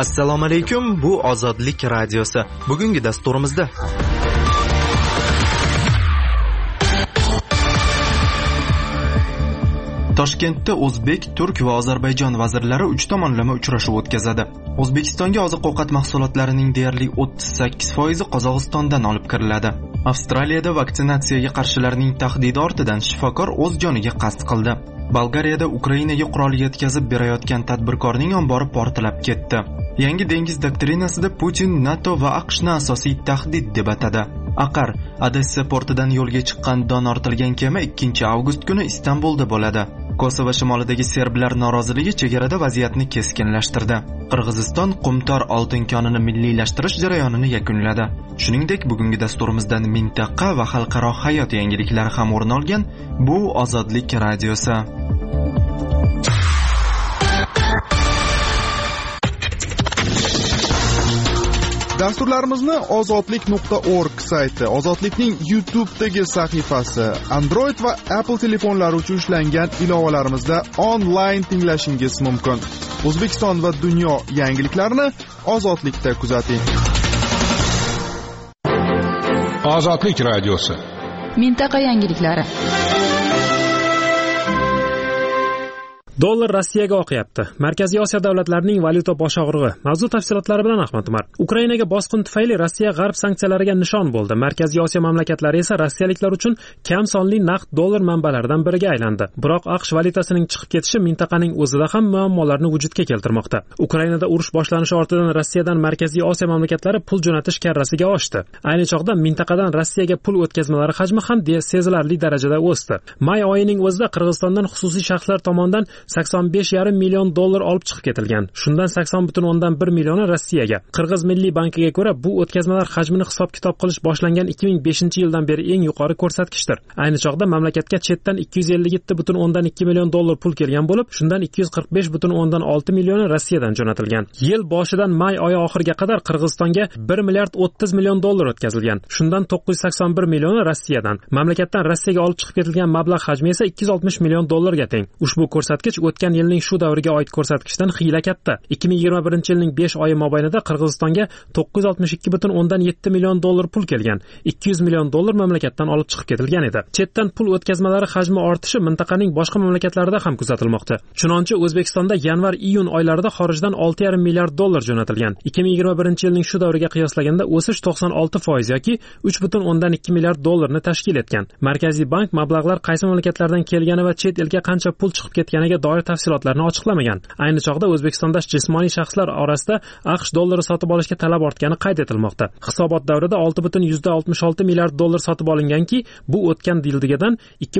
Assalomu alaykum, bu Ozodlik radiosi. Bugungi dasturimizda Toshkentda O'zbek, Turk va Ozarbayjon vazirlari 3 tomonlama uchrashuv o'tkazadi. O'zbekistonga oziq-ovqat mahsulotlarining deyarli 38% Qozog'istondan olib kiriladi. Avstraliyada vaksinatsiyaga qarshilarning tahdidi ortidan shifokor o'z joniga qasd qildi. Bolgariyada Ukrainaga qurol yetkazib berayotgan tadbirkorning ombori portlab ketdi. Yangi dengiz doktrinasida Putin NATO va AQShni asosiy tahdid deb atadi. Aqar Odessa portidan yo'lga chiqqan don ortilgan kema 2 avgust kuni Istanbulda bo'ladi. Kosovo shimolidagi serblar noroziligi chegarada vaziyatni keskinlashtirdi. Qirg'iziston Qumtor oltin konini milliylashtirish jarayonini yakunladi. Shuningdek, bugungi dasturimizdan mintaqa va xalqaro hayot yangiliklari ham o'rin olgan. Bu Ozodlik radiosi. Dasturlarimizni ozodlik.org sayti, Ozodlikning YouTube'dagi sahifasi, Android va Apple telefonlari uchun ishlangan ilovalarimizda onlayn tinglashingiz mumkin. O'zbekiston va dunyo yangiliklarini Ozodlikda kuzating. Ozodlik radiosi. Mintaqa yangiliklari. Dollar Rossiyaga oqyapti. Markaziy Osiyo davlatlarining valyuta bosh og'rig'i. Mavzu tafsilotlari bilan Ahmad Umar. Ukrainaga bosqin tufayli Rossiya g'arb sanksiyalariga nishon bo'ldi. Markaziy Osiyo mamlakatlari esa rossiyaliklar uchun kam sonli naqd dollar manbalaridan biriga aylandi. Biroq AQSh valyutasining chiqib ketishi mintaqaning o'zida ham muammolarni vujudga keltirmoqda. Ukrainada urush boshlanishi ortidan Rossiyadan Markaziy Osiyo mamlakatlari pul jo'natish karrasiga oshdi. Ayni chog'da mintaqadan Rossiyaga pul o'tkazmalari hajmi ham sezilarli darajada o'sdi. May oyining o'zida Qirg'izistondan xususiy shaxslar tomonidan 85,5 million dollar olib chiqib ketilgan. Shundan 80,1 millioni Rossiyaga. Qirg'iz Milliy bankiga ko'ra, bu o'tkazmalar hajmini hisob-kitob qilish boshlangan 2005-yildan beri eng yuqori ko'rsatkichdir. Ayni chog'da mamlakatga chetdan 257,2 million dollar pul kelgan bo'lib, shundan 245,6 millioni Rossiyadan jo'natilgan. Yil boshidan may oyi oxiriga qadar Qirg'izistonga 1 milliard 30 million dollar o'tkazilgan. Shundan 981 millioni Rossiyadan. Mamlakatdan Rossiyaga olib chiqib ketilgan mablag' hajmi esa 260 million dollarga teng. Ushbu ko'rsatkich o'tgan yilning shu davriga oid ko'rsatkichdan xiyla katta. 2021-yilning 5 oyi mobaynida Qirg'izistonga 962,7 million dollar pul kelgan. 200 million dollar mamlakatdan olib chiqib ketilgan edi. Chetdan pul o'tkazmalari hajmi ortishi mintaqaning boshqa mamlakatlarida ham kuzatilmoqda. Chunonchi O'zbekistonda yanvar-iyun oylarida xorijdan 6,5 milliard dollar jo'natilgan. 2021-yilning shu davriga qiyoslaganda o'sish 96% yoki 3,2 milliard dollarni tashkil etgan. Markaziy bank mablag'lar qaysi mamlakatlardan kelgani va chet elga qancha pul chiqib ketganiga doir tafsilotlarni ochiqlamagan. Ayni chog'da O'zbekistonda jismoniy shaxslar orasida AQSh dollari sotib olishga talab ortgani qayd etilmoqda. Hisobot davrida 6,66 milliard dollar sotib olinganki, bu o'tgan yildagidan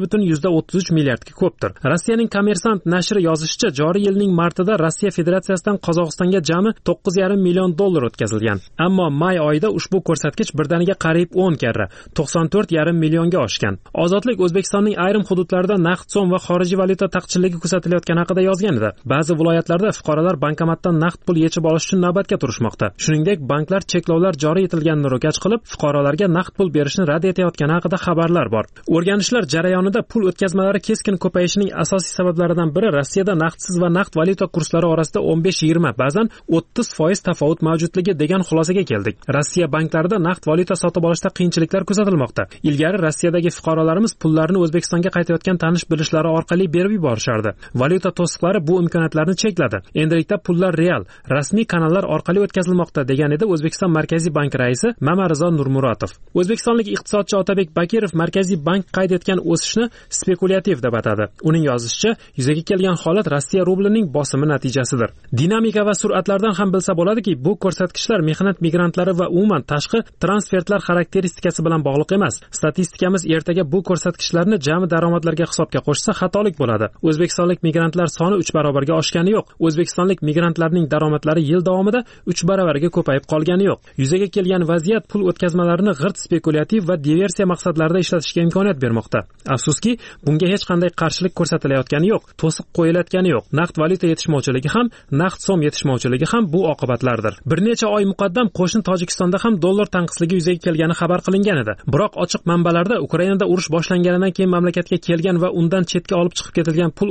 2,33 milliardga ko'pdir. Rossiyaning Kommersant nashri yozishicha, joriy yilning martida Rossiya Federatsiyasidan Qozog'istonga jami 9,5 million dollar o'tkazilgan. Ammo may oyida ushbu ko'rsatkich birdaniga qariyb 10 karra, 94,5 millionga oshgan. Ozodlik O'zbekistonning ayrim hududlarida naqd so'm va xorijiy valyuta taqchilligi kuzatilayotgani haqida yozgan edi. Ba'zi viloyatlarda fuqarolar bankomatdan naqd pul yechib olish uchun navbatga turishmoqda. Shuningdek, banklar cheklovlar joriy etilganini ro'kach qilib, fuqarolarga naqd pul berishni rad etayotgani haqida xabarlar bor. O'rganishlar jarayonida pul o'tkazmalari keskin ko'payishining asosiy sabablaridan biri Rossiyada naqdsiz va naqd valyuta kurslari orasida 15-20, ba'zan 30% tafovut mavjudligi degan xulosaga keldik. Rossiya banklarida naqd valyuta sotib olishda qiyinchiliklar kuzatilmoqda. Ilgari Rossiyadagi fuqarolarimiz pullarni O'zbekistonga qaytayotgan tanish-bilishlari orqali berib yuborishardi. Valyuta to'siqlari bu imkoniyatlarni chekladi. Endilikda pullar real, rasmiy kanallar orqali o'tkazilmoqda degan edi O'zbekiston Markaziy bank raisi Mamarizo Nurmuratov. O'zbekistonlik iqtisodchi Otabek Bakirov Markaziy bank qayd etgan o'sishni spekulyativ deb atadi. Uning yozishicha, yuzaga kelgan holat Rossiya rublining bosimi natijasidir. Dinamika va sur'atlardan ham bilsa bo'ladiki, bu ko'rsatkichlar mehnat migrantlari va umuman tashqi transfertlar xarakteristikasi bilan bog'liq emas. Statistikamiz ertaga bu ko'rsatkichlarni jami daromadlarga hisobga qo'shsa xatolik bo'ladi. O'zbekistonlik migrantlar soni 3 barobarga oshgani yo'q. O'zbekistonlik migrantlarning daromadlari yil davomida 3 baravarga ko'payib qolgani yo'q. Yuzaga kelgan vaziyat pul o'tkazmalarini g'irt spekulyativ va diversiya maqsadlarida ishlatishga imkoniyat bermoqda. Afsuski, bunga hech qanday qarshilik ko'rsatilayotgani yo'q, to'siq qo'yilayotgani yo'q. Naqd valyuta yetishmovchiligi ham, naqd so'm yetishmovchiligi ham bu oqibatlardir. Bir necha oy muqaddam qo'shni Tojikistonda ham dollar tanqisligi yuzaga kelgani xabar qilingan edi. Biroq ochiq manbalarda Ukrainada urush boshlanganidan keyin mamlakatga kelgan va undan chetga olib chiqib ketilgan pul o'tkazmalari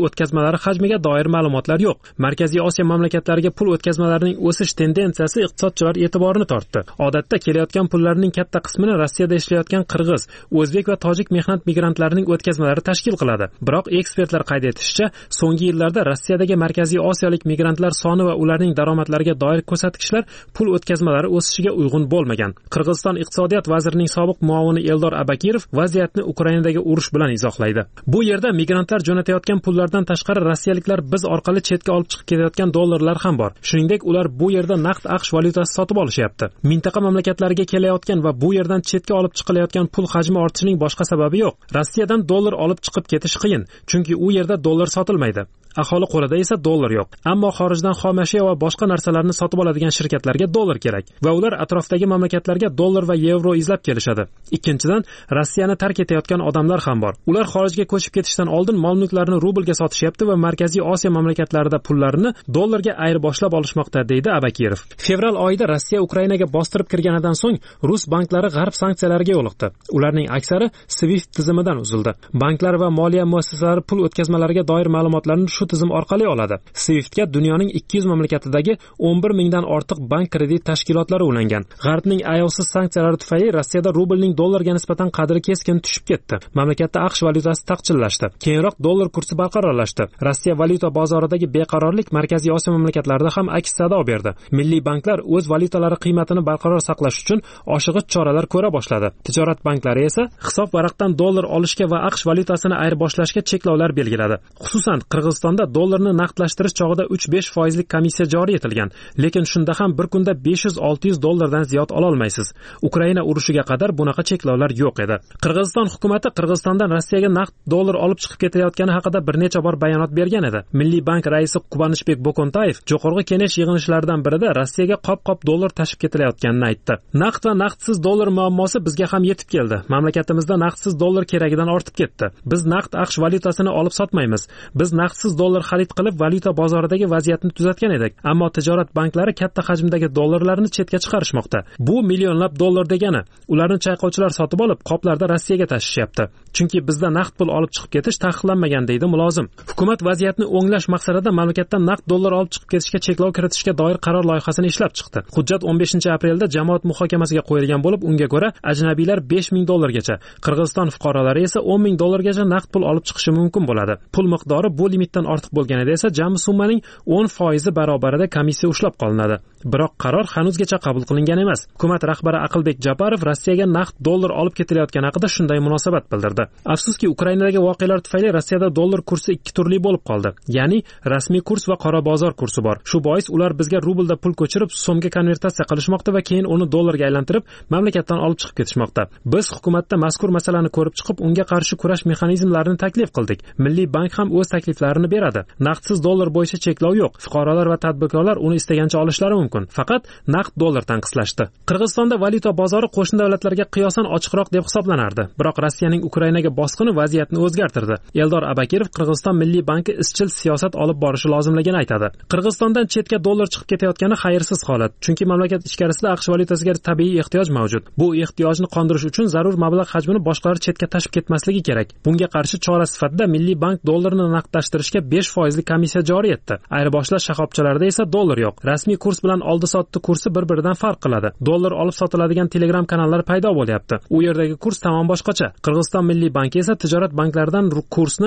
o'tkazmalari hajmiga doir ma'lumotlar yo'q. Markaziy Osiyo mamlakatlariga pul o'tkazmalarining o'sish tendensiyasi iqtisodchilar e'tiborini tortdi. Odatda kelayotgan pullarning katta qismini Rossiyada ishlayotgan qirg'iz, o'zbek va tojik mehnat migrantlarining o'tkazmalari tashkil qiladi. Biroq ekspertlar qayd etishicha, so'nggi yillarda Rossiyadagi Markaziy Osiyolik migrantlar soni va ularning daromadlariga doir ko'rsatkichlar pul o'tkazmalari o'sishiga uyg'un bo'lmagan. Qirg'iziston iqtisodiyot vazirining sobiq muavini Eldor Abakirov vaziyatni Ukrainadagi urush bilan izohlaydi. Bu yerda migrantlar jo'natayotgan pullardan tashqari rossiyaliklar biz orqali chetga olib chiqib ketayotgan dollarlar ham bor. Shuningdek, ular bu yerda naqd AQSh valyutasi sotib olishyapti. Mintaqa mamlakatlariga kelayotgan va bu yerdan chetga olib chiqilayotgan pul hajmi ortishining boshqa sababi yo'q. Rossiyadan dollar olib chiqib ketish qiyin, chunki u yerda dollar sotilmaydi. Aholi qo'lida esa dollar yo'q. Ammo xorijdan xom ashyo va boshqa narsalarni sotib oladigan shirkatlarga dollar kerak va ular atrofdagi mamlakatlarga dollar va yevro izlab kelishadi. Ikkinchidan, Rossiyani tark etayotgan odamlar ham bor. Ular xorijga ko'chib ketishdan oldin mol-mulklarini rublga sotishyapti va Markaziy Osiyo mamlakatlarida pullarini dollarga ayirboshlab olishmoqda, deydi Abakirov. Fevral oyida Rossiya Ukrainaga bostirib kirganidan so'ng rus banklari g'arb sanksiyalariga yo'liqdi. Ularning aksari SWIFT tizimidan uzildi. Banklar va moliya muassasalari pul o'tkazmalariga doir ma'lumotlarni shu tizim orqali oladi. SWIFTga dunyoning 200 mamlakatidagi 11 mingdan ortiq bank kredit tashkilotlari ulangan. G'arbning ayovsiz sanksiyalari tufayli Rossiyada rublning dollarga nisbatan qadri keskin tushib ketdi. Mamlakatda AQSh valyutasi taqchillashdi. Keyinroq dollar kursi barqarorlashdi. Rossiya valyuta bozoridagi beqarorlik Markaziy Osiyo mamlakatlarida ham aks sado berdi. Milliy banklar o'z valyutalari qiymatini barqaror saqlash uchun oshig'ich choralar ko'ra boshladi. Tijorat banklari esa hisob varaqdan dollar olishga va AQSh valyutasini ayirboshlashga cheklovlar belgiladi. Xususan Qirg'izistonda dollarni naqdlashtirish chog'ida 3-5% komissiya joriy etilgan, lekin shunda ham bir kunda 500-600 dollardan ziyod ola olmaysiz. Ukraina urushiga qadar bunaqa cheklovlar yo'q edi. Qirg'iziston hukumati Qirg'izistondan Rossiyaga naqd dollar olib chiqib ketayotgani haqida bir necha bor bayonot bergan edi. Milliy bank raisi Qubanishbek Bokontayev Jo'qorg'i Kengash yig'ilishlaridan birida Rossiyaga qop-qop dollar tashib ketilayotganini aytdi. Naqd va naqdsiz dollar muammosi bizga ham yetib keldi. Mamlakatimizda naqdsiz dollar keragidan ortib ketdi. Biz naqd AQSh valyutasini olib sotmaymiz. Biz naqdsiz dollar xarid qilib valyuta bozoridagi vaziyatni tuzatgan edik. Ammo tijorat banklari katta hajmdagi dollarlarni chetga chiqarishmoqda. Bu millionlab dollar degani. Ularni chayqovchilar sotib olib, qoplarda Rossiyaga tashishyapti. Chunki bizda naqd pul olib chiqib ketish taqiqlanmagan, deydi mulozim. Hukumat vaziyatni o'nglash maqsadida mamlakatdan naqd dollar olib chiqib ketishga cheklov kiritishga doir qaror loyihasini ishlab chiqdi. Hujjat 15-aprelda jamoat muhokamasiga qo'yilgan bo'lib, unga ko'ra ajnabiylar 5000 dollargacha, Qirg'iziston fuqarolari esa 10 ming dollargacha naqd pul olib chiqishi mumkin bo'ladi. Pul miqdori bu limitdan ortiq bo'lganida esa jami summaning 10% barobarida komissiya ushlab qolinadi. Biroq qaror hanuzgacha qabul qilingan emas. Hukumat rahbari Aqilbek Japarov Rossiyaga naqd dollar olib ketilayotgani haqida shunday munosabat bildirdi. Afsuski, Ukrainadagi voqealar tufayli Rossiyada dollar kursi ikki turli bo'lib qoldi. Ya'ni rasmiy kurs va qora bozor kursi bor. Shu bois ular bizga rublda pul ko'chirib, so'mga konvertatsiya qilishmoqda va keyin uni dollarga aylantirib, mamlakatdan olib chiqib ketishmoqda. Biz hukumatda mazkur masalani ko'rib chiqib, unga qarshi kurash mexanizmlarini taklif qildik. Milliy bank ham o'z takliflarini beradi. Naqdsiz dollar bo'yicha cheklov yo'q. Fuqarolar va tadbirkorlar uni istagancha olishlari mumkin. Faqat naqd dollar tanqislashdi. Qirg'izistonda valyuta bozori qo'shni davlatlarga qiyosan ochiqroq deb hisoblanardi. Biroq Rossiyaning Ukrainaga bosqini vaziyatni o'zgartirdi. Eldor Abakirov Qirg'iziston Milliy banki izchil siyosat olib borishi lozimligini aytadi. Qirg'izistondan chetga dollar chiqib ketayotgani xayrsiz holat, chunki mamlakat ichkarisida AQSh valyutasiga tabiiy ehtiyoj mavjud. Bu ehtiyojni qondirish uchun zarur mablag' hajmini boshqalar chetga tashib ketmasligi kerak. Bunga qarshi chora sifatida Milliy bank dollarni naqdlashtirishga 5% komissiya joriy etdi. Ayirboshlash shoxobchalarida esa dollar yo'q. Rasmiy kurs bilan oldi-sotdi kursi bir-biridan farq qiladi. Dollar olib sotiladigan Telegram kanallar paydo bo'lyapti. U yerdagi kurs tamom boshqacha. Qirg'iziston Milliy banki esa tijorat banklaridan kursni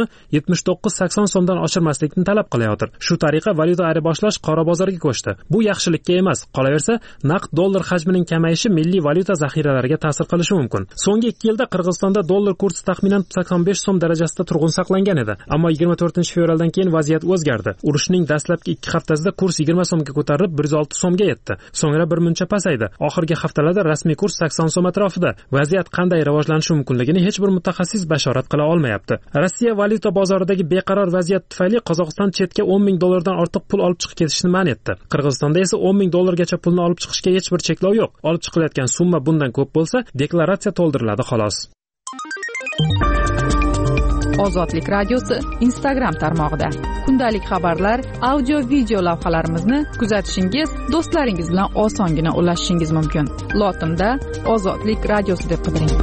79-80 so'mdan oshirmaslikni talab qilayotir. Shu tariqa valyuta ayirboshlash qora bozorga ko'chdi. Bu yaxshilikka emas. Qolaversa, naqd dollar hajmining kamayishi milliy valyuta zaxiralariga ta'sir qilishi mumkin. So'nggi 2 yilda Qirg'izistonda dollar kursi taxminan 85 so'm darajasida turg'un saqlangan edi. Ammo 24-fevraldan keyin vaziyat o'zgardi. Urushning dastlabki 2 haftasida kurs 20 so'mga ko'tarilib 106 so'mga yetdi. So'ngra bir muncha pasaydi. Oxirgi haftalarda rasmiy kurs 80 so'm atrofida. Vaziyat qanday rivojlanishi mumkinligini hech bir mutaxassis bashorat qila olmayapti. Rossiya valyuta bozoridagi beqaror vaziyat tufayli Qozog'iston chetga 10 ming dollardan ortiq pul olib chiqib ketishni man etdi. Qirg'izistonda esa 10 ming dollargacha pulni olib chiqishga hech bir cheklov yo'q. Olib chiqilayotgan summa bundan ko'p bo'lsa, deklaratsiya to'ldiriladi xolos. Ozodlik radiosi Instagram tarmog'ida kundalik xabarlar, audio, video lavhalarimizni kuzatishingiz, do'stlaringiz bilan osongina ulashishingiz mumkin. Lotinda Ozodlik radiosi deb qidiring.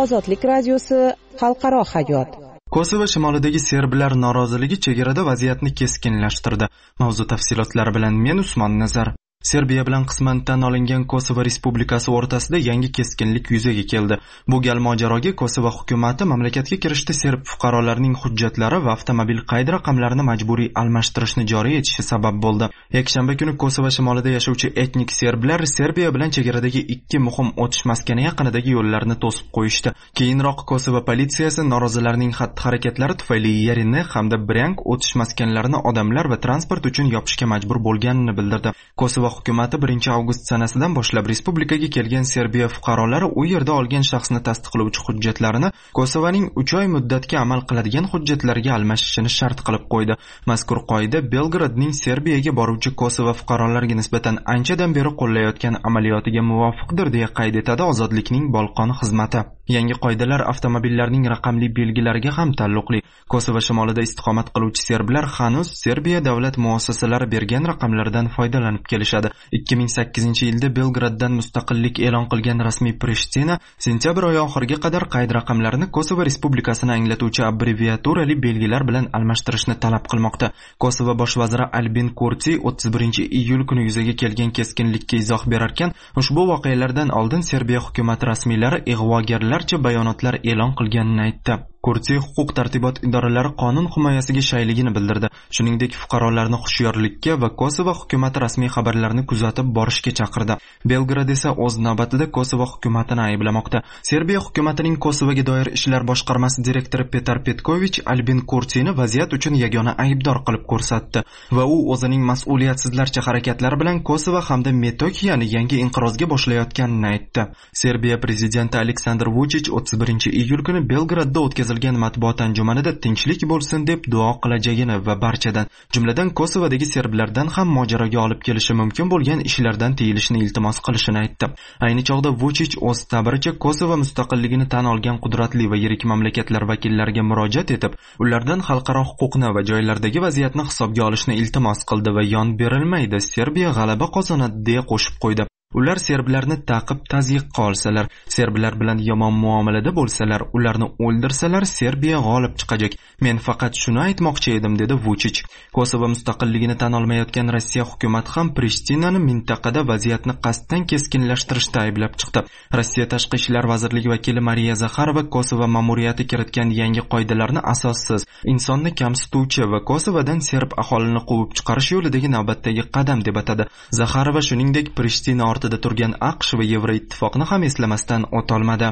Ozodlik radiosi xalqaro hayot. Kosovo shimolidagi serblar noroziligi chegarada vaziyatni keskinlashtirdi. Mavzu tafsilotlari bilan men Usmon Nazar. Serbiya bilan qisman tan olingan Kosovo Respublikasi o'rtasida yangi keskinlik yuzaga keldi. Bu gal mojaroga Kosovo hukumatı mamlakatga kirishda serb fuqarolarining hujjatlari va avtomobil qayd raqamlarini majburiy almashtirishni joriy etishi sabab bo'ldi. Yakshanba kuni Kosovo shimolida yashovchi etnik serblar Serbiya bilan chegaradagi ikki muhim o'tish maskani yaqinidagi yo'llarni to'sib qo'yishdi. Keyinroq Kosovo politsiyasi norozilarning xatti-harakatlari tufayli Yerini hamda Bryansk o'tish maskanlarini odamlar va transport uchun yopishga majbur bo'lganini bildirdi. Kosovo hukumati 1-avgust sanasidan boshlab respublikaga kelgan Serbiya fuqarolari u yerda olgan shaxsni tasdiqlovchi hujjatlarini Kosovoning 3 oy muddatga amal qiladigan hujjatlarga almashishini shart qilib qo'ydi. Mazkur qoida Belgradning Serbiyaga boruvchi Kosovo fuqarolariga nisbatan anchadan beri qo'llayotgan amaliyotiga muvofiqdir deya qayd etadi Ozodlikning Bolqoni xizmati. Yangi qoidalar avtomobillarning raqamli belgilariga ham taalluqli. Kosovo shimolida istiqomat qiluvchi serblar hanuz Serbiya davlat muassasalari bergan raqamlardan foydalanib kelishadi. 2008-yilda Belgraddan mustaqillik e'lon qilgan rasmiy Prishtina sentyabr oyi oxiriga qadar qayd raqamlarini Kosovo Respublikasini anglatuvchi abbreviaturali belgilar bilan almashtirishni talab qilmoqda. Kosovo bosh vaziri Albin Kurti 31-iyul kuni yuzaga kelgan keskinlikka izoh berarkan, ushbu voqealardan oldin Serbiya hukumati rasmiylari ig'vogarlarcha bayonotlar e'lon qilganini aytdi. Kurti huquq-tartibot idoralari qonun himoyasiga shayligini bildirdi. Shuningdek, fuqarolarni hushyorlikka va Kosovo hukumati rasmiy xabarlarni kuzatib borishga chaqirdi. Belgrad esa o'z navbatida Kosovo hukumatini ayblamoqda. Serbiya hukumatining Kosovoga doir ishlar boshqarmasi direktori Petar Petkovich Albin Kurtini vaziyat uchun yagona aybdor qilib ko'rsatdi va u o'zining mas'uliyatsizlarcha harakatlari bilan Kosovo hamda Metokiyani yangi inqirozga boshlayotganini aytdi. Serbiya prezidenti Aleksandr Vuchich 31-iyul kuni Belgradda o'tkazilgan matbuot anjumanida tinchlik bo'lsin deb duo qilajagini va barchadan, jumladan Kosovodagi serblardan ham mojaroga olib kelishi mumkin bo'lgan ishlardan tiyilishni iltimos qilishini aytdi. Ayni chog'da Vuchich o'z ta'biricha Kosovo mustaqilligini tan olgan qudratli va yirik mamlakatlar vakillariga murojaat etib, ulardan xalqaro huquqni va joylardagi vaziyatni hisobga olishni iltimos qildi va yon berilmaydi, Serbiya g'alaba qozonadi deya qo'shib qo'ydi. Ular serblarni ta'qib tazyiqqa olsalar, serblar bilan yomon muomalada bo'lsalar, ularni o'ldirsalar, Serbiya g'olib chiqajak. Men faqat shuni aytmoqchi edim, dedi Vuchich. Kosovo mustaqilligini tan olmayotgan Rossiya hukumati ham Prishtinani mintaqada vaziyatni qasddan keskinlashtirishda ayblab chiqdi. Rossiya tashqi ishlar vazirligi vakili Mariya Zakharova Kosovo ma'muriyati kiritgan yangi qoidalarni asossiz, insonni kamsituvchi va Kosovodan serb aholini quvib chiqarish yo'lidagi navbatdagi qadam deb atadi. Zakharova shuningdek Prishtina ortida turgan AQSh va Yevroittifoqni ham eslamasdan o'tolmadi.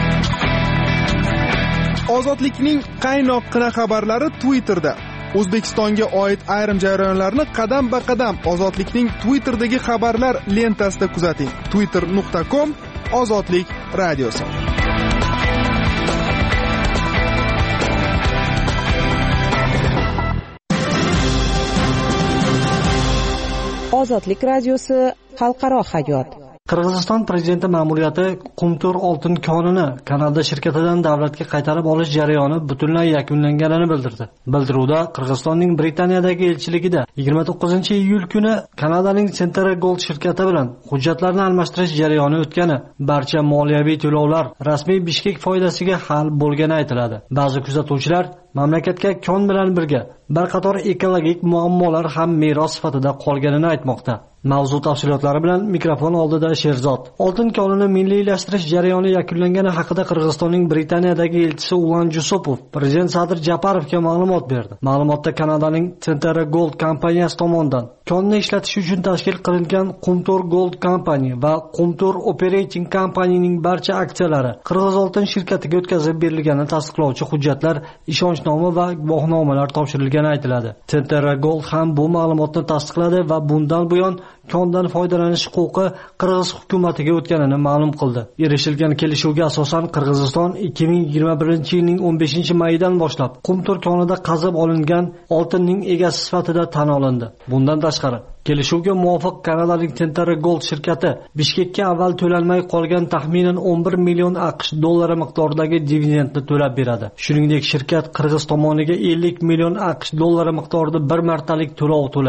Ozodlikning qaynoqqina xabarlari Twitterda. O'zbekistonga oid ayrim jarayonlarni qadam-ba-qadam Ozodlikning Twitterdagi xabarlar lentasida kuzating. twitter.com/ozodlik radiosi. Ozodlik radiosi xalqaro hayot. Qirg'iziston prezidenti ma'muriyati Qumtur oltin konini Kanada shirkatidan davlatga qaytarib olish jarayoni butunlay yakunlanganini bildirdi. Bildiruvda Qirg'izistonning Britaniyadagi elchiligida 29-iyul kuni Kanadaning Central Gold shirkati bilan hujjatlarni almashtirish jarayoni o'tgani, barcha moliyaviy to'lovlar rasmiy Bishkek foydasiga hal bo'lgani aytiladi. Ba'zi kuzatuvchilar mamlakatga kon bilan birga bir qator ekologik muammolar ham meros sifatida qolganini aytmoqda. Mavzu tafsilotlari bilan mikrofon oldida Sherzod. Oltin konini milliylashtirish jarayoni yakunlangani haqida Qirg'izistonning Britaniyadagi elchisi Ulan Jusupov prezident Sadir Japarovga ma'lumot berdi. Ma'lumotda Kanadaning Central Gold kompaniyasi tomonidan konni ishlatish uchun tashkil qilingan Qumtur Gold Company va Qumtur Operating Company'ning barcha aksiyalari Qirg'iz oltin shirkatiga o'tkazib berilganini tasdiqlovchi hujjatlar, ishonchnoma va guvohnomalar topshirilgani aytiladi. Central Gold ham bu ma'lumotni tasdiqladi va bundan buyon kondan foydalanish huquqi Qirg'iz hukumatiga o'tganini ma'lum qildi. Erishilgan kelishuvga asosan Qirg'iziston 2021-yilning 15-mayidan boshlab Qumtur konida qazib olingan oltinning egasi sifatida tan olindi. Bundan tashqari, kelishuvga muvofiq Kanadaning Central Gold shirkati Bishkekka avval to'lanmay qolgan taxminan 11 million AQSh dollari miqdoridagi dividendni to'lab beradi. Shuningdek, shirkat Qirg'iz tomoniga 50 million AQSh dollari miqdorida bir martalik to'lov to'laydi.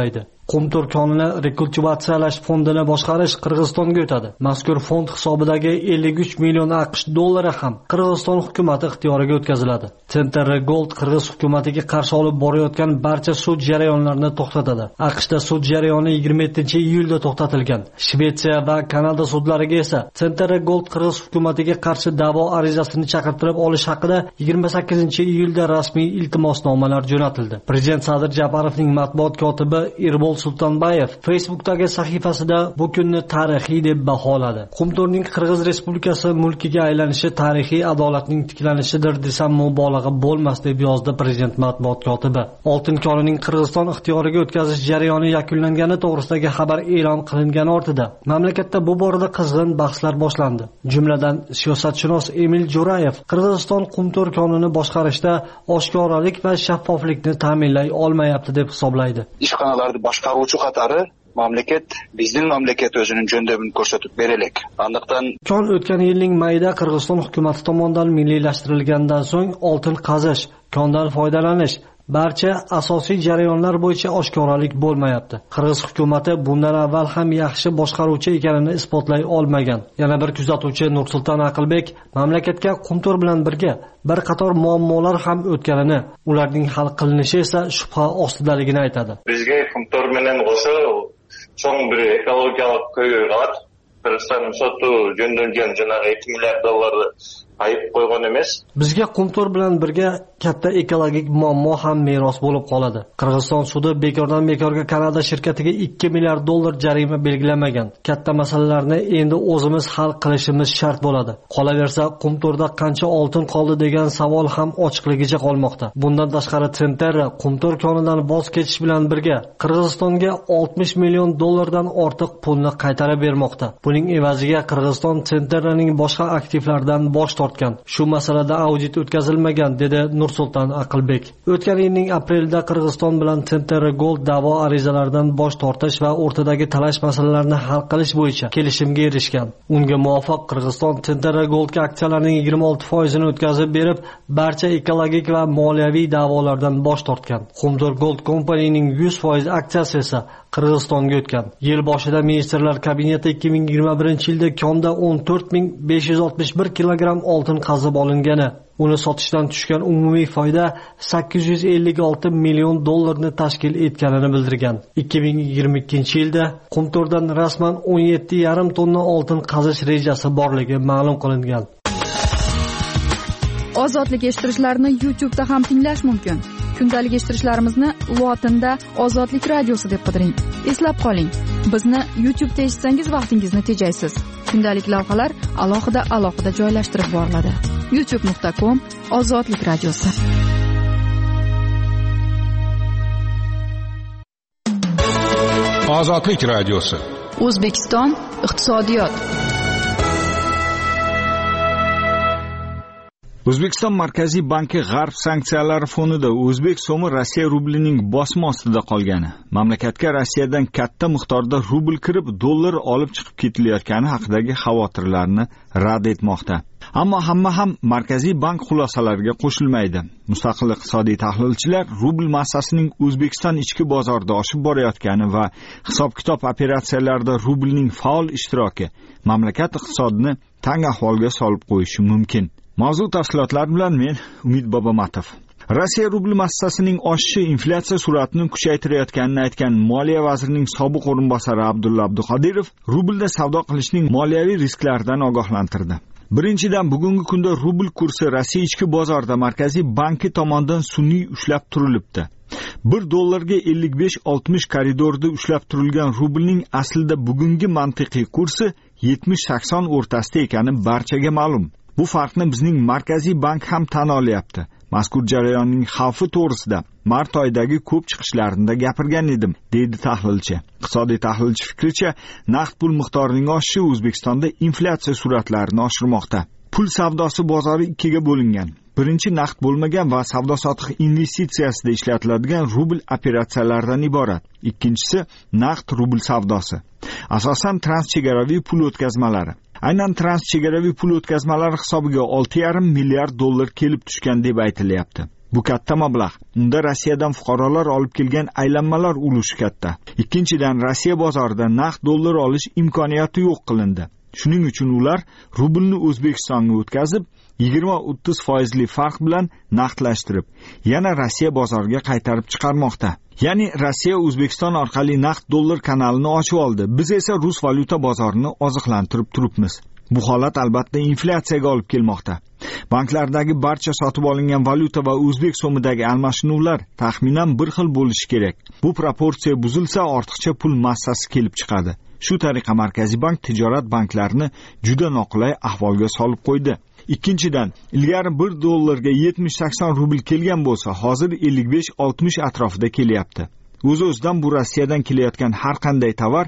Qumtur konini rekultivatsiyalash fondini boshqarish Qirg'izistonga o'tadi. Mazkur fond hisobidagi 53 million AQSh dollari ham Qirg'iziston hukumati ixtiyoriga o'tkaziladi. Center Gold Qirg'iz hukumatiga qarshi olib borayotgan barcha sud jarayonlarini to'xtatadi. AQShda sud jarayoni 27-iyulda to'xtatilgan. Shvetsiya va Kanada sudlariga esa Center Gold Qirg'iz hukumatiga qarshi da'vo arizasini chaqirtirib olish haqida 28-iyulda rasmiy iltimosnomalar jo'natildi. Prezident Sadir Japarovning matbuot kotibi Erbol Sultonbayev Facebook'dagi sahifasida bu kunni tarixiy deb baholadi. Qumturning Qirg'iz Respublikasi mulkiga aylanishi tarixiy adolatning tiklanishidir desam mubolag'a bo'lmas deb yozdi prezident matbuot kotibi. Oltin konining Qirg'iziston ixtiyoriga o'tkazish jarayoni yakunlangani to'g'risidagi xabar e'lon qilingani ortida mamlakatda bu borada qizg'in bahslar boshlandi. Jumladan siyosatshunos Emil Jo'rayev Qirg'iziston Qumtur konini boshqarishda oshkoralik va shaffoflikni ta'minlay olmayapti deb hisoblaydi. Ishxonalarni boshqaruvchi qatori mamlakat bizning mamlakat o'zining jo'ndabini ko'rsatib beraylik. Andaqdan kon o'tgan yilning mayida Qirg'iziston hukumati tomonidan milliylashtirilgandan so'ng oltin qazish, kondan foydalanish barcha asosiy jarayonlar bo'yicha oshkoralik bo'lmayapti. Qirg'iz hukumati bundan avval ham yaxshi boshqaruvchi ekanini isbotlay olmagan. Yana bir kuzatuvchi Nursulton Aqilbek mamlakatga Qumtur bilan birga bir qator muammolar ham o'tganini, ularning hal qilinishi esa shubha ostidaligini aytadi. Bizga Qumtur bilan o'sha cho'ng bir ekologik ko'ylar Qirg'iziston sotu jo'ndangan janob 2 milliard dollarni ayib qo'ygan emas. Bizga Qumtur bilan birga katta ekologik muammo ham meros bo'lib qoladi. Qirg'iziston sudi bekordan bekorga Kanada shirkatiga 2 milliard dollar jarima belgilamagan. Katta masalalarni endi o'zimiz hal qilishimiz shart bo'ladi. Qolaversa, Qumturda qancha oltin qoldi degan savol ham ochiqligicha qolmoqda. Bundan tashqari Center Qumtur konidan voz kechish bilan birga Qirg'izistonga 60 million dollardan ortiq pulni qaytarib bermoqda. Buning evaziga Qirg'iziston Centerning boshqa aktivlaridan bosh tortgan. Shu masalada audit o'tkazilmagan, dedi Nursulton Aqilbek. O'tgan yilning aprelida Qirg'iziston bilan Center Gold da'vo arizalaridan bosh tortish va o'rtadagi talash masalalarini hal qilish bo'yicha kelishimga erishgan. Unga muvofiq Qirg'iziston Center Goldga aksiyalarning 26%ni o'tkazib berib, barcha ekologik va moliyaviy da'volardan bosh tortgan. Qumtur Gold Company'ning 100% aksiyasi esa Qirg'izistonga o'tgan. Yil boshida ministrlar kabineti 2021-yilda konda 14561 kilogramm oltin qazib olingani, uni sotishdan tushgan umumiy foyda 856 million dollarni tashkil etganini bildirgan. 2022-yilda Qumturdan rasman 17,5 tonna oltin qazish rejasi borligi ma'lum qilingan. Ozodlik eshittirishlarni YouTube'da ham tinglash mumkin. Kundalik eshittirishlarimizni lotinda Ozodlik radiosi deb qidiring. Eslab qoling, bizni YouTube'da eshitsangiz vaqtingizni tejaysiz. Kundalik lavhalar alohida joylashtirib boriladi. youtube.com Ozodlik radiosi. Ozodlik radiosi. O'zbekiston iqtisodiyot. O'zbekiston Markaziy banki G'arb sanksiyalari fonida o'zbek so'mi Rossiya rublining bosimi ostida qolgani, mamlakatga Rossiyadan katta miqdorda rubl kirib, dollar olib chiqib ketilayotgani haqidagi xavotirlarni rad etmoqda. Ammo hamma ham Markaziy bank xulosalariga qo'shilmaydi. Mustaqil iqtisodiy tahlilchilar rubl massasining O'zbekiston ichki bozorida oshib borayotgani va hisob-kitob operatsiyalarida rublning faol ishtiroki mamlakat iqtisodini tang ahvolga solib qo'yishi mumkin. Mavzu tafsilotlari bilan men Umid Bobomatov. Rossiya rubl massasining oshishi inflyatsiya sur'atini kuchaytirayotganini aytgan Moliya vazirining sobiq o'rinbosari Abdulla Abduqodirov rublda savdo qilishning moliyaviy risklaridan ogohlantirdi. Birinchidan, bugungi kunda rubl kursi Rossiya ichki bozorida Markaziy banki tomonidan sun'iy ushlab turilibdi. 1 dollarga 55-60 koridorida ushlab turilgan rublning aslida bugungi mantiqiy kursi 70-80 o'rtasida ekani barchaga ma'lum. Bu farqni bizning Markaziy bank ham tan olyapti. Mazkur jarayonning xavfi to'g'risida mart oyidagi ko'p chiqishlarida gapirgan edim, deydi tahlilchi. Iqtisodiy tahlilchi fikricha, naqd pul miqdorining oshishi O'zbekistonda inflyatsiya sur'atlarini oshirmoqda. Pul savdosi bozori ikkiga bo'lingan. Birinchi naqd bo'lmagan va savdo-sotiq investitsiyasida ishlatiladigan rubl operatsiyalaridan iborat. Ikkinchisi naqd rubl savdosi. Asosan transchegaraviy pul o'tkazmalari. Aynan transchegaraviy pul o'tkazmalari hisobiga 6,5 milliard dollar kelib tushgan deb aytilyapti. Bu katta mablag'. Unda Rossiyadan fuqarolar olib kelgan aylanmalar ulushi katta. Ikkinchidan, Rossiya bozorida naqd dollar olish imkoniyati yo'q qilindi. Shuning uchun ular rublni O'zbekistonga o'tkazib, 20-30% farq bilan naqdlashtirib, yana Rossiya bozoriga qaytarib chiqarmoqda. Ya'ni Rossiya O'zbekiston orqali naqd dollar kanalini ochib oldi. Biz esa rus valyuta bozorini oziqlantirib turibmiz. Bu holat albatta inflyatsiyaga olib kelmoqda. Banklardagi barcha sotib olingan valyuta va o'zbek so'midagi almashinuvlar taxminan bir xil bo'lishi kerak. Bu proporsiya buzilsa, ortiqcha pul massasi kelib chiqadi. Shu tariqa Markaziy bank tijorat banklarini juda noqulay ahvolga solib qo'ydi. Ikkinchidan, ilgari 1 dollarga 70-80 rubl kelgan bo'lsa, hozir 55-60 atrofida kelyapti. O'z-o'zidan bu Rossiyadan kelayotgan har qanday tovar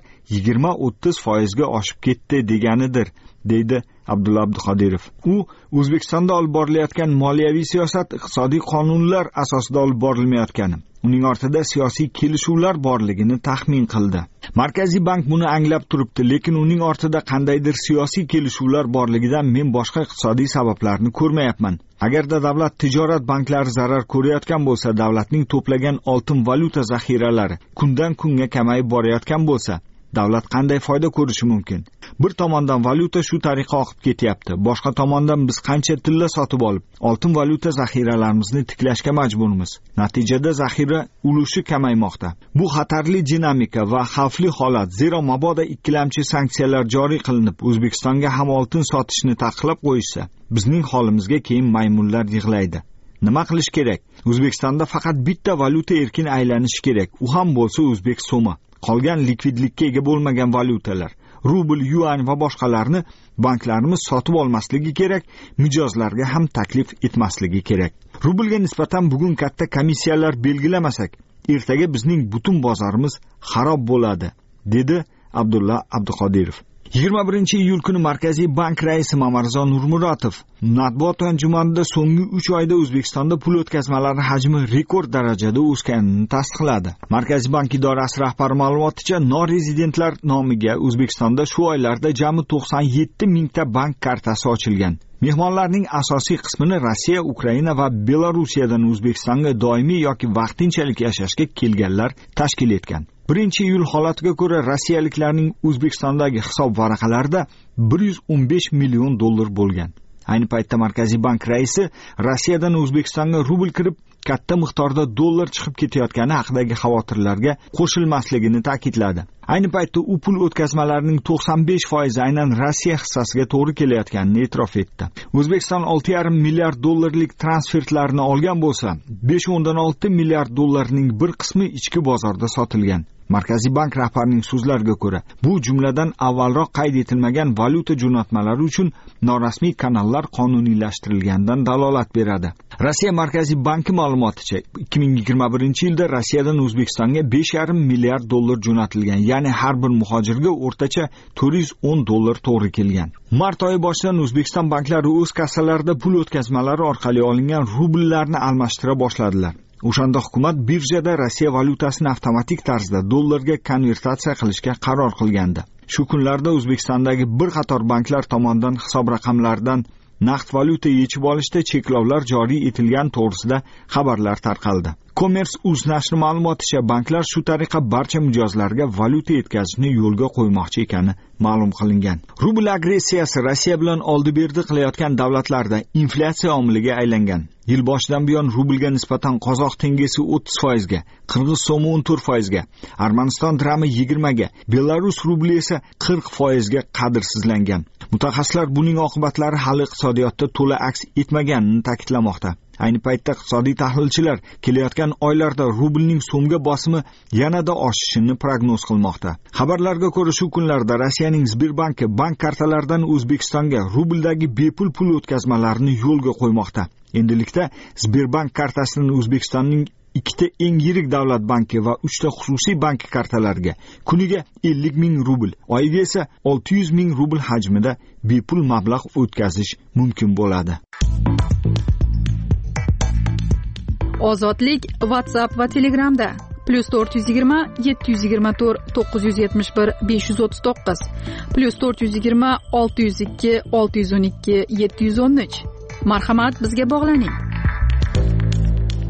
20-30% ga oshib ketdi deganidir, deydi Abdulla Abduqodirov. U O'zbekistonda olib borilayotgan moliyaviy siyosat iqtisodiy qonunlar asosida olib borilmayotgani, uning ortida siyosiy kelishuvlar borligini taxmin qildi. Markaziy bank buni anglab turibdi, lekin uning ortida qandaydir siyosiy kelishuvlar borligidan men boshqa iqtisodiy sabablarni ko'rmayapman. Agarda davlat tijorat banklari zarar ko'rayotgan bo'lsa, davlatning to'plagan oltin valyuta zaxiralari kundan kunga kamayib borayotgan bo'lsa, davlat qanday foyda ko'rishi mumkin? Bir tomondan valyuta shu tariqa oqib ketyapti. Boshqa tomondan biz qancha tilla sotib olib, oltin valyuta zaxiralarimizni tiklashga majburmiz. Natijada zaxira ulushi kamaymoqda. Bu xatarli dinamika va xavfli holat, zero mabodo ikkilamchi sanksiyalar joriy qilinib, O'zbekistonga ham oltin sotishni taqiqlab qo'yishsa, bizning holimizga keyin maymunlar yig'laydi. Nima qilish kerak? O'zbekistonda faqat bitta valyuta erkin aylanishi kerak. U ham bo'lsa o'zbek so'mi. Qolgan likvidlikka ega bo'lmagan valyutalar, rubl, yuan va boshqalarni banklarimiz sotib olmasligi kerak, mijozlarga ham taklif etmasligi kerak. Rublga nisbatan bugun katta komissiyalar belgilamasak, ertaga bizning butun bozorimiz xarob bo'ladi, dedi Abdulla Abduqodirov. 21-iyul kuni Markaziy bank raisi Mamarzon Nurmuratov matbuot anjumanida so'nggi 3 oyda O'zbekistonda pul o'tkazmalari hajmi rekord darajada o'sganini tasdiqladi. Markaziy bank idorasi rahbari ma'lumoticha, norezidentlar nomiga O'zbekistonda shu oylarda jami 97 mingta bank kartasi ochilgan. Mehmonlarning asosiy qismini Rossiya, Ukraina va Belorusiyadan O'zbekistonga doimiy yoki vaqtinchalik yashashga kelganlar tashkil etgan. 1-iyul holatiga ko'ra, rossiyaliklarning O'zbekistondagi hisob varaqalarida 115 million dollar bo'lgan. Ayni paytda Markaziy bank raisi Rossiyadan O'zbekistonga rubl kirib, katta miqdorda dollar chiqib ketayotgani haqidagi xavotirlarga qo'shilmasligini ta'kidladi. Ayni paytda u pul o'tkazmalarining 95% aynan Rossiya hissasiga to'g'ri kelayotganini e'tirof etdi. O'zbekiston 6,5 milliard dollarlik transfertlarni olgan bo'lsa, 5.6 milliard dollarning bir qismi ichki bozorda sotilgan. Markaziy bank rahbarining so'zlariga ko'ra, bu jumladan avvalroq qayd etilmagan valyuta jo'natmalari uchun norasmiy kanallar qonuniylashtirilganidan dalolat beradi. Rossiya Markaziy banki ma'lumoticha, 2021-yilda Rossiyadan O'zbekistonga 5,5 milliard dollar jo'natilgan, ya'ni har bir muhojirga o'rtacha 410 dollar to'g'ri kelgan. Mart oyi boshidan O'zbekiston banklari o'z kassalarida pul o'tkazmalari orqali olingan rubllarni almashtira boshladilar. O'shanda hukumat birjada Rossiya valyutasini avtomatik tarzda dollarga konvertatsiya qilishga qaror qilgandi. Shu kunlarda O'zbekistondagi bir qator banklar tomonidan hisob raqamlaridan naqd valyuta yechib olishda cheklovlar joriy etilgan to'g'risida xabarlar tarqaldi. Commerce.uz nashri ma'lumoticha, banklar shu tariqa barcha mijozlarga valyuta yetkazishni yo'lga qo'ymoqchi ekani ma'lum qilingan. Rubl agressiyasi Rossiya bilan oldi-berdi qilayotgan davlatlarda inflyatsiya omiliga aylangan. Yil boshidan buyon rublga nisbatan qozoq tengesi 30% ga, qirg'iz so'mi 14% ga, Armaniston dirhami 20 ga, Belarus rubli esa 40% ga qadrsizlangan. Mutaxassislar buning oqibatlari hali iqtisodiyotda to'la aks etmaganini ta'kidlamoqda. Ayni paytda iqtisodiy tahlilchilar kelayotgan oylarda rublning so'mga bosimi yanada oshishini prognoz qilmoqda. Xabarlarga ko'ra, shu kunlarda Rossiyaning Sberbanki bank kartalaridan O'zbekistonga rubldagi bepul pul o'tkazmalarini yo'lga qo'ymoqda. Endilikda Sberbank kartasidan O'zbekistonning 2 eng yirik davlat banki va 3 xususiy bank kartalariga kuniga 50 ming rubl, oyiga esa 600 ming rubl hajmida bepul mablag' o'tkazish mumkin bo'ladi. Ozodlik WhatsApp va Telegramda +420 724 971 539 +420 602 612 713. Marhamat, bizga bog'laning.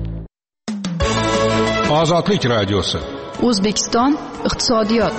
Ozodlik radiosi. O'zbekiston iqtisodiyot.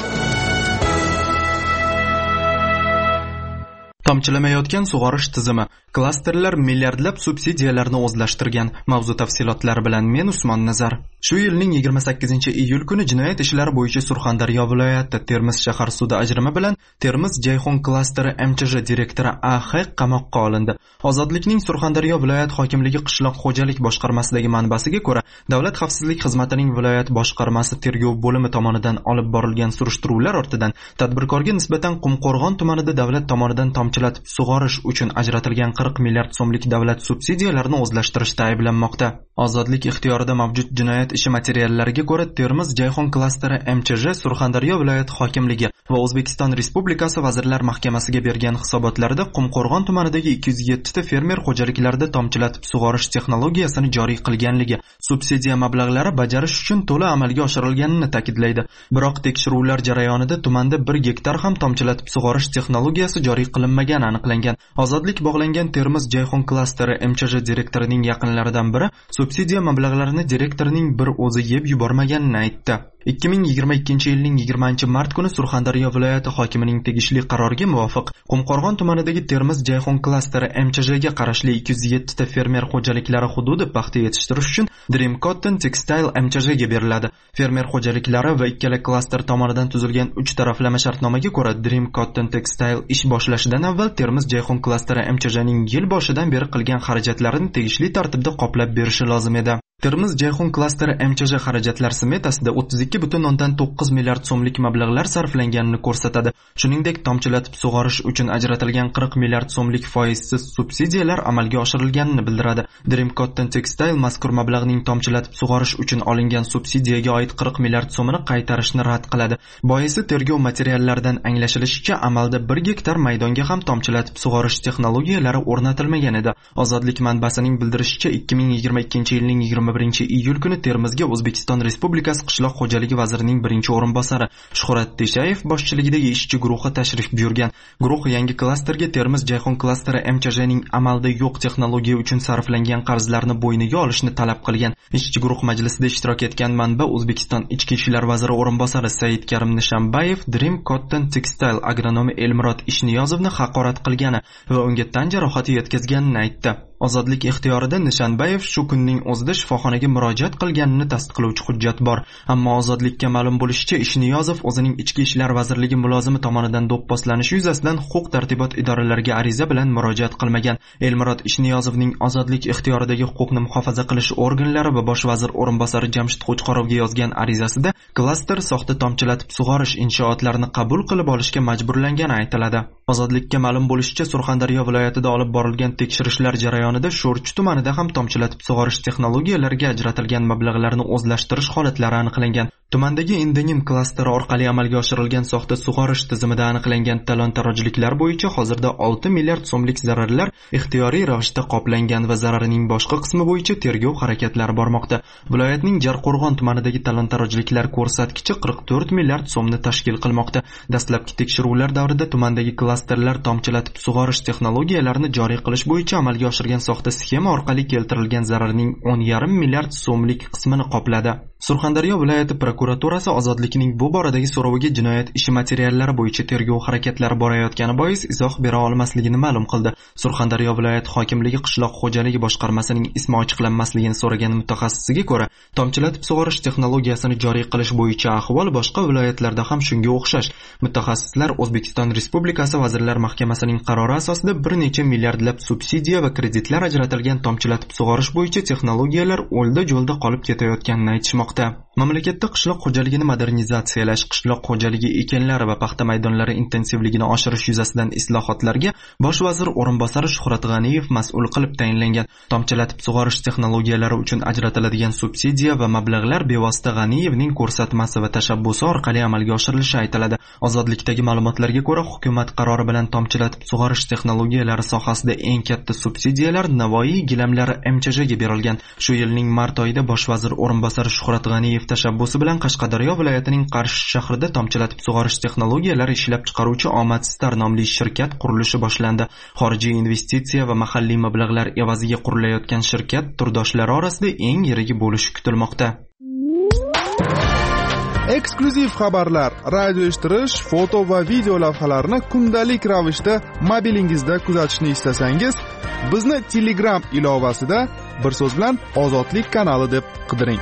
Tomchilamayotgan sug'orish tizimi, klasterlar milliardlab subsidiyalarni o'zlashtirgan. Mavzu tafsilotlari bilan men Usmon Nazar. Shu yilning 28-iyul kuni jinoyat ishlari bo'yicha Surxondaryo viloyati Termiz shahar sudi ajrimi bilan Termiz Jayxon klasteri MChJ direktori A.X. qamoqqa olindi. Ozodlikning Surxondaryo viloyat hokimligi qishloq xo'jalik boshqarmasidagi manbasiga ko'ra, Davlat xavfsizlik xizmatining viloyat boshqarmasi tergov bo'limi tomonidan olib borilgan surishtiruvlar ortidan tadbirkorga nisbatan Qumqo'rg'on tumanida davlat tomonidan tomchilatib sug'orish uchun ajratilgan 40 milliard so'mlik davlat subsidiyalarini o'zlashtirishda ayblanmoqda. Ozodlik ixtiyorida mavjud jinoyat ishi materiallariga ko'ra, Termiz Jayxon klasteri MChJ Surxondaryo viloyat hokimligi va O'zbekiston Respublikasi Vazirlar Mahkamasiga bergan hisobotlarida Qumqo'rg'on tumanidagi 207 ta fermer xo'jaliklarida tomchilatib sug'orish texnologiyasini joriy qilganligi, subsidiya mablag'lari bajarish uchun to'la amalga oshirilganini ta'kidlaydi. Biroq tekshiruvlar jarayonida tumanda 1 gektar ham tomchilatib sug'orish texnologiyasi joriy qilinmagani aniqlangan. Ozodlik bog'langan Termiz Jayxon klasteri MChJ direktorining yaqinlaridan biri subsidiya mablag'larini direktorining bir o'zi yeb yubormaganini aytdi. 2022-yilning 20-mart kuni Surxondaryo viloyati hokimining tegishli qaroriga muvofiq Qumqo'rg'on tumanidagi Termiz Jayxon klasteri MChJga qarashli 207 ta fermer xo'jaliklari hududi paxta yetishtirish uchun Dream Cotton Textile MChJga beriladi. Fermer xo'jaliklari va ikkala klaster tomonidan tuzilgan 3 taraflama shartnomaga ko'ra Dream Cotton Textile ish boshlashidan avval Termiz Jayxon klasteri MChJning yil boshidan beri qilgan xarajatlarini tegishli tartibda qoplab berishi lozim edi. Termiz Jayxon klasteri MChJ xarajatlar smetasida 32.9 milliard so'mlik mablag'lar sarflanganini ko'rsatadi. Shuningdek, tomchilatib sug'orish uchun ajratilgan 40 milliard so'mlik foizsiz subsidiyalar amalga oshirilganini bildiradi. Dream Cotton Textile mazkur mablag'ning tomchilatib sug'orish uchun olingan subsidiyaga oid 40 milliard so'mini qaytarishni rad qiladi. Boisi tergov materiallaridan anglashilishicha, amalda 1 gektar maydonga ham tomchilatib sug'orish texnologiyalari o'rnatilmagan edi. Ozodlik manbasining bildirishicha, 2022-yilning 21-iyul kuni Termizga O'zbekiston Respublikasi qishloq xo'jaligi vazirining birinchi o'rinbosari Shuhrat Teshayev boshchiligidagi ishchi guruhi tashrif buyurgan. Guruh yangi klasterga Termiz Jayxon klasteri MChJning amalda yo'q texnologiya uchun sarflangan qarzlarni bo'yniga olishni talab qilgan. Ishchi guruh majlisida ishtirok etgan manba O'zbekiston Ichki ishlar vaziri o'rinbosari Said Karim Nishanbayev Dream Cotton Textile agronomi Elmurod Ishniyozovni haqorat qilgani va unga tan jarohati yetkazganini aytdi. Ozodlik ixtiyorida Nishanbayev shu kunning o'zida shifoxonaga murojaat qilganini tasdiqlovchi hujjat bor. Ammo Ozodlikka ma'lum bo'lishicha, Ishniyozov o'zining Ichki ishlar vazirligi mulozimi tomonidan do'pposlanishi yuzasidan huquq-tartibot idoralariga ariza bilan murojaat qilmagan. Elmurod Ishniyozovning Ozodlik ixtiyoridagi huquqni muhofaza qilish organlari va bosh vazir o'rinbosari Jamshid Qo'chqorovga yozgan arizasida klaster soxta tomchilatib sug'orish inshootlarini qabul qilib olishga majburlangani aytiladi. Ozodlikka ma'lum bo'lishicha, Surxondaryo viloyatida olib borilgan tekshirishlar jarayonida Sho'rchi tumanida ham tomchilatib sug'orish texnologiyalariga ajratilgan mablag'larni o'zlashtirish holatlari aniqlangan. Tumandagi Indenin klasteri orqali amalga oshirilgan soxta sug'orish tizimida aniqlangan talon-tarojliklar bo'yicha hozirda 6 milliard so'mlik zararlar ixtiyoriy ravishda qoplangan va zararining boshqa qismi bo'yicha tergov harakatlari bormoqda. Viloyatning Jarqo'rg'on tumanidagi talon-tarojliklar ko'rsatkichi 44 milliard so'mni tashkil qilmoqda. Dastlabki tekshiruvlar davrida tumandagi klasterlar tomchilatib sug'orish texnologiyalarini joriy qilish bo'yicha amalga oshirgan soxta sxema orqali keltirilgan zararning 10,5 milliard so'mlik qismini qopladi. Surxondaryo viloyati prokuraturasi Ozodlikning bu boradagi so'roviga jinoyat ishi materiallari bo'yicha tergov harakatlari borayotgani bois izoh bera olmasligini ma'lum qildi. Surxondaryo viloyat hokimligi qishloq xo'jaligi boshqarmasining ismi ochiqlanmasligini so'ragan mutaxassisiga ko'ra, tomchilatib sug'orish texnologiyasini joriy qilish bo'yicha ahvol boshqa viloyatlarda ham shunga o'xshash. Mutaxassislar O'zbekiston Respublikasi Vazirlar Mahkamasining qarori asosida bir necha milliardlab subsidiya va kreditlar ajratilgan tomchilatib sug'orish bo'yicha texnologiyalar o'lda-jo'lda qolib ketayotganini aytishmoqda. Mamlakatda qishloq xo'jaligini modernizatsiyalash, qishloq xo'jaligi ekinlari va paxta maydonlari intensivligini oshirish yuzasidan islohotlarga bosh vazir o'rinbosari Shuhrat G'aniyev mas'ul qilib tayinlangan. Tomchilatib sug'orish texnologiyalari uchun ajratiladigan subsidiya va mablag'lar bevosita G'aniyevning ko'rsatmasi va tashabbusi orqali amalga oshirilishi aytiladi. Ozodlikdagi ma'lumotlarga ko'ra, hukumat qarori bilan tomchilatib sug'orish texnologiyalari sohasida eng katta subsidiyalar Navoiy gilamlari MChJga berilgan. Shu yilning mart oyida bosh vazir o'rinbosari Shuhrat G'aniyev tashabbusi bilan Qashqadaryo viloyatining Qarshi shahrida tomchilatib sug'orish texnologiyalari ishlab chiqaruvchi Omad Star nomli shirkat qurilishi boshlandi. Xorijiy investitsiya va mahalliy mablag'lar evaziga qurilayotgan shirkat turdoshlari orasida eng yirigi bo'lishi kutilmoqda. eksklyuziv xabarlar, radio eshittirish, foto va video lavhalarni kundalik ravishda mobilingizda kuzatishni istasangiz, bizni Telegram ilovasida bir so'z bilan Ozodlik kanali deb qidiring.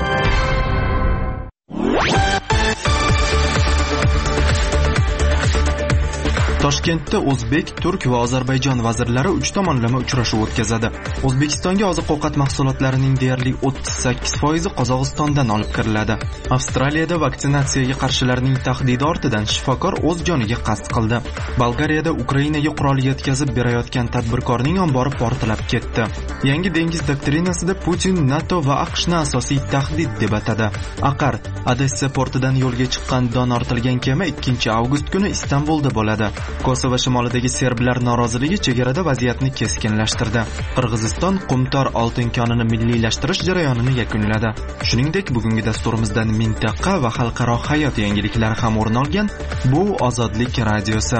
Toshkentda O'zbek, Turk va Ozarbayjon vazirlari 3 tomonlama uchrashuv o'tkazadi. O'zbekistonga oziq-ovqat mahsulotlarining deyarli 38% Qozog'istondan olib kiriladi. Avstraliyada vaksinatsiyaga qarshilarning tahdidi ortidan shifokor o'z joniga qasd qildi. Bolgariyada Ukrainaga qurol yetkazib berayotgan tadbirkorning ombori portlab ketdi. Yangi dengiz doktrinasida Putin NATO va AQShni asosiy tahdid deb atadi. Aqar Odessa portidan yo'lga chiqqan don ortilgan kema 2-avgust kuni Istanbulda bo'ladi. Kosovo shimolidagi serblar noroziligi chegarada vaziyatni keskinlashtirdi. Qirg'iziston Qumtor oltin konini milliylashtirish jarayonini yakunladi. Shuningdek, bugungi dasturimizdan mintaqa va xalqaro hayot yangiliklari ham o'rin olgan. Bu Ozodlik radiosi.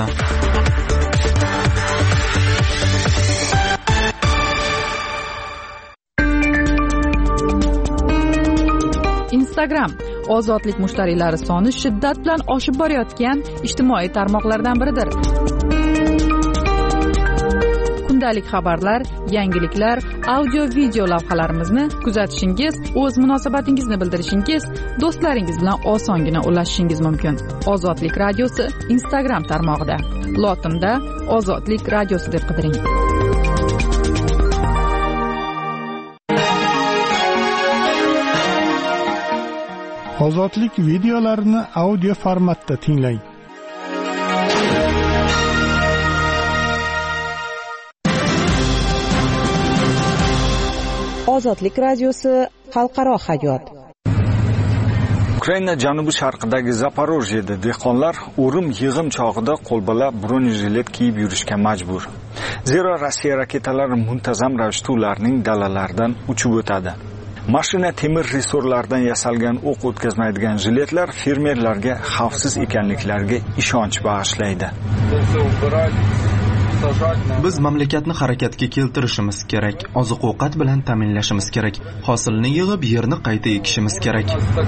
Instagram ozodlik mushtariylari soni shiddat bilan oshib borayotgan ijtimoiy tarmoqlardan biridir. Kundalik xabarlar, yangiliklar, audio-video lavhalarimizni kuzatishingiz, o'z munosabatingizni bildirishingiz, do'stlaringiz bilan osongina ulashishingiz mumkin. Ozodlik radiosi Instagram tarmog'ida. Lotinda Ozodlik radiosi deb qidiring. Ozodlik videolarini audio formatda tinglang. Ozodlik radiosi xalqaro hayot. Ukraina janubi sharqidagi Zaporojyeda dehqonlar o'rim yig'im chog'ida qo'lbola bronyejilet kiyib yurishga majbur. Zero Rossiya raketalari muntazam ravishda ularning dalalaridan uchib o'tadi. Mashina temir resorlardan yasalgan o'q o'tkazmaydigan jiletlar fermerlarga xavfsiz ekanliklariga ishonch bag'ishlaydi. Biz mamlakatni harakatga keltirishimiz kerak, oziq-ovqat bilan ta'minlashimiz kerak, hosilni yig'ib yerni qayta ekishimiz kerak.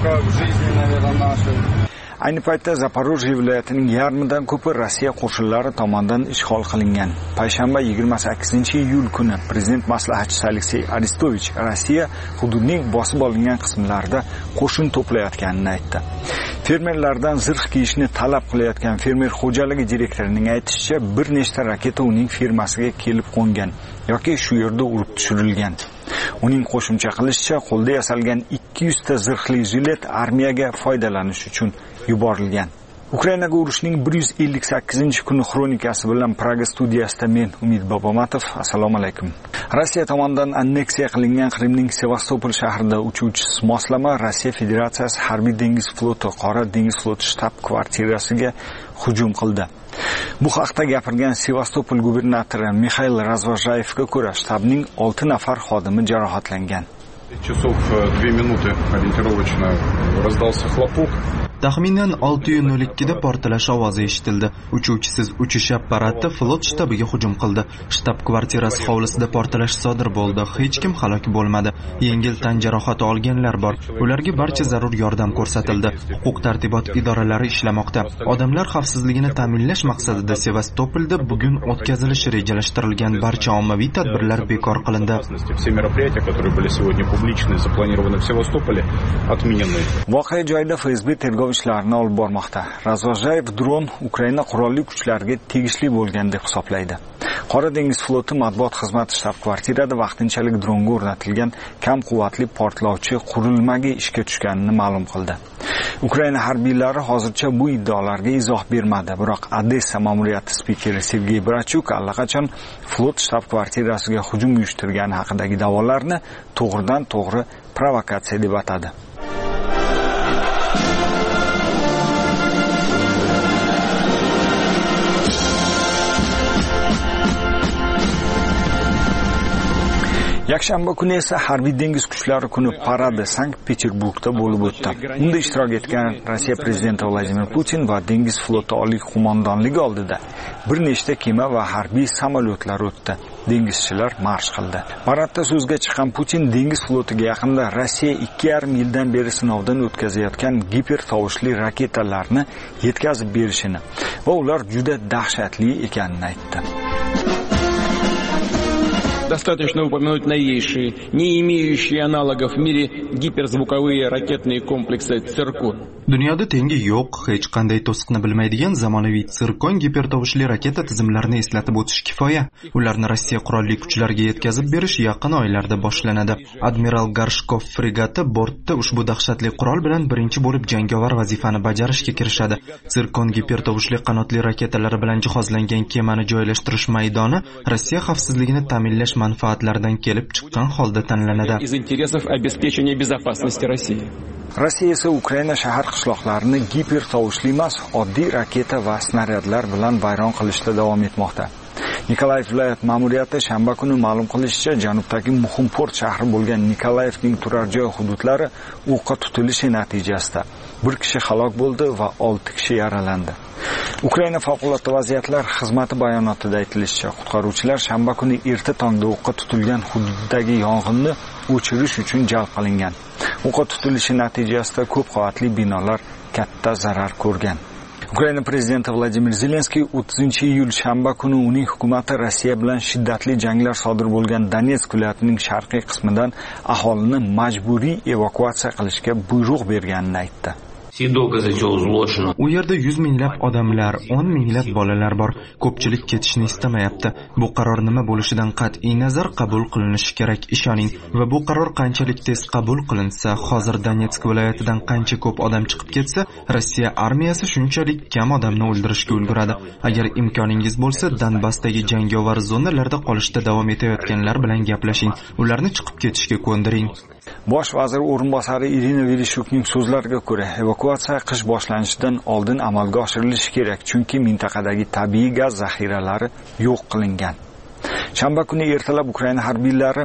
Ayni paytda Zaporojye viloyatining yarmidan ko'pi Rossiya qo'shinlari tomonidan ishg'ol qilingan. Payshanba 28-iyul kuni prezident maslahatchisi Aleksey Arestovich Rossiya hududining bosib olingan qismlarida qo'shin to'playotganini aytdi. Fermerlardan zirh kiyishni talab qilayotgan fermer xo'jaligi direktorining aytishicha, bir nechta raketa uning firmasiga kelib qo'ngan yoki shu yerda urib tushirilgan. Uning qo'shimcha qilishicha, qo'lda yasalgan 200 ta zirhli jilet armiyaga foydalanish uchun yuborilgan. Ukrainaga urushning 158-kuni xronikasi bilan Praga studiyasida men Umid Bobomatov. Assalomu alaykum. Rossiya tomonidan anneksiya qilingan Qrimning Sevastopol shahrida uchuvchisiz moslama Rossiya Federatsiyasi harbiy dengiz floti Qora dengiz floti shtab-kvartirasiga hujum qildi. Bu haqda gapirgan Sevastopol gubernatori Mikhail Razvojayevga ko'ra, shtabning 6 nafar xodimi jarohatlangan. Часов 2 минуты ориентировочно раздался хлопок. Taxminan 6:02 da portlash ovozi eshitildi. Uchuvchisiz uchish apparati flot shtabiga hujum qildi. Shtab kvartirasi hovlisida portlash sodir bo'ldi. Hech kim halok bo'lmadi. Yengil tan jarohati olganlar bor. Ularga barcha zarur yordam ko'rsatildi. Huquq-tartibot idoralari ishlamoqda. Odamlar xavfsizligini ta'minlash maqsadida Sevastopolda bugun o'tkazilishi rejalashtirilgan barcha ommaviy tadbirlar bekor qilindi. Voqea joyida FSB tergov ishlarini olib bormoqda. Razvojayev dron Ukraina qurolli kuchlariga tegishli bo'lgan deb hisoblaydi. Qora dengiz floti matbuot xizmati shtab-kvartirada vaqtinchalik dronga o'rnatilgan kam quvvatli portlovchi qurilmaga ishga tushganini ma'lum qildi. Ukraina harbiylari hozircha bu iddaolarga izoh bermadi, biroq Odessa ma'muriyati spikeri Sergey Brachuk allaqachon flot shtab-kvartirasiga hujum uyushtirgani haqidagi da'volarni to'g'ridan-to'g'ri provokatsiya deb atadi. Yakshanba kuni esa harbiy dengiz kuchlari kuni paradi Sankt-Peterburgda bo'lib o'tdi. Unda ishtirok etgan Rossiya prezidenti Vladimir Putin va dengiz floti oliy qo'mondonligi oldida bir nechta kema va harbiy samolyotlar o'tdi. Dengizchilar marsh qildi. Paradda so'zga chiqqan Putin dengiz flotiga yaqinda Rossiya 2,5 yildan beri sinovdan o'tkazayotgan gipertovushli raketalarni yetkazib berishini va ular juda dahshatli ekanini aytdi. Достаточно упомянуть новейшие, не имеющие аналогов в мире гиперзвуковые ракетные комплексы «Циркон». Dunyoda tengi yo'q, hech qanday to'siqni bilmaydigan zamonaviy Tsirkon gipertovushli raketa tizimlarini eslatib o'tish kifoya. Ularni Rossiya qurolli kuchlariga yetkazib berish yaqin oylarda boshlanadi. Admiral Gorshkov fregati bortda ushbu dahshatli qurol bilan birinchi bo'lib jangovar vazifani bajarishga kirishadi. Tsirkon gipertovushli qanotli raketalari bilan jihozlangan kemani joylashtirish maydoni Rossiya xavfsizligini ta'minlash manfaatlaridan kelib chiqqan holda tanlanadi. Из интересов обеспечения безопасности России. Rossiya esa Ukraina shahar qishloqlarini gipertovushli emas, oddiy raketa va snaryadlar bilan vayron qilishda davom etmoqda. Nikolayev viloyat ma'muriyati shanba kuni ma'lum qilishicha, janubdagi muhim port shahri bo'lgan Nikolayevning turar joy hududlari o'qqa tutilishi natijasida 1 kishi halok bo'ldi va 6 kishi yaralandi. Ukraina favqulodda vaziyatlar xizmati bayonotida aytilishicha, qutqaruvchilar shanba kuni erta tongda o'qqa tutilgan hududdagi yong'inni o'chirish uchun jalb qilingan. O'qqa tutilishi natijasida ko'p qavatli binolar katta zarar ko'rgan. Ukraina prezidenti Vladimir Zelenskiy 30-iyul shanba kuni uning hukumati Rossiya bilan shiddatli janglar sodir bo'lgan Donetsk viloyatining sharqiy qismidan aholini majburiy evakuatsiya qilishga buyruq berganini aytdi. U yerda 100 minglab odamlar, 10 minglab bolalar bor. Ko'pchilik ketishni istamayapti. Bu qaror nima bo'lishidan qat'iy nazar qabul qilinishi kerak, ishoning. Va bu qaror qanchalik tez qabul qilinsa, hozir Donetsk viloyatidan qancha ko'p odam chiqib ketsa, Rossiya armiyasi shunchalik kam odamni o'ldirishga ulguradi. Agar imkoningiz bo'lsa, Donbassdagi jangovar zonalarda qolishda davom etayotganlar bilan gaplashing. Ularni chiqib ketishga ko'ndiring. Bosh vazir o'rinbosari Irina Vereshchukning so'zlariga ko'ra, evakuatsiya qish boshlanishidan oldin amalga oshirilishi kerak, chunki mintaqadagi tabiiy gaz zaxiralari yo'q qilingan. Shanba kuni ertalab Ukraina harbiylari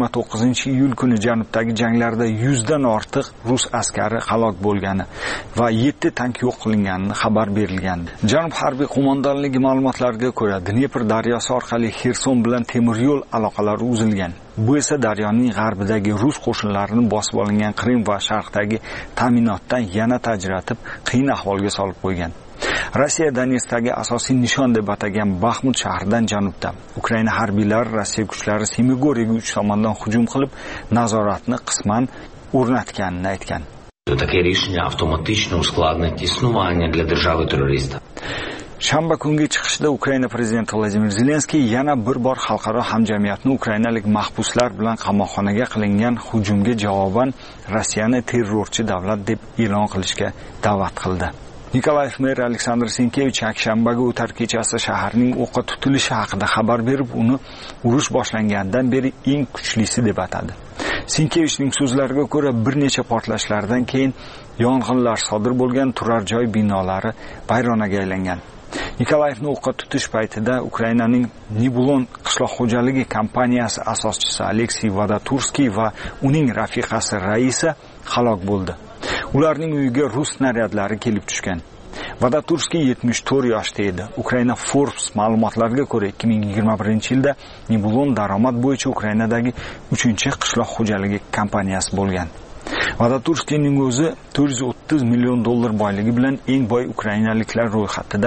29-iyul kuni janubdagi janglarda 100 dan ortiq rus askari halok bo'lgani va 7 tank yo'q qilinganini xabar berilgan. Janub harbiy qo'mondonligi ma'lumotlariga ko'ra, Dnepr daryosi orqali Xerson bilan temir yo'l aloqalari uzilgan. Bu esa daryoning g'arbidagi rus qo'shinlarini bosib olingan Qrim va sharqdagi ta'minotdan yana tajratib, qiyin ahvolga solib qo'ygan. Rossiya Donetskdagi asosiy nishon deb atagan Baxmut shahridan janubda. Ukraina harbiylari Rossiya kuchlari Semigoriyga 3 tomondan hujum qilib, nazoratni qisman o'rnatganini aytgan. Таке рішення автоматично ускладнить існування для держави-терориста. Shanba kungi chiqishda Ukraina prezidenti Vladimir Zelenskiy yana bir bor xalqaro hamjamiyatni ukrainalik mahbuslar bilan qamoqxonaga qilingan hujumga javoban Rossiyani terrorchi davlat deb e'lon qilishga da'vat qildi. Nikolayev meri Aleksandr Sinkevich yakshanbaga o'tar kechasi shaharning o'qqa tutilishi haqida xabar berib, uni urush boshlangandan beri eng kuchlisi deb atadi. Sinkevichning so'zlariga ko'ra, bir necha portlashlardan keyin yong'inlar sodir bo'lgan turar joy binolari vayronaga aylangan. Nikolayevni o'qqa tutish paytida Ukrainaning Nibulon qishloq xo'jaligi kompaniyasi asoschisi Aleksey Vodoturskiy va uning rafiqasi Raisa halok bo'ldi. Ularning uyiga rus snaryadlari kelib tushgan. Vodoturskiy 74 yoshda edi. Ukraina Forbes ma'lumotlariga ko'ra 2021-yilda Nibulon daromad bo'yicha Ukrainadagi 3-qishloq xo'jaligi kompaniyasi bo'lgan. Vodoturskiyning o'zi $430 million boyligi bilan eng boy ukrainaliklar ro'yxatida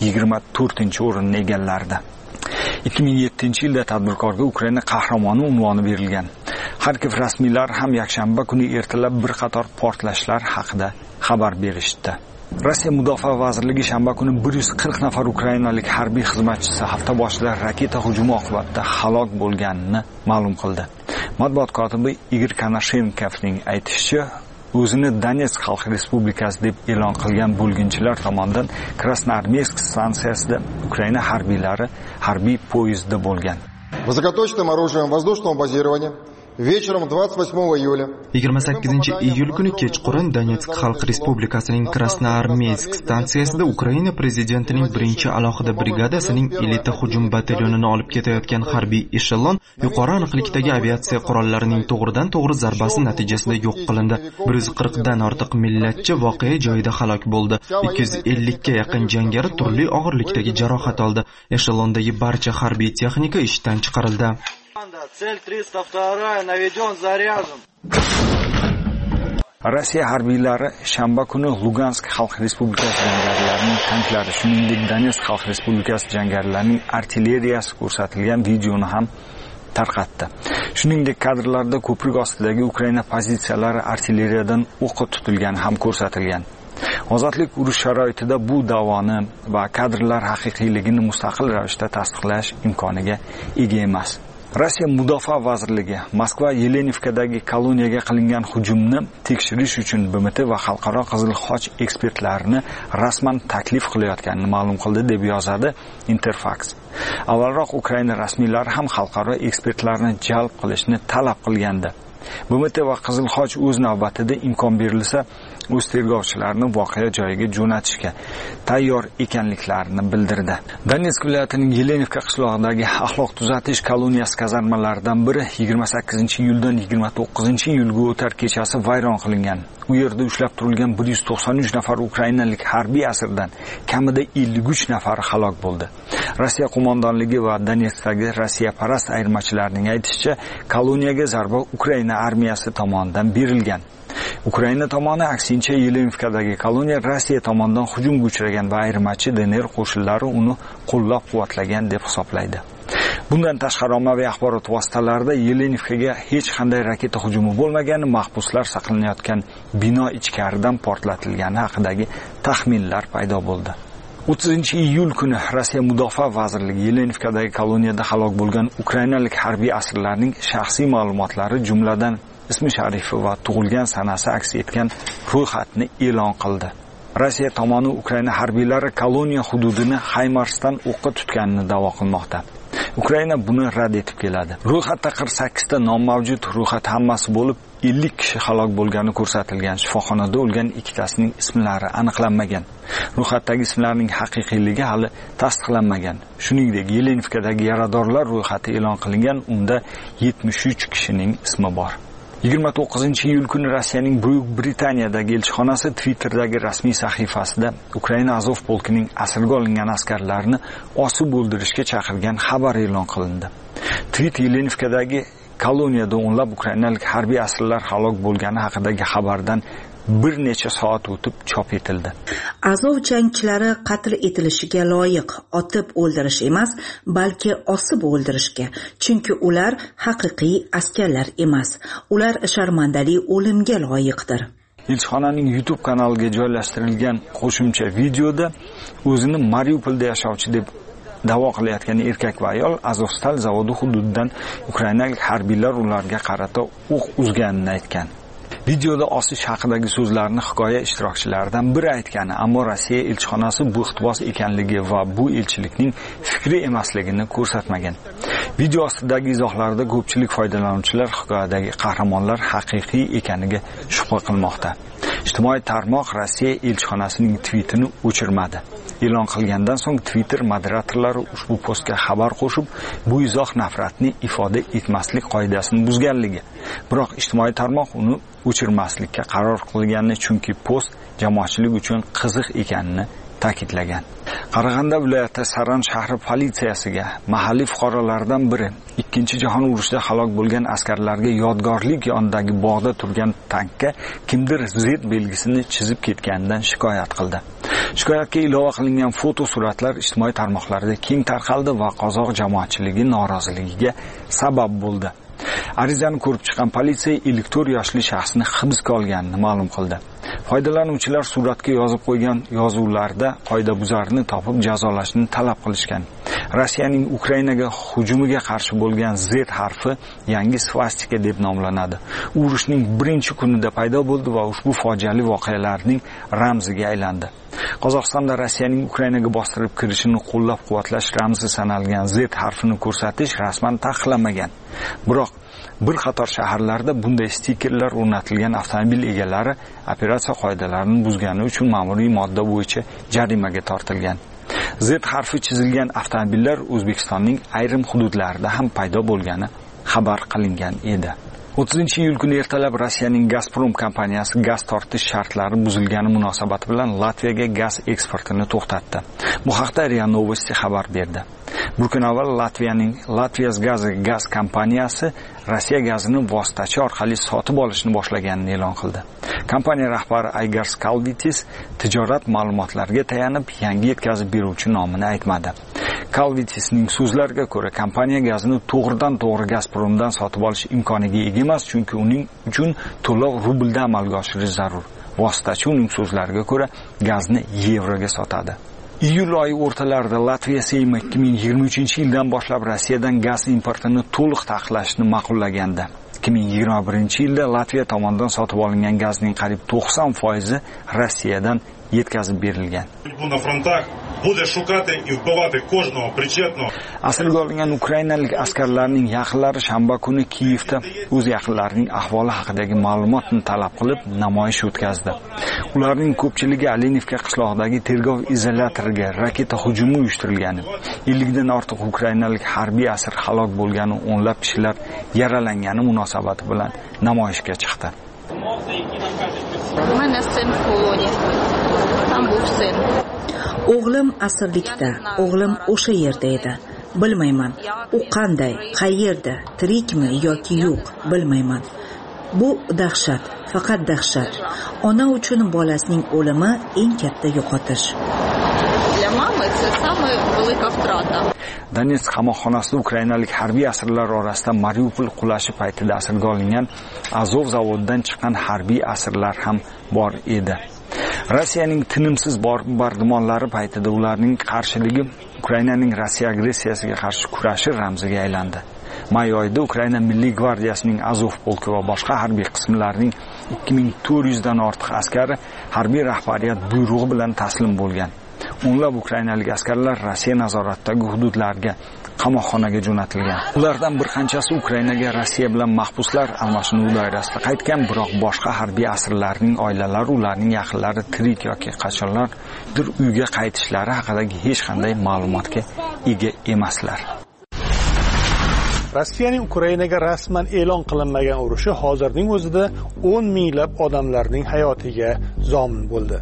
24-o'rinni egallardi. 2007-yilda tadbirkorga Ukraina qahramoni unvoni berilgan. Xarkov rasmiylari ham yakshanba kuni ertalab bir qator portlashlar haqida xabar berishdi. Rossiya Mudofaa vazirligi shanba kuni 140 nafar ukrainalik harbiy xizmatchisi hafta boshida raketa hujumi oqibatida halok bo'lganini ma'lum qildi. Matbuot kotibi Igor Konashenkovning aytishicha, o'zini Donetsk Xalq Respublikasi deb e'lon qilgan bo'lginchilar tomonidan Krasnoarmeysk stansiyasida Ukraina harbiylari harbiy poyezdda bo'lgan. Высокоточным оружием воздушного базирования вечером 28 июля 28-iyul kuni kechqurun Donetsk Xalq Respublikasining Krasnoarmeysk stansiyasida Ukraina prezidentining birinchi alohida brigadasining elita hujum batalyonini olib ketayotgan harbiy eshelon yuqori aniqlikdagi aviatsiya qurollarining to'g'ridan-to'g'ri zarbasi natijasida yo'q qilindi. 140 dan ortiq millatchi voqea joyida halok bo'ldi. 250 ga yaqin jangari turli og'irlikdagi jarohat oldi. Eshelondagi barcha harbiy texnika ishdan chiqarildi. Цель 302 наведен, заряжен. Rossiya harbiylari shanba kuni Lugansk Xalq Respublikasi jangarilarining tanklari, shuningdek Donetsk Xalq Respublikasi jangarilarining artilleriyasi ko'rsatilgan videoni ham tarqatdi. Shuningdek, kadrlarda ko'prik ostidagi Ukraina pozitsiyalari artilleriyadan o'qqa tutilgani ham ko'rsatilgan. Ozodlik urush sharoitida bu da'voni va kadrlar haqiqiyligini mustaqil ravishda tasdiqlash imkoniga ega emas. Rossiya Mudofaa vazirligi Moskva Yelenivkadagi koloniyaga qilingan hujumni tekshirish uchun BMT va Xalqaro Qizil Xoch ekspertlarini rasman taklif qilayotganini ma'lum qildi deb yozadi Interfax. Avvalroq Ukraina rasmiylari ham xalqaro ekspertlarni jalb qilishni talab qilgandi. BMT va Qizil Xoch o'z navbatida imkon berilsa, o'z tergovchilarini voqea joyiga jo'natishga tayyor ekanliklarini bildirdi. Donetsk viloyatining Yelenivka qishlog'idagi axloq tuzatish koloniyasi kazarmalaridan biri 28-iyuldan 29-iyulga o'tar kechasi vayron qilingan. U yerda ushlab turilgan 193 nafar ukrainalik harbiy asirdan kamida 53 nafari halok bo'ldi. Rossiya qo'mondonligi va Donetskdagi Rossiya parast ayirmachilarining aytishicha, koloniyaga zarba Ukraina armiyasi tomonidan berilgan. Ukraina tomoni aksincha Yelenivkadagi koloniya Rossiya tomonidan hujumga uchragan va ayirmachi DNR qo'shinlari uni qo'llab-quvvatlagan deb hisoblaydi. Bundan tashqari ommaviy axborot vositalarida Yelenivkaga hech qanday raketa hujumi bo'lmagani, mahbuslar saqlanayotgan bino ichkaridan portlatilgani haqidagi taxminlar paydo bo'ldi. 30-iyul kuni Rossiya Mudofaa vazirligi Yelenivkadagi koloniyada halok bo'lgan ukrainalik harbiy asirlarning shaxsiy ma'lumotlari, jumladan ismi sharifi va tug'ilgan sanasi aks etgan ro'yxatni e'lon qildi. Rossiya tomoni Ukraina harbiylari koloniya hududini HIMARSdan o'qqa tutganini da'vo qilmoqda. Ukraina buni rad etib keladi. Ro'yxatda 48 ta nom mavjud. Ro'yxat hammasi bo'lib 50 kishi halok bo'lgani ko'rsatilgan. Shifoxonada o'lgan ikkitasining ismlari aniqlanmagan. Ro'yxatdagi ismlarning haqiqiyligi hali tasdiqlanmagan. Shuningdek, Yelenivkadagi yaradorlar ro'yxati e'lon qilingan, unda 73 kishining ismi bor. 29-iyul kuni Rossiyaning Buyuk Britaniyadagi elchixonasi Twitter'dagi rasmiy sahifasida Ukraina Azov polkining asirga olingan askarlarini osib o'ldirishga chaqirgan xabar e'lon qilindi. Tweet Yelenivkadagi koloniyada o'nlab ukrainalik harbiy asirlar halok bo'lgani haqidagi xabardan bir necha soat o'tib chop etildi. Azov jangchilari qatl etilishiga loyiq, otib o'ldirish emas, balki osib o'ldirishga. Chunki ular haqiqiy askarlar emas. Ular sharmandali o'limga loyiqdir. Elchixonaning YouTube kanaliga joylashtirilgan qo'shimcha videoda o'zini Mariupolda yashovchi deb da'vo qilayotgan erkak va ayol Azovstal zavodi hududidan ukrainalik harbiylar ularga qarata o'q uzganini aytgan. Videoda osish haqidagi so'zlarni hikoya ishtirokchilaridan biri aytgani, ammo Rossiya elchixonasi bu iqtibos ekanligi va bu elchilikning fikri emasligini ko'rsatmagan. Video ostidagi izohlarda ko'pchilik foydalanuvchilar hikoyadagi qahramonlar haqiqiy ekaniga shubha qilmoqda. Ijtimoiy tarmoq Rossiya elchixonasining tweetini o'chirmadi. E'lon qilgandan so'ng Twitter moderatorlari ushbu postga xabar qo'shib, bu izoh nafratni ifoda etmaslik qoidasini buzganligi. Biroq ijtimoiy tarmoq uni o'chirmaslikka qaror qilganini, chunki post jamoatchilik uchun qiziq ekanini ta'kidlagan. Qarag'anda viloyati Saran shahri politsiyasiga mahalliy fuqarolardan biri 2-jahon urushida halok bo'lgan askarlarga yodgorlik yonidagi bog'da turgan tankka kimdir Z belgisini chizib ketganidan shikoyat qildi. Shikoyatga ilova qilingan fotosuratlar ijtimoiy tarmoqlarda keng tarqaldi va qozoq jamoatchiligi noroziligiga sabab bo'ldi. Arizani ko'rib chiqqan politsiya 54 yoshli shaxsni hibsga olganini ma'lum qildi. Foydalanuvchilar suratga yozib qo'ygan yozuvlarda qoidabuzarni topib jazolashni talab qilishgan. Rossiyaning Ukrainaga hujumiga qarshi bo'lgan Z harfi yangi svastika deb nomlanadi. Urushning birinchi kunida paydo bo'ldi va ushbu fojiali voqealarning ramziga aylandi. Qozog'istonda Rossiyaning Ukrainaga bostirib kirishini qo'llab-quvvatlash ramzi sanalgan Z harfini ko'rsatish rasman taqiqlanmagan. Biroq bir qator shaharlarda bunday stikerlar o'rnatilgan avtomobil egalari operatsiya qoidalarini buzgani uchun ma'muriy modda bo'yicha jarimaga tortilgan. Z harfi chizilgan avtomobillar O'zbekistonning ayrim hududlarida ham paydo bo'lgani xabar qilingan edi. 30-iyul kuni ertalab Rossiyaning Gazprom kompaniyasi gaz tortish shartlari buzilgani munosabati bilan Latviyaga gaz eksportini to'xtatdi. Bu haqda RIA Novosti xabar berdi. Bir kun avval Latviyaning Latviyazgaz gaz kompaniyasi Rossiya gazini vositachi orqali sotib olishni boshlaganini e'lon qildi. Kompaniya rahbari Aygar Skalvitis tijorat ma'lumotlariga tayanib yangi yetkazib beruvchi nomini aytmadi. Kalvitisning so'zlariga ko'ra, kompaniya gazni to'g'ridan-to'g'ri Gazpromdan sotib olish imkoniga ega emas, chunki uning uchun to'lov rublda amalga oshirish zarur. Vositachi uning so'zlariga ko'ra, gazni yevroga sotadi. Iyul oyi o'rtalarida Latviya Seymi 2023-yildan boshlab Rossiyadan gaz importini to'liq taqiqlashni ma'qullagandi. 2021-yilda Latviya tomonidan sotib olingan gazning qariyb 90% Rossiyadan yetkazib berilgan. Asirga olingan ukrainalik askarlarning yaqinlari shanba kuni Kiyevda o'z yaqinlarining ahvoli haqidagi ma'lumotni talab qilib namoyish o'tkazdi. Ularning ko'pchiligi Alenivka qishlog'idagi tergov izolyatoriga raketa hujumi uyushtirilgani, 50 dan ortiq ukrainalik harbiy asir halok bo'lgani, o'nlab kishilar yaralangani munosabati bilan namoyishga chiqdi. O'g'lim asirlikda, o'g'lim o'sha yerda edi. Bilmayman, u qanday, qayerda, tirikmi yoki yo'q, bilmayman. Bu dahshat, faqat dahshat. Ona uchun bolasining o'limi eng katta yo'qotish. Donetsk qamoqxonasida ukrainalik harbiy asirlar orasida Mariupol qulashi paytida asirga olingan Azov zavodidan chiqqan harbiy asirlar ham bor edi. Rossiyaning tinimsiz bombardimonlari paytida ularning qarshiligi Ukrainaning Rossiya agressiyasiga qarshi kurashi ramziga aylandi. May oyida Ukraina Milliy gvardiyasining Azov polki va boshqa harbiy qismlarining 2400 dan ortiq askari harbiy rahbariyat buyrug'i bilan taslim bo'lgan. O'nlab ukrainalik askarlar Rossiya nazoratidagi hududlarga qamoqxonaga jo'natilgan. Ulardan bir qanchasi Ukrainaga Rossiya bilan mahbuslar almashinuvi doirasida qaytgan, biroq boshqa harbiy asirlarning oilalari, ularning yaqinlari tirik yoki qachonlardir uyga qaytishlari haqidagi hech qanday ma'lumotga ega emaslar. Rossiyaning Ukrainaga rasman e'lon qilinmagan urushi hozirning o'zida 10 minglab odamlarning hayotiga zomin bo'ldi.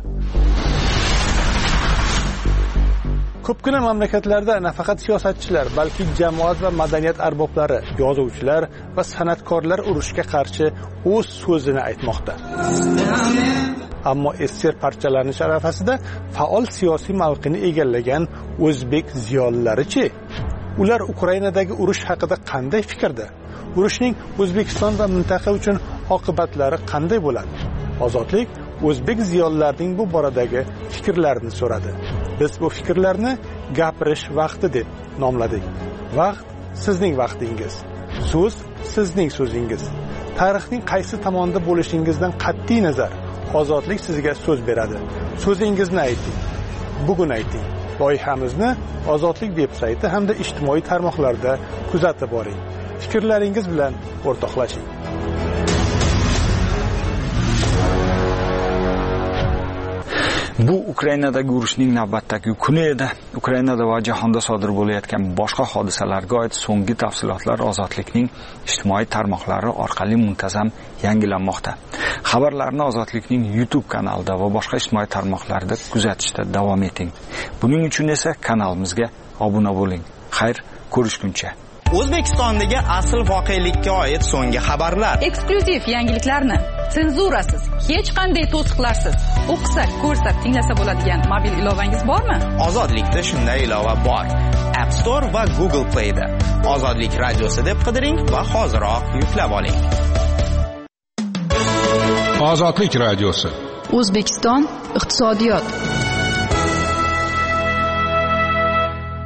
Ko'pgina mamlakatlarda nafaqat siyosatchilar, balki jamoat va madaniyat arboblari, yozuvchilar va san'atkorlar urushga qarshi o'z so'zini aytmoqda. Ammo ester parchalanish arafasida faol siyosiy mavqeni egallagan o'zbek ziyolilari-chi? Ular Ukrainadagi urush haqida qanday fikrda? Urushning O'zbekiston va mintaqa uchun oqibatlari qanday bo'ladi? Ozodlik o'zbek ziyolilarining bu boradagi fikrlarini so'radi. Biz bu fikrlarni gapirish vaqti deb nomladik. Vaqt sizning vaqtingiz. So'z sizning so'zingiz. Tarixning qaysi tomonda bo'lishingizdan qat'iy nazar, ozodlik sizga so'z beradi. So'zingizni ayting. Bugun ayting. Loyihamizni Ozodlik veb-sayti hamda ijtimoiy tarmoqlarda kuzatib boring. Fikrlaringiz bilan o'rtoqlashing. Bu Ukrainadagi urushning navbatdagi kuni edi. Ukrainada va jahonda sodir bo'layotgan boshqa hodisalarga oid so'nggi tafsilotlar Ozodlikning ijtimoiy tarmoqlari orqali muntazam yangilanmoqda. Xabarlarni Ozodlikning YouTube kanalida va boshqa ijtimoiy tarmoqlarda kuzatishda davom eting. Buning uchun esa kanalimizga obuna bo'ling. Xayr, ko'rishguncha. O'zbekistondagi asl voqelikka oid so'nggi xabarlar, eksklyuziv yangiliklarni senzurasiz, hech qanday to'siqlarsiz o'qisak, ko'rsak, tinglasa bo'ladigan mobil ilovangiz bormi? Ozodlikda shunday ilova bor. App Store va Google Play da Ozodlik radiosi deb qidiring va hoziroq yuklab oling. Ozodlik radiosi. O'zbekiston iqtisodiyot.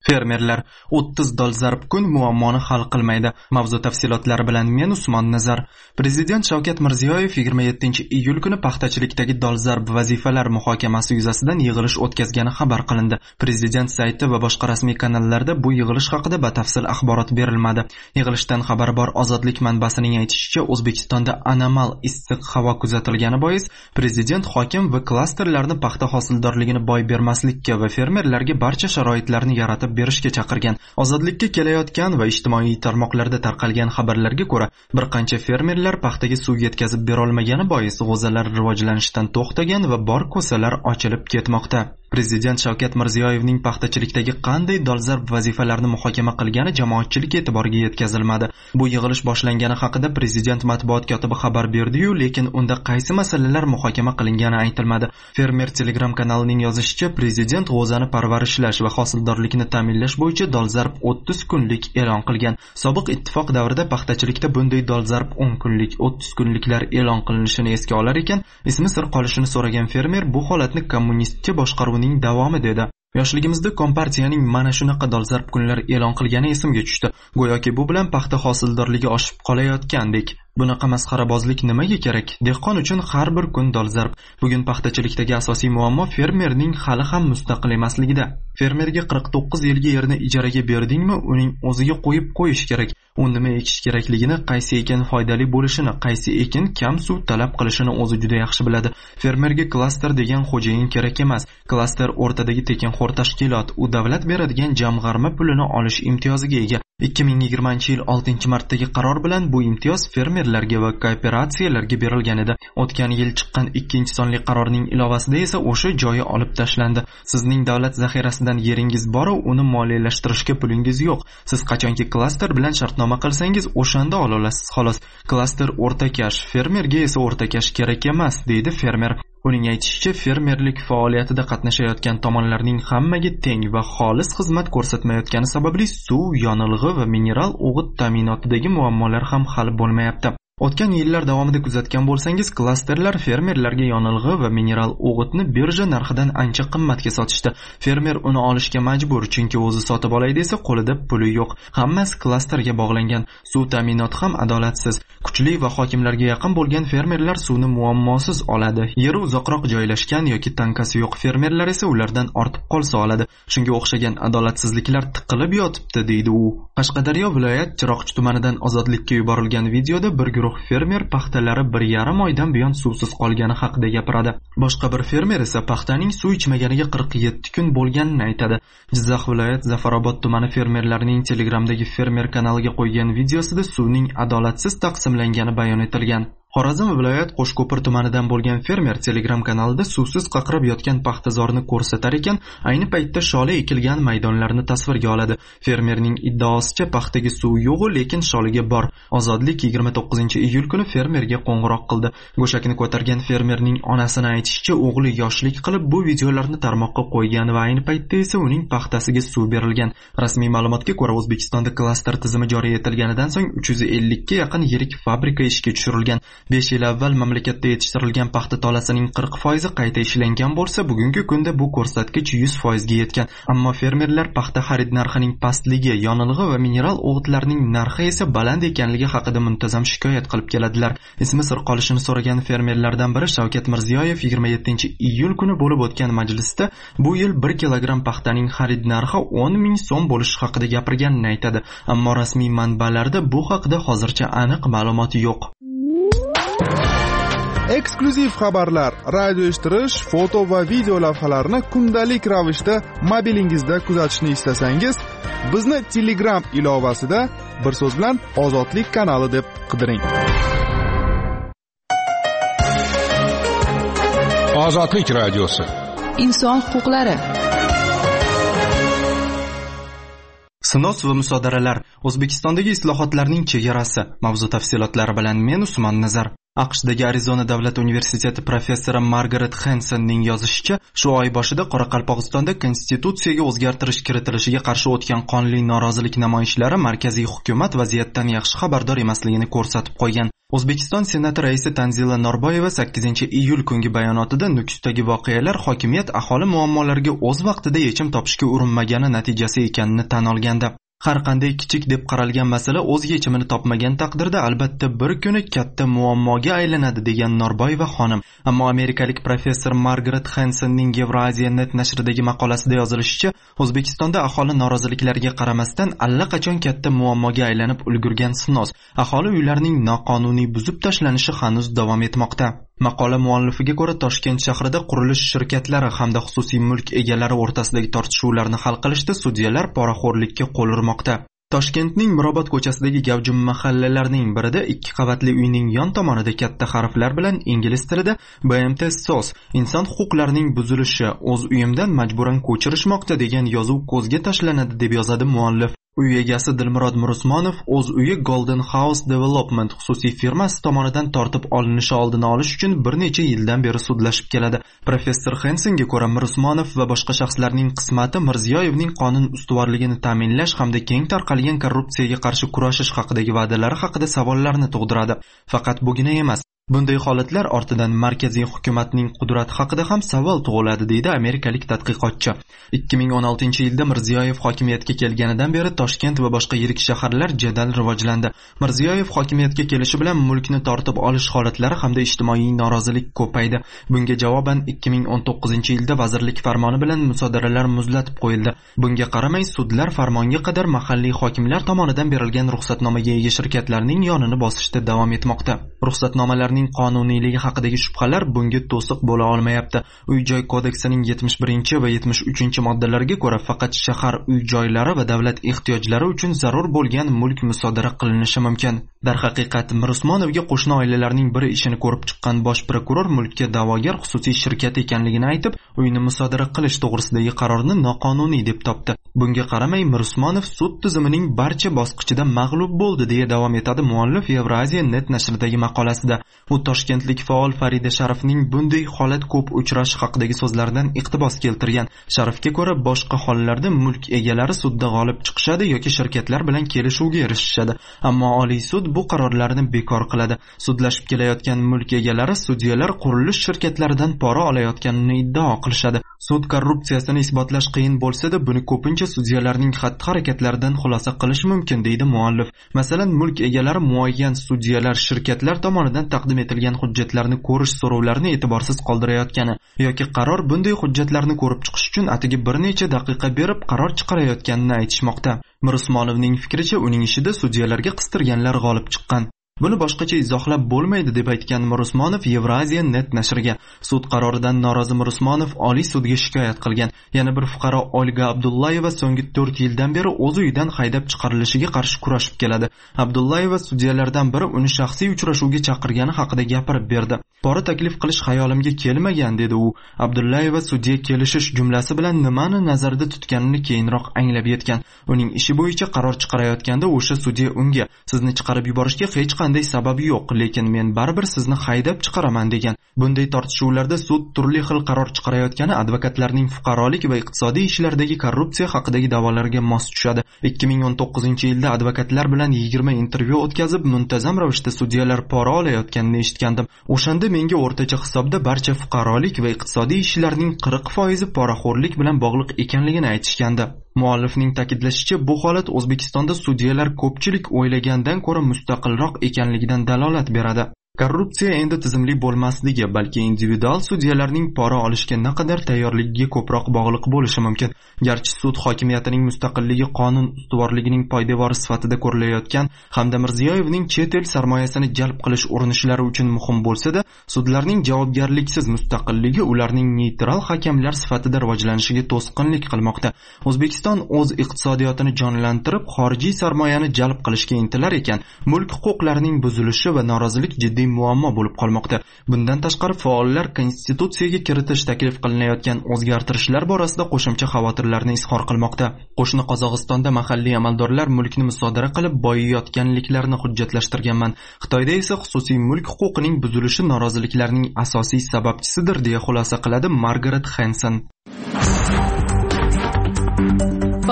Fermerlar 30 dolzarb kun muammoni hal qilmaydi. Mavzu tafsilotlari bilan men Usmon Nazar. Prezident Shavkat Mirziyoyev 27-iyul kuni paxtachilikdagi dolzarb vazifalar muhokamasi yuzasidan yig'ilish o'tkazgani xabar qilindi. Prezident sayti va boshqa rasmiy kanallarda bu yig'ilish haqida batafsil axborot berilmadi. Yig'ilishdan xabardor Ozodlik manbasining aytishicha, O'zbekistonda anomal issiq havo kuzatilgani bois prezident hokim va klasterlarni paxta hosildorligini boy bermaslikka va fermerlarga barcha sharoitlarni yaratib berishga chaqirgan. Ozodlikka kelayotgan va ijtimoiy tarmoqlarda tarqalgan xabarlarga ko'ra, bir qancha fermerlar paxtaga suv yetkazib bera olmagani bois g'o'zalar rivojlanishdan to'xtagan va bor ko'salar ochilib ketmoqda. Prezident Shavkat Mirziyoyevning paxtachilikdagi qanday dolzarb vazifalarni muhokama qilgani jamoatchilik e'tiboriga yetkazilmadi. Bu yig'ilish boshlangani haqida prezident matbuot kotibi xabar berdi-yu, lekin unda qaysi masalalar muhokama qilingani aytilmadi. Fermer Telegram kanalining yozishicha, prezident g'o'zani parvarishlash va hosildorlikni ta'minlash bo'yicha dolzarb 30 kunlik e'lon qilgan. Sobiq ittifoq davrida paxtachilikda bunday dolzarb 10 kunlik, 30 kunliklar e'lon qilinishini esga olar ekan, ismi sir qolishini so'ragan fermer bu holatni kommunistcha boshqaruvning davomi dedi. Yoshligimizda kompartiyaning mana shunaqa dolzarb kunlar e'lon qilgani esimga tushdi. Go'yoki bu bilan paxta hosildorligi oshib qolayotgandek. Bunaqa masxarabozlik nimaga kerak? Dehqon uchun har bir kun dolzarb. Bugun paxtachilikdagi asosiy muammo fermerning hali ham mustaqil emasligida. Fermerga 49 yilga yerni ijaraga berdingmi, uning o'ziga qo'yib qo'yish kerak. U nima ekish kerakligini, qaysi ekin foydali bo'lishini, qaysi ekin kam suv talab qilishini o'zi juda yaxshi biladi. Fermerga klaster degan xo'jayin kerak emas. Klaster o'rtadagi tekinxo'r tashkilot, u davlat beradigan jamg'arma pulini olish imtiyoziga ega. 2020-yil 6-martdagi qaror bilan bu imtiyoz fermerlarga va kooperatsiyalarga berilgan edi. O'tgan yil chiqqan 2-sonli qarorning ilovasida esa o'sha joyi olib tashlandi. Sizning davlat zaxirasidan yeringiz bor, uni moliyalashtirishga pulingiz yo'q. Siz qachonki klaster bilan shartnoma qilsangiz, o'shanda ola olasiz xolos. Klaster o'rtakash, fermerga esa o'rtakash kerak emas, deydi fermer. Uning aytishicha, fermerlik faoliyatida qatnashayotgan tomonlarning hammaga teng va xolis xizmat ko'rsatmayotgani sababli suv, yonilg'i va mineral o'g'it ta'minotidagi muammolar ham hal bo'lmayapti. O'tgan yillar davomida kuzatgan bo'lsangiz, klasterlar fermerlarga yonilg'i va mineral o'g'itni birja narxidan ancha qimmatga sotishdi. Fermer uni olishga majbur, chunki o'zi sotib olay desa qo'lida puli yo'q. Hammasi klasterga bog'langan. Suv ta'minoti ham adolatsiz. Kuchli va hokimlarga yaqin bo'lgan fermerlar suvni muammosiz oladi. Yeri uzoqroq joylashgan yoki tankasi yo'q fermerlar esa ulardan ortib qolsa oladi. Shunga o'xshagan adolatsizliklar tiqilib yotibdi, deydi u. Qashqadaryo viloyat Chiroqchi tumanidan Ozodlikka yuborilgan videoda bir guruh fermer paxtalari 1,5 oydan buyon suvsiz qolgani haqida gapiradi. Boshqa bir fermer esa paxtaning suv ichmaganiga 47 kun bo'lganini aytadi. Jizzax viloyat Zafarobod tumani fermerlarining Telegramdagi fermer kanaliga qo'ygan videosida suvning adolatsiz taqsimlangani bayon etilgan. Xorazm viloyat Qo'shko'pir tumanidan bo'lgan fermer Telegram kanalida suvsiz qaqrab yotgan paxtazorni ko'rsatar ekan, ayni paytda sholi ekilgan maydonlarni tasvirga oladi. Fermerning iddaosicha paxtaga suv yo'q, lekin sholiga bor. Ozodlik 29-iyul kuni fermerga qo'ng'iroq qildi. Go'shakni ko'targan fermerning onasini aytishicha, o'g'li yoshlik qilib bu videolarni tarmoqqa qo'ygan va ayni paytda esa uning paxtasiga suv berilgan. Rasmiy ma'lumotga ko'ra, O'zbekistonda klaster tizimi joriy etilganidan so'ng 350 ga yaqin yirik fabrika ishga tushirilgan. 5 yil avval mamlakatda yetishtirilgan paxta tolasining 40% qayta ishlangan bo'lsa, bugungi kunda bu ko'rsatkich 100% ga yetgan. Ammo fermerlar paxta xarid narxining pastligi, yonilg'i va mineral o'g'itlarning narxi esa baland ekanligi haqida muntazam shikoyat qilib keladilar. Ismi sir qolishini so'ragan fermerlardan biri Shavkat Mirziyoyev 27-iyul kuni bo'lib o'tgan majlisda bu yil 1 kilogramm paxtaning xarid narxi 10 ming so'm bo'lishi haqida gapirganini aytadi. Ammo rasmiy manbalarda bu haqida hozircha aniq ma'lumot yo'q. Eksklyuziv xabarlar, radio eshittirish, foto va video lavhalarni kundalik ravishda mobilingizda kuzatishni istasangiz, bizni Telegram ilovasida bir so'z bilan Ozodlik kanali deb qidiring. Ozodlik radiosi. Inson huquqlari. Sinos va musodaralar. O'zbekistondagi islohotlarning chegarasi. Mavzu tafsilotlari bilan men Usmon Nazar. AQShdagi Arizona davlat universiteti professori Margaret Hansonning yozishicha, shu oy boshida Qoraqalpog'istonda konstitutsiyaga o'zgartirish kiritilishiga qarshi o'tgan qonli norozilik namoyishlari markaziy hukumat vaziyatdan yaxshi xabardor emasligini ko'rsatib qo'ygan. O'zbekiston Senati raisi Tanzila Norboyeva 8-iyul kungi bayonotida Nukusdagi voqealar hokimiyat aholi muammolariga o'z vaqtida yechim topishga urinmagani natijasi ekanini tan olgandi. Har qanday kichik deb qaralgan masala o'z yechimini topmagan taqdirda albatta bir kuni katta muammoga aylanadi degan Norboyeva xonim. Ammo amerikalik professor Margaret Hansonning Eurasia Net nashridagi maqolasida yozilishicha, O'zbekistonda aholi noroziliklariga qaramasdan allaqachon katta muammoga aylanib ulgurgan snos, aholi uylarining noqonuniy buzib tashlanishi hanuz davom etmoqda. Maqola muallifiga ko'ra, Toshkent shahrida qurilish shirkatlari hamda xususiy mulk egalari o'rtasidagi tortishuvlarni hal qilishda sudyalar poraxo'rlikka qo'l urmoqda. Toshkentning Mirobod ko'chasidagi gavjum mahallalarning birida 2 qavatli uyning yon tomonida katta harflar bilan ingliz tilida BMT SOS, inson huquqlarining buzilishi, o'z uyimdan majburan ko'chirishmoqda degan yozuv ko'zga tashlanadi deb yozadi muallif. Uy egasi Dilmurod Mirusmonov o'z uyi Golden House Development xususiy firmasi tomonidan tortib olinishi oldini olish uchun bir necha yildan beri sudlashib keladi. Professor Hensonga ko'ra, Mirusmonov va boshqa shaxslarning qismati Mirziyoyevning qonun ustuvorligini ta'minlash hamda keng tarqalgan korrupsiyaga qarshi kurashish haqidagi va'dalari haqida savollarni tug'diradi. Faqat bugina emas. Bunday holatlar ortidan markaziy hukumatning qudrati haqida ham savol tug'iladi, deydi amerikalik tadqiqotchi. 2016-yilda Mirziyoyev hokimiyatga kelganidan beri Toshkent va boshqa yirik shaharlar jadal rivojlandi. Mirziyoyev hokimiyatga kelishi bilan mulkni tortib olish holatlari hamda ijtimoiy norozilik ko'paydi. Bunga javoban 2019-yilda vazirlik farmoni bilan musodaralar muzlatib qo'yildi. Bunga qaramay sudlar farmonga qadar mahalliy hokimlar tomonidan berilgan ruxsatnomaga ega shirkatlarning yonini bosishda davom etmoqda. Ruxsatnomalarning qonuniyligi haqidagi shubhalar bunga to'siq bo'la olmayapti. Uy-joy kodeksining 71 va 73 moddalariga ko'ra faqat shahar uy-joylari va davlat ehtiyojlari uchun zarur bo'lgan mulk musodara qilinishi mumkin. Darhaqiqat, Mirusmonovga qo'shni oilalarning biri ishini ko'rib chiqqan bosh prokuror mulkka da'vogar xususiy shirkat ekanligini aytib, uyni musodara qilish to'g'risidagi qarorni noqonuniy deb topdi. Bunga qaramay Mirusmonov sud tizimining barcha bosqichida mag'lub bo'ldi deya davom etadi muallif Eurasia Net nashridagi maqolasida. U toshkentlik faol Farida Sharifning bunday holat ko'p uchrashi haqidagi so'zlaridan iqtibos keltirgan. Sharifga ko'ra, boshqa hollarda mulk egalari sudda g'olib chiqishadi yoki shirkatlar bilan kelishuvga erishishadi. Ammo Oliy sud bu qarorlarni bekor qiladi. Sudlashib kelayotgan mulk egalari sudyalar qurilish shirkatlaridan pora olayotganini iddao qilishadi. Sud korrupsiyasini isbotlash qiyin bo'lsa-da, buni ko'pincha sudyalarning xatti-harakatlaridan xulosa qilish mumkin, deydi muallif. Masalan, mulk egalari muayyan sudyalar shirkatlar tomonidan taqdim etilgan hujjatlarni ko'rish so'rovlarini e'tiborsiz qoldirayotgani yoki qaror bunday hujjatlarni ko'rib chiqish uchun atigi bir necha daqiqa berib qaror chiqarayotganini aytishmoqda. Mirusmonovning fikricha, uning ishida sudyalarga qistirganlar g'olib chiqqan. Buni boshqacha izohlab bo'lmaydi deb aytgan Mirusmonov Eurasia Net nashriga. Sud qaroridan norozi Mirusmonov Oliy sudga shikoyat qilgan. Yana bir fuqaro Olga Abdullayeva so'nggi 4 yildan beri o'z uyidan haydab chiqarilishiga qarshi kurashib keladi. Abdullayeva sudyalardan biri uni shaxsiy uchrashuvga chaqirgani haqida gapirib berdi. Pora taklif qilish xayolimga kelmagan, dedi u. Abdullayeva sudya kelishish jumlasi bilan nimani nazarda tutganini keyinroq anglab yetgan. Uning ishi bo'yicha qaror chiqarayotganda o'sha sudya unga sizni chiqarib yuborishga hech qanday sababi yo'q, lekin men baribir sizni haydab chiqaraman degan. Bunday tortishuvlarda sud turli xil qaror chiqarayotgani advokatlarning fuqarolik va iqtisodiy ishlardagi korrupsiya haqidagi da'volariga mos tushadi. 2019-yilda advokatlar bilan 20 intervyu o'tkazib, muntazam ravishda sudyalar pora olayotganini eshitgandim. O'shanda menga o'rtacha hisobda barcha fuqarolik va iqtisodiy ishlarning 40% poraxo'rlik bilan bog'liq ekanligini aytishgandi. Muallifning ta'kidlashicha, bu holat O'zbekistonda sudyalar ko'pchilik o'ylagandan ko'ra mustaqilroq ekanligidan dalolat beradi. Korrupsiya endi tizimli bo'lmasligi, balki individual sudyalarning pora olishga naqadar tayyorligiga ko'proq bog'liq bo'lishi mumkin. Garchi sud hokimiyatining mustaqilligi qonun ustuvorligining poydevori sifatida ko'rilayotgan hamda Mirziyoyevning chet el sarmoyasini jalb qilish urinishlari uchun muhim bo'lsa-da, sudlarning javobgarliksiz mustaqilligi ularning neytral hakamlar sifatida rivojlanishiga to'sqinlik qilmoqda. O'zbekiston o'z iqtisodiyotini jonlantirib, xorijiy sarmoyani jalb qilishga intilar ekan, mulk huquqlarining buzilishi va norozilik jiddiy muammo bo'lib qolmoqda. Bundan tashqari faollar konstitutsiyaga kiritish taklif qilinayotgan o'zgartirishlar borasida qo'shimcha xavotirlarni izhor qilmoqda. Qo'shni Qozog'istonda mahalliy amaldorlar mulkni musodara qilib boyiyotganliklarini hujjatlashtirganman. Xitoyda esa xususiy mulk huquqining buzilishi noroziliklarning asosiy sababchisidir, deya xulosa qiladi Margaret Hanson.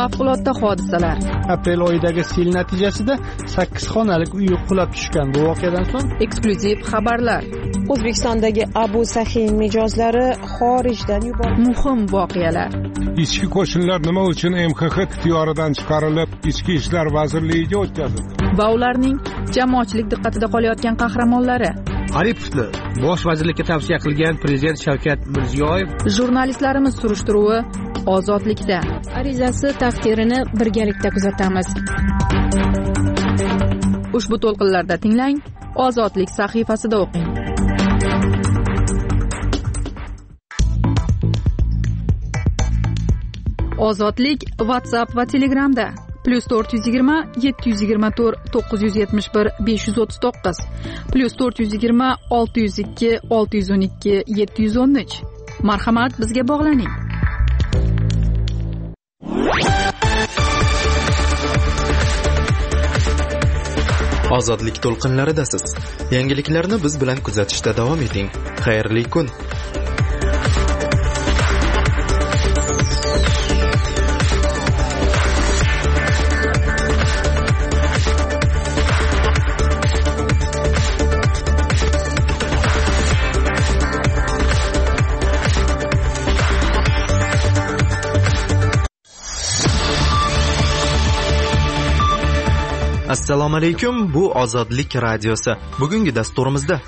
favqulodda hodisalar. Aprel oyidagi sel natijasida 8 xonalik uy qulab tushgan. Bu voqeadan so'ng eksklyuziv xabarlar. O'zbekistondagi Abu Sahin mijozlari xorijdan yuborildi. Muhim voqealar. Ichki qo'shinlar nima uchun MXX ixtiyoridan chiqarilib, Ichki ishlar vazirligiga o'tkazildi? Va ularning jamoatchilik diqqatida qolayotgan qahramonlari. Aripovni bosh vazirlikka tavsiya qilgan prezident Shavkat Mirziyoyev. Jurnalistlarimiz surishtiruvi ozodlikda. Arizasi taqdirini birgalikda kuzatamiz. Ushbu to'lqinlarda tinglang, Ozodlik sahifasida o'qing. Ozodlik WhatsApp va Telegramda +420 724 971 539 +420 602 612 713. Marhamat, bizga bog'laning. Ozodlik to'lqinlaridasiz. Yangiliklarni biz bilan kuzatishda davom eting. Xayrli kun. Assalomu alaykum, bu Ozodlik radiosi. Bugungi dasturimizda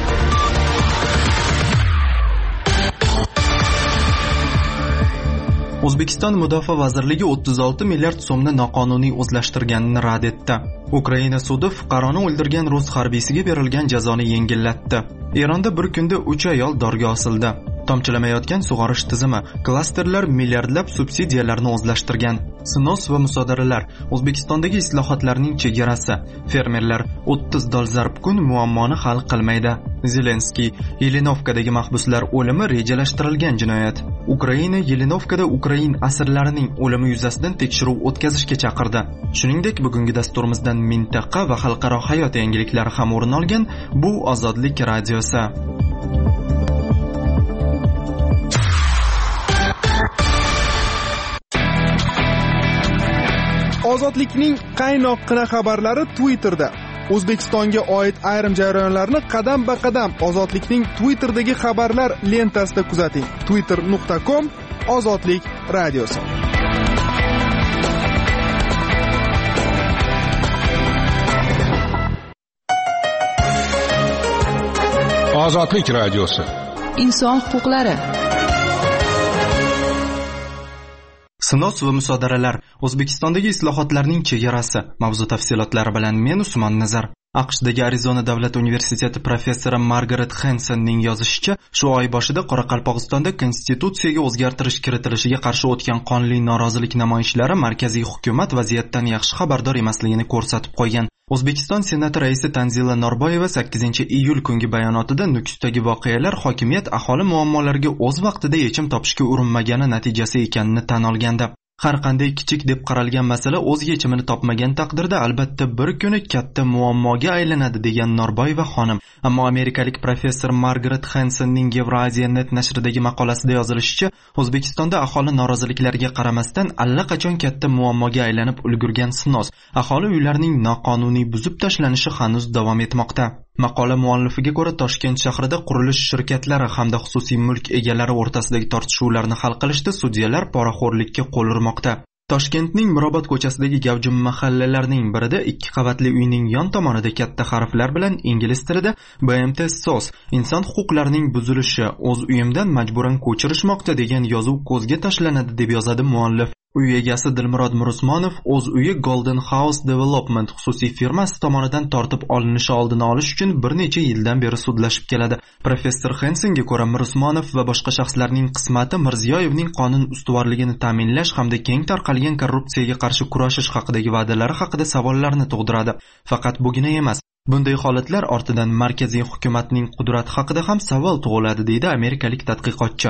O'zbekiston Mudofaa vazirligi 36 milliard so'mni noqonuniy o'zlashtirganini rad etdi. Ukraina sudi fuqaroni o'ldirgan rus harbiysiga berilgan jazoni yengillatdi. Eronda bir kunda 3 ayol dorga osildi. Tomchilamayotgan sug'orish tizimi, klasterlar milliardlab subsidiyalarni o'zlashtirgan. Sinos va musodaralar, O'zbekistondagi islohotlarning chegarasi. Fermerlar 30 dollar zarb kun muammoni hal qilmaydi. Zelenskiy, Yelenovkadagi mahbuslar o'limi rejalashtirilgan jinoyat. Ukraina Yelenovkada ukrain asirlarining o'limi yuzasidan tekshiruv o'tkazishga chaqirdi. Shuningdek, bugungi dasturimizdan mintaqa va xalqaro hayot yangiliklari ham o'rin olgan. Bu Ozodlik radiosi. Ozodlikning qaynoqqina xabarlari Twitterda. O'zbekistonga oid ayrim jarayonlarni qadam-ba-qadam Ozodlikning Twitterdagi xabarlar lentasida kuzating. twitter.com Ozodlik radiosi. Ozodlik radiosi. Inson huquqlari. Sinos va musodaralar, O'zbekistondagi islohotlarning chegarasi. Mavzu tafsilotlari bilan men Usmon Nazar. AQShdagi Arizona davlat universiteti professori Margaret Hansonning yozishicha, shu oy boshida Qoraqalpog'istonda konstitutsiyaga o'zgartirish kiritilishiga qarshi o'tgan qonli norozilik namoyishlari markaziy hukumat vaziyatdan yaxshi xabardor emasligini ko'rsatib qo'ygan. O'zbekiston Senati raisi Tanzila Norboyeva 8-iyul kungi bayonotida Nukusdagi voqealar hokimiyat aholi muammolariga o'z vaqtida yechim topishga urinmagani natijasi ekanini tan olgandi. Har qanday kichik deb qaralgan masala o'z yechimini topmagan taqdirda albatta bir kuni katta muammoga aylanadi degan Norboyeva xonim. Ammo amerikalik professor Margaret Hansonning Eurasia.net nashridagi maqolasida yozilishicha, O'zbekistonda aholi noroziliklariga qaramasdan allaqachon katta muammoga aylanib ulgurgan Sinos, aholi uylarining noqonuniy buzib tashlanishi hanuz davom etmoqda. Maqola muallifiga ko'ra, Toshkent shahrida qurilish shirkatlari hamda xususiy mulk egalari o'rtasidagi tortishuvlarni hal qilishda sudyalar poraxo'rlikka qo'l urmoqda. Toshkentning Mirobod ko'chasidagi gavjum mahallalarning birida 2 qavatli uyning yon tomonida katta harflar bilan ingliz tilida BMT SOS, inson huquqlarining buzilishi, o'z uyimdan majburan ko'chirishmoqda degan yozuv ko'zga tashlanadi deb yozadi muallif. Uy egasi Dilmurod Mirusmonov o'z uyi Golden House Development xususiy firmasi tomonidan tortib olinishi oldini olish uchun bir necha yildan beri sudlashib keladi. Professor Hensonga ko'ra, Mirusmonov va boshqa shaxslarning qismati Mirziyoyevning qonun ustuvorligini ta'minlash hamda keng tarqalgan korrupsiyaga qarshi kurashish haqidagi va'dalari haqida savollarni tug'diradi. Faqat bugina emas, Bunday holatlar ortidan markaziy hukumatning qudrati haqida ham savol tug'iladi, deydi amerikalik tadqiqotchi.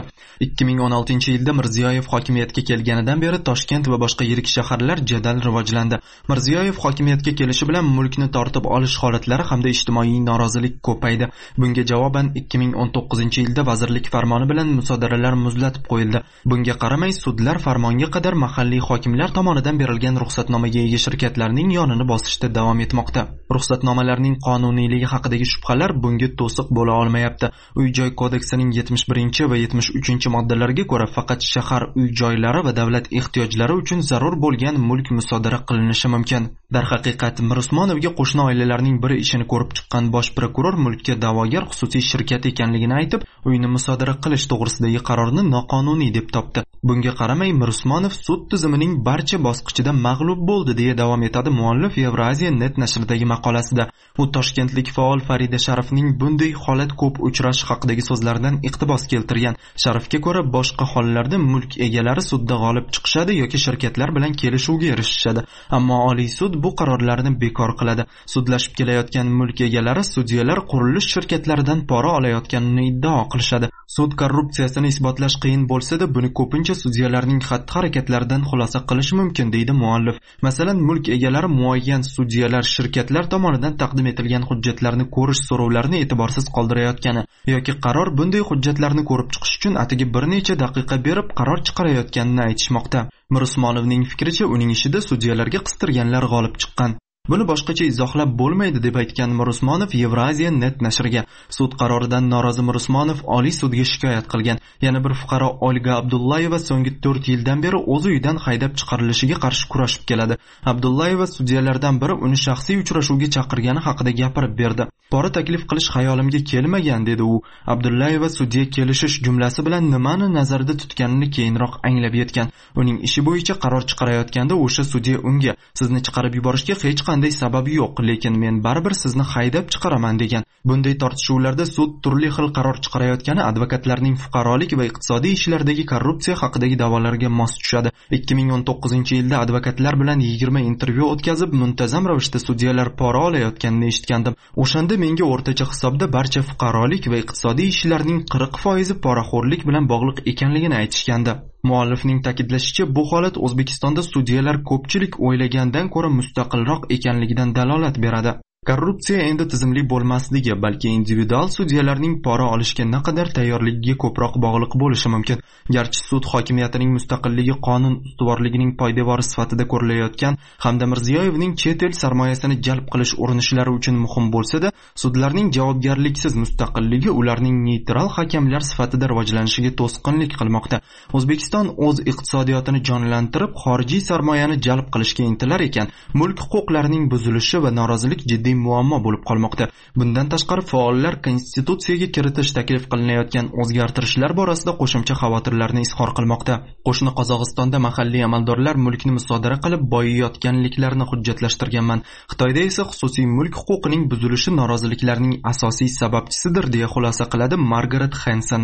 2016-yilda Mirziyoyev hokimiyatga kelganidan beri Toshkent va boshqa yirik shaharlar jadal rivojlandi. Mirziyoyev hokimiyatga kelishi bilan mulkni tortib olish holatlari hamda ijtimoiy norozilik ko'paydi. Bunga javoban 2019-yilda vazirlik farmoni bilan musodaralar muzlatib qo'yildi. Bunga qaramay sudlar farmonga qadar mahalliy hokimlar tomonidan berilgan ruxsatnomaga ega shirkatlarning yonini bosishda davom etmoqda. Ruxsatnomalarning qonuniyligi haqidagi shubhalar bunga to'siq bo'la olmayapti. Uy-joy kodeksining 71 va 73 moddalariga ko'ra faqat shahar uy-joylari va davlat ehtiyojlari uchun zarur bo'lgan mulk musodara qilinishi mumkin. Darhaqiqat, Mirusmonovga qo'shni oilalarning biri ishini ko'rib chiqqan bosh prokuror mulkka da'vogar xususiy shirkat ekanligini aytib, uyni musodara qilish to'g'risidagi qarorni noqonuniy deb topdi. Bunga qaramay Mirusmonov sud tizimining barcha bosqichida mag'lub bo'ldi, deya davom etadi muallif Euraziya net nashridagi maqolasida. U toshkentlik faol Farida Sharifning bunday holat ko'p uchrashi haqidagi so'zlaridan iqtibos keltirgan. Sharifga ko'ra, boshqa hollarda mulk egalari sudda g'olib chiqishadi yoki shirkatlar bilan kelishuvga erishishadi. Ammo Oliy sud bu qarorlarni bekor qiladi. Sudlashib kelayotgan mulk egalari sudyalar qurilish shirkatlaridan pora olayotganini iddao qilishadi. Sud korrupsiyasini isbotlash qiyin bo'lsa-da, buni ko'pincha sudyalarning xatti-harakatlaridan xulosa qilish mumkin, deydi muallif. Masalan, mulk egalari muayyan sudyalar shirkatlar tomonidan taqdim etilgan hujjatlarni ko'rish so'rovlarini e'tiborsiz qoldirayotgani yoki qaror bunday hujjatlarni ko'rib chiqish uchun atigi bir necha daqiqa berib qaror chiqarayotganini aytishmoqda. Mirusmonovning fikricha, uning ishida sudyalarga qistirganlar g'olib chiqqan. Buni boshqacha izohlab bo'lmaydi, deb aytgan Mirusmonov Euraziya net nashriga. Sud qaroridan norozi Mirusmonov Oliy sudga shikoyat qilgan. Yana bir fuqaro Olga Abdullayeva so'nggi 4 yildan beri o'z uyidan haydab chiqarilishiga qarshi kurashib keladi. Abdullayeva sudyalardan biri uni shaxsiy uchrashuvga chaqirgani haqida gapirib berdi. Pora taklif qilish xayolimga kelmagan, dedi u. Abdullayeva sudya kelishish jumlasi bilan nimani nazarda tutganini keyinroq anglab yetgan. Uning ishi bo'yicha qaror chiqarayotganda o'sha sudya unga sizni chiqarib yuborishga hech qanday sababi yo'q, lekin men baribir sizni haydab chiqaraman degan. Bunday tortishuvlarda sud turli xil qaror chiqarayotgani advokatlarning fuqarolik va iqtisodiy ishlardagi korrupsiya haqidagi da'volariga mos tushadi. 2019-yilda advokatlar bilan 20 intervyu o'tkazib, muntazam ravishda sudyalar pora olayotganini eshitgandim. O'shanda menga o'rtacha hisobda barcha fuqarolik va iqtisodiy ishlarning 40% poraxo'rlik bilan bog'liq ekanligini aytishgandi. Muallifning ta'kidlashicha, bu holat O'zbekistonda sudyalar ko'pchilik o'ylagandan ko'ra mustaqilroq ekanligidan dalolat beradi. Korrupsiya endi tizimli bo'lmasligi, balki individual sudyalarning pora olishga naqadar tayyorligiga ko'proq bog'liq bo'lishi mumkin. Garchi sud hokimiyatining mustaqilligi qonun ustuvorligining poydevori sifatida ko'rilayotgan hamda Mirziyoyevning chet el sarmoyasini jalb qilish urinishlari uchun muhim bo'lsa-da, sudlarning javobgarliksiz mustaqilligi ularning neytral hakamlar sifatida rivojlanishiga to'sqinlik qilmoqda. O'zbekiston o'z iqtisodiyotini jonlantirib, xorijiy sarmoyani jalb qilishga intilar ekan, mulk huquqlarining buzilishi va norozilik jiddiy muammo bo'lib qolmoqda. Bundan tashqari faollar konstitutsiyaga kiritish taklif qilinayotgan o'zgartirishlar borasida qo'shimcha xavotirlarni izhor qilmoqda. Qo'shni Qozog'istonda mahalliy amaldorlar mulkni musodara qilib boyiyotganliklarini hujjatlashtirganman. Xitoyda esa xususiy mulk huquqining buzilishi noroziliklarning asosiy sababchisidir, deya xulosa qiladi Margaret Hansen.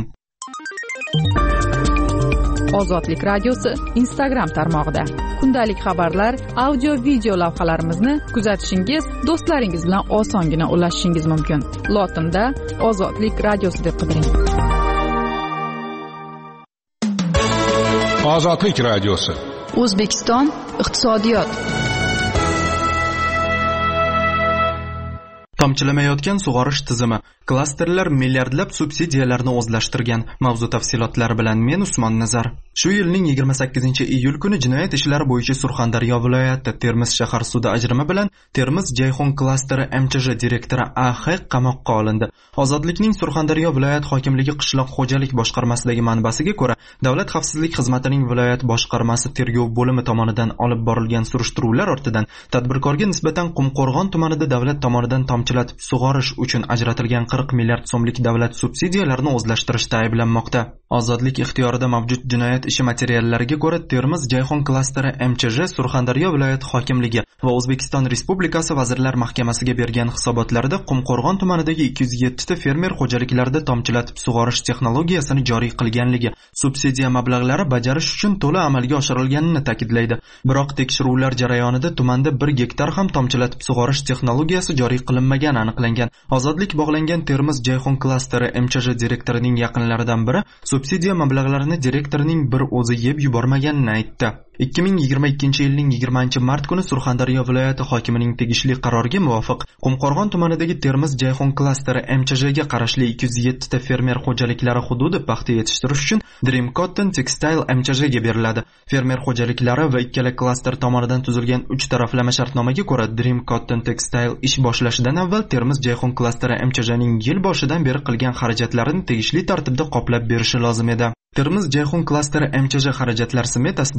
Ozodlik radiosi Instagram tarmog'ida. Kundalik xabarlar, audio video lavhalarimizni kuzatishingiz, do'stlaringiz bilan osongina ulashishingiz mumkin. Lotinda Ozodlik radiosi deb qidiring. Ozodlik radiosi. O'zbekiston iqtisodiyot. Tomchilamayotgan sug'orish tizimi, klasterlar milliardlab subsidiyalarni o'zlashtirgan. Mavzu tafsilotlari bilan men Usmon Nazar. Shu yilning 28-iyul kuni jinoyat ishlari bo'yicha Surxondaryo viloyati Termiz shahar sudi ajrimi bilan Termiz Jayxon klasteri MChJ direktori AX qamoqqa olindi. Ozodlikning Surxondaryo viloyat hokimligi qishloq xo'jalik boshqarmasidagi manbasiga ko'ra, Davlat xavfsizlik xizmatining viloyat boshqarmasi tergov bo'limi tomonidan olib borilgan surishtiruvlar ortidan tadbirkorga nisbatan Qumqo'rg'on tumanida davlat tomonidan tomchilatib sug'orish uchun ajratilgan 40 milliard so'mlik davlat subsidiyalarini o'zlashtirishda ayblanmoqda. Ozodlik ixtiyorida mavjud jinoyat ishi materiallariga ko'ra, Termiz Jayhon klasteri MChJ Surxondaryo viloyati hokimligi va O'zbekiston Respublikasi Vazirlar Mahkamasiga bergan hisobotlarida Qumqo'rg'on tumanidagi 207 ta fermer xo'jaliklarida tomchilatib sug'orish texnologiyasini joriy qilganligi, subsidiya mablag'lari bajarish uchun to'la amalga oshirilganini ta'kidlaydi. Biroq tekshiruvlar jarayonida tumanda 1 gektar ham tomchilatib sug'orish texnologiyasi joriy qilinmagani aniqlangan. Ozodlik bog'langan Termiz Jayhon klasteri MChJ direktorining yaqinlaridan biri subsidiya mablag'larini direktorining bir o'zi yeb yubormaganini aytdi. 2022 yilning 20-mart kuni Surxondaryo viloyati hokimining tegishli qaroriga muvofiq Qumqo'rg'on tumanidagi Termiz Jayhon klasteri MChJga qarashli 207 ta fermer xo'jaliklari hududi paxta yetishtirish uchun Dream Cotton Textile MChJga beriladi. Fermer xo'jaliklari va ikkala klaster tomonidan tuzilgan 3 taraflama shartnomaga ko'ra Dream Cotton Textile ish boshlashidan avval Termiz Jayhon klasteri MChJning yil boshidan beri qilgan xarajatlarini tegishli tartibda qoplab berishi lozim edi. Termiz Jayhon klasteri MChJ xarajatlar smetasida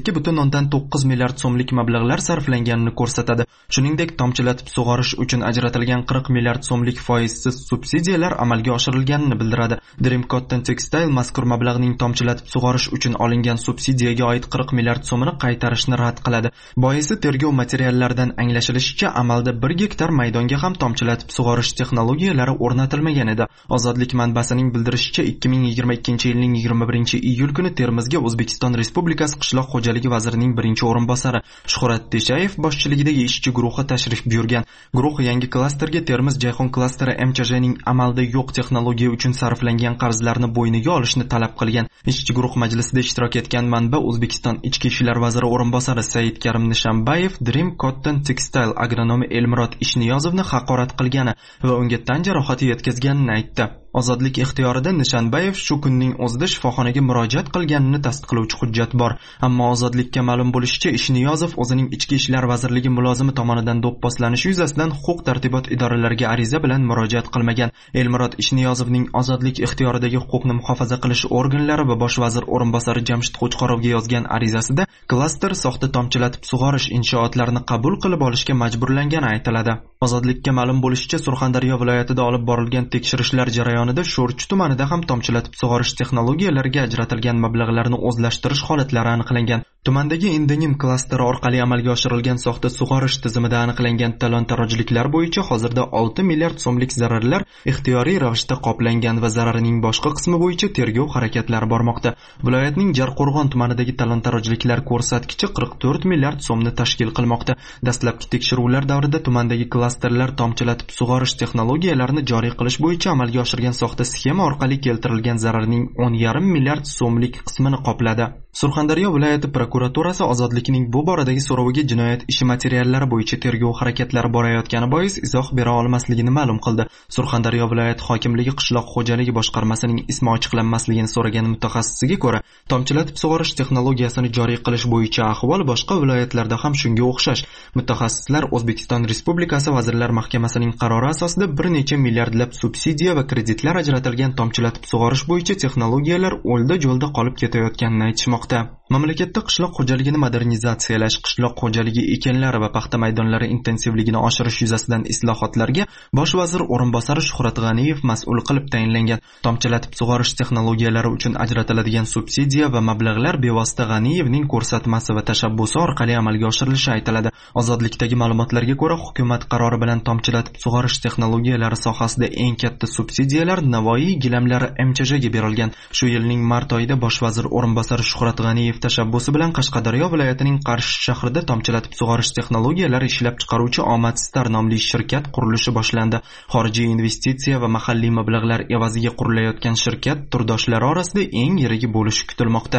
32.9 milliard so'mlik mablag'lar sarflanganini ko'rsatadi. Shuningdek, tomchilatib sug'orish uchun ajratilgan 40 milliard so'mlik foizsiz subsidiyalar amalga oshirilganini bildiradi. Dream Cotton Textile mazkur mablag'ning tomchilatib sug'orish uchun olingan subsidiyaga oid 40 milliard so'mini qaytarishni rad qiladi. Boisi tergov materiallaridan anglashilishicha, amalda 1 gektar maydonga ham tomchilatib sug'orish texnologiyalari o'rnatilmagan edi. Ozodlik manbasining bildirishicha, 2022 yilning 21-iyul kuni Termizga O'zbekiston Respublikasi qishloq xo'jaligi vazirining birinchi o'rinbosari Shuhrat Teshayev boshchiligidagi ishchi guruhi tashrif buyurgan. Guruh yangi klasterga Termiz Jayhon klasteri MChJning amalda yo'q texnologiya uchun sarflangan qarzlarni bo'yniga olishni talab qilgan. Ishchi guruh majlisida ishtirok etgan manba O'zbekiston Ichki ishlar vaziri o'rinbosari Said Karim Nishanbayev Dream Cotton Textile agronomi Elmurod Ishniyozovni haqorat qilgani va unga tan jarohati yetkazganini aytdi. Ozodlik ixtiyorida Nishanbayev shu kunning o'zida shifoxonaga murojaat qilganini tasdiqlovchi hujjat bor. Ammo Ozodlikka ma'lum bo'lishicha, Ishniyozov o'zining Ichki ishlar vazirligi mulozimi tomonidan do'pposlanishi yuzasidan huquq-tartibot idoralariga ariza bilan murojaat qilmagan. Elmurod Ishniyozovning Ozodlik ixtiyoridagi huquqni muhofaza qilish organlari va bosh vazir o'rinbosari Jamshid Qo'chqorovga yozgan arizasida klaster soxta tomchilatib sug'orish inshootlarini qabul qilib olishga majburlangani aytiladi. Ozodlikka ma'lum bo'lishicha, Surxondaryo viloyatida olib borilgan tekshirishlar jarayonida Sho'rchi tumanida ham tomchilatib sug'orish texnologiyalariga ajratilgan mablag'larni o'zlashtirish holatlari aniqlangan. Tumandagi Indenim klasteri orqali amalga oshirilgan soxta sug'orish tizimida aniqlangan talon-tarojliklar bo'yicha hozirda 6 milliard so'mlik zararlar ixtiyoriy ravishda qoplangan va zararning boshqa qismi bo'yicha tergov harakatlari bormoqda. Viloyatning Jarqo'rg'on tumanidagi talon-tarojliklar ko'rsatkichi 44 milliard so'mni tashkil qilmoqda. Dastlabki tekshiruvlar davrida tumandagi klasterlar tomchilatib sug'orish texnologiyalarini joriy qilish bo'yicha amalga oshirgan soxta sxema orqali keltirilgan zararning 10,5 milliard so'mlik qismini qopladi. Surxondaryo viloyati prokuraturasi Ozodlikning bu boradagi so'roviga jinoyat ishi materiallari bo'yicha tergov harakatlari borayotgani bois izoh bera olmasligini ma'lum qildi. Surxondaryo viloyati hokimligi qishloq xo'jaligi boshqarmasining ismi ochiqlanmasligini so'ragan mutaxassisga ko'ra, tomchilatib sug'orish texnologiyasini joriy qilish bo'yicha ahvol boshqa viloyatlarda ham shunga o'xshash. Mutaxassislar O'zbekiston Respublikasi Vazirlar Mahkamasining qarori asosida bir necha milliardlab subsidiya va kreditlar ajratilgan tomchilatib sug'orish bo'yicha texnologiyalar o'lda-jo'lda qolib ketayotganini aytishmoqda. Mamlakatda qishloq xo'jaligini modernizatsiyalash, qishloq xo'jaligi ekinlari va paxta maydonlari intensivligini oshirish yuzasidan islohotlarga bosh vazir o'rinbosari Shuhrat G'aniyev mas'ul qilib tayinlangan. Tomchilatib sug'orish texnologiyalari uchun ajratiladigan subsidiya va mablag'lar bevosita G'aniyevning ko'rsatmasi va tashabbusi orqali amalga oshirilishi aytiladi. Ozodlikdagi ma'lumotlarga ko'ra, hukumat qarori bilan tomchilatib sug'orish texnologiyalari sohasida eng katta subsidiyalar Navoiy gilamlari MChJga berilgan. Shu yilning mart oyida bosh vazir o'rinbosari Shuhrat G'aniyev tashabbusi bilan Qashqadaryo viloyatining Qarshi shahrida tomchilatib sug'orish texnologiyalari ishlab chiqaruvchi Omad Star nomli shirkat qurilishi boshlandi. Xorijiy investitsiya va mahalliy mablag'lar evaziga qurilayotgan shirkat turdoshlari orasida eng yirigi bo'lishi kutilmoqda.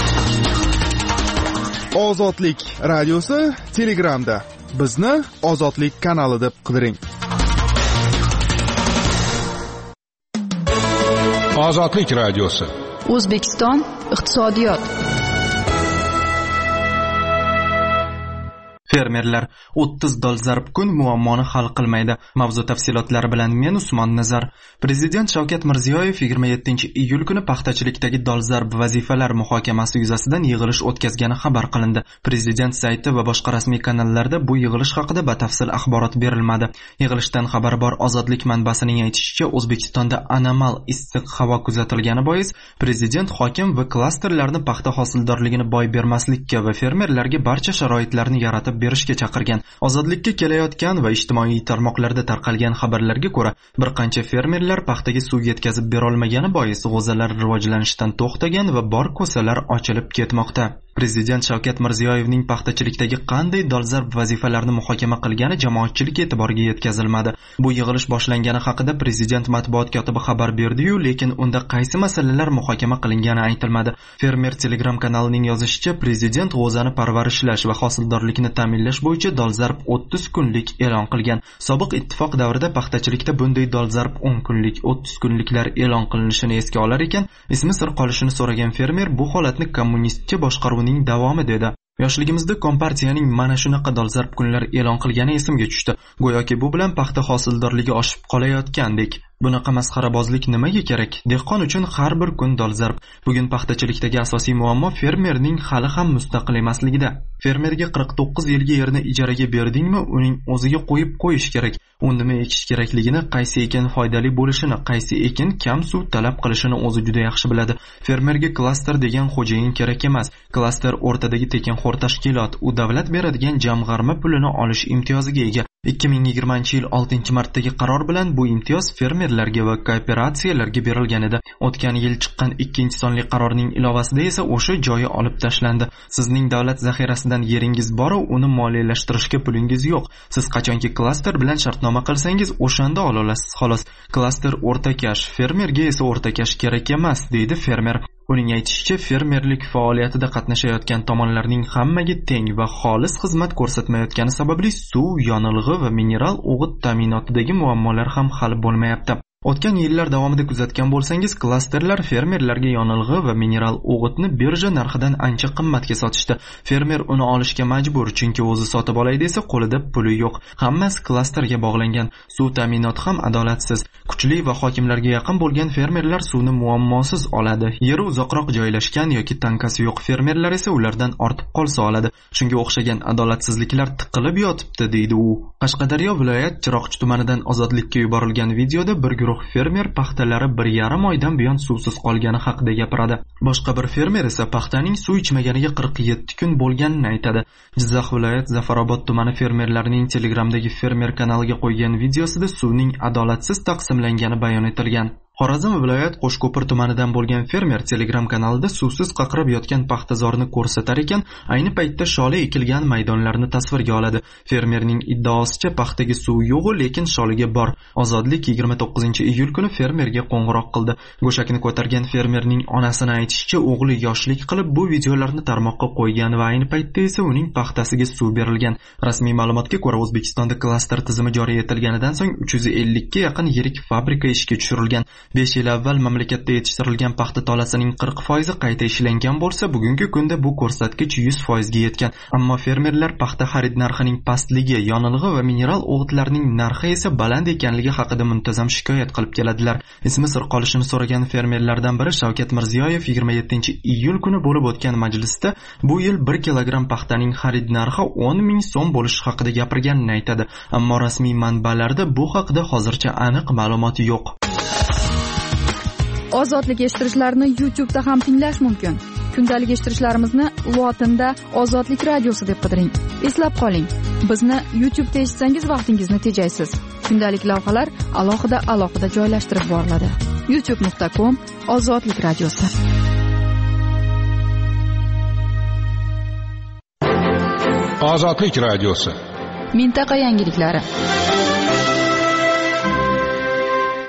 Ozodlik radiosi Telegramda. Bizni Ozodlik kanali deb qidiring. Ozodlik radiosi. O'zbekiston iqtisodiyot. Fermerlar 30 dolzarb kun muammoni hal qilmaydi. Mavzu tafsilotlari bilan men Usmon Nazar. Prezident Shavkat Mirziyoyev 27-iyul kuni paxtachilikdagi dolzarb vazifalar muhokamasi yuzasidan yig'ilish o'tkazgani xabar qilindi. Prezident sayti va boshqa rasmiy kanallarda bu yig'ilish haqida batafsil axborot berilmadi. Yig'ilishdan xabari bor Ozodlik manbasining aytishicha, O'zbekistonda anomal issiq havo kuzatilgani bois prezident hokim va klasterlarni paxta hosildorligini boy bermaslikka va fermerlarga barcha sharoitlarni yaratib berishga chaqirgan. Ozodlikka kelayotgan va ijtimoiy tarmoqlarda tarqalgan xabarlarga ko'ra, bir qancha fermerlar paxtaga suv yetkazib bera olmagani bois g'o'zalar rivojlanishdan to'xtagan va bor ko'salar ochilib ketmoqda. Prezident Shavkat Mirziyoyevning paxtachilikdagi qanday dolzarb vazifalarni muhokama qilgani jamoatchilik e'tiboriga yetkazilmadi. Bu yig'ilish boshlangani haqida prezident matbuot kotibi xabar berdi-yu, lekin unda qaysi masalalar muhokama qilingani aytilmadi. Fermer Telegram kanalining yozishicha, prezident g'o'zani parvarishlash va hosildorlikni ta'minlash bo'yicha dolzarb 30 kunlik e'lon qilgan. Sobiq ittifoq davrida paxtachilikda bunday dolzarb 10 kunlik, 30 kunliklar e'lon qilinishini esga olar ekan, ismi sir qolishini so'ragan fermer bu holatni kommunistcha boshqaruvning davomi dedi. Yoshligimizda kompartiyaning mana shunaqa dolzarb kunlar e'lon qilgani esimga tushdi. Go'yoki bu bilan paxta hosildorligi oshib qolayotgandek. Bunaqa masxarabozlik nimaga kerak? Dehqon uchun har bir kun dolzarb. Bugun paxtachilikdagi asosiy muammo fermerning hali ham mustaqil emasligida. Fermerga 49 yilga yerni ijaraga berdingmi, uning o'ziga qo'yib qo'yish kerak. Uni ekish kerakligini, qaysi ekin foydali bo'lishini, qaysi ekin kam suv talab qilishini o'zi juda yaxshi biladi. Fermerga klaster degan xo'jayin kerak emas. Klaster o'rtadagi tekinxo'r tashkilot, u davlat beradigan jamg'arma pulini olish imtiyoziga ega. 2020-yil 6-martdagi qaror bilan bu imtiyoz fermerlarga va kooperatsiyalarga berilgan edi. O'tgan yil chiqqan 2-sonli qarorning ilovasida esa o'sha joyi olib tashlandi. Sizning davlat zaxirasidan yeringiz bor, uni moliyalashtirishga pulingiz yo'q. Siz qachonki klaster bilan shartnoma qilsangiz, o'shanda ola olasiz xolos. Klaster o'rtakash, fermerga esa o'rtakash kerak emas, deydi fermer. Uning aytishicha, fermerlik faoliyatida qatnashayotgan tomonlarning hammaga teng va xolis xizmat ko'rsatmayotgani sababli suv, yonilg'i va mineral o'g'it ta'minotidagi muammolar ham hal bo'lmayapti. O'tgan yillar davomida kuzatgan bo'lsangiz, klasterlar fermerlarga yonilg'i va mineral o'g'itni birja narxidan ancha qimmatga sotishdi. Fermer uni olishga majbur, chunki o'zi sotib olay desa qo'lida puli yo'q. Hammasi klasterga bog'langan. Suv ta'minoti ham adolatsiz. Kuchli va hokimlarga yaqin bo'lgan fermerlar suvni muammosiz oladi. Yeri uzoqroq joylashgan yoki tankasi yo'q fermerlar esa ulardan ortib qolsa oladi. Shunga o'xshagan adolatsizliklar tiqilib yotibdi, deydi u. Qashqadaryo viloyat Chiroqchi tumanidan Ozodlikka yuborilgan videoda bir guruh fermer paxtalari 1,5 oydan buyon suvsiz qolgani haqida gapiradi. Boshqa bir fermer esa paxtaning suv ichmaganiga 47 kun bo'lganini aytadi. Jizzax viloyat Zafarobod tumani fermerlarining Telegramdagi fermer kanaliga qo'ygan videosida suvning adolatsiz taqsimlangani bayon etilgan. Xorazm viloyat Qo'shko'pir tumanidan bo'lgan fermer Telegram kanalida suvsiz qaqrab yotgan paxtazorni ko'rsatar ekan, ayni paytda sholi ekilgan maydonlarni tasvirga oladi. Fermerning iddaosicha paxtaga suv yo'q, lekin sholiga bor. Ozodlik 29-iyul kuni fermerga qo'ng'iroq qildi. Go'shakni ko'targan fermerning onasini aytishicha, o'g'li yoshlik qilib bu videolarni tarmoqqa qo'ygan va ayni paytda esa uning paxtasiga suv berilgan. Rasmiy ma'lumotga ko'ra, O'zbekistonda klaster tizimi joriy etilganidan so'ng 350 ga yaqin yirik fabrika ishga tushirilgan. 5 yil avval mamlakatda yetishtirilgan paxta tolasining 40% qayta ishlangan bo'lsa, bugungi kunda bu ko'rsatkich 100% ga yetgan. Ammo fermerlar paxta xarid narxining pastligi, yonilg'i va mineral o'g'itlarning narxi esa baland ekanligi haqida muntazam shikoyat qilib keladilar. Ismi sir qolishini so'ragan fermerlardan biri Shavkat Mirziyoyev 27-iyul kuni bo'lib o'tgan majlisda bu yil 1 kilogramm paxtaning xarid narxi 10 ming so'm bo'lishi haqida gapirganini aytadi. Ammo rasmiy manbalarda bu haqida hozircha aniq ma'lumot yo'q. Ozodlik eshittirishlarni YouTube'da ham tinglash mumkin. Kundalik eshittirishlarimizni lotinda Ozodlik radiosi deb qidiring. Eslab qoling, bizni YouTube'da eshitsangiz vaqtingizni tejaysiz. Kundalik lavhalar alohida joylashtirib boriladi. youtube.com/Ozodlik radiosi. Ozodlik radiosi. Mintaqa yangiliklari.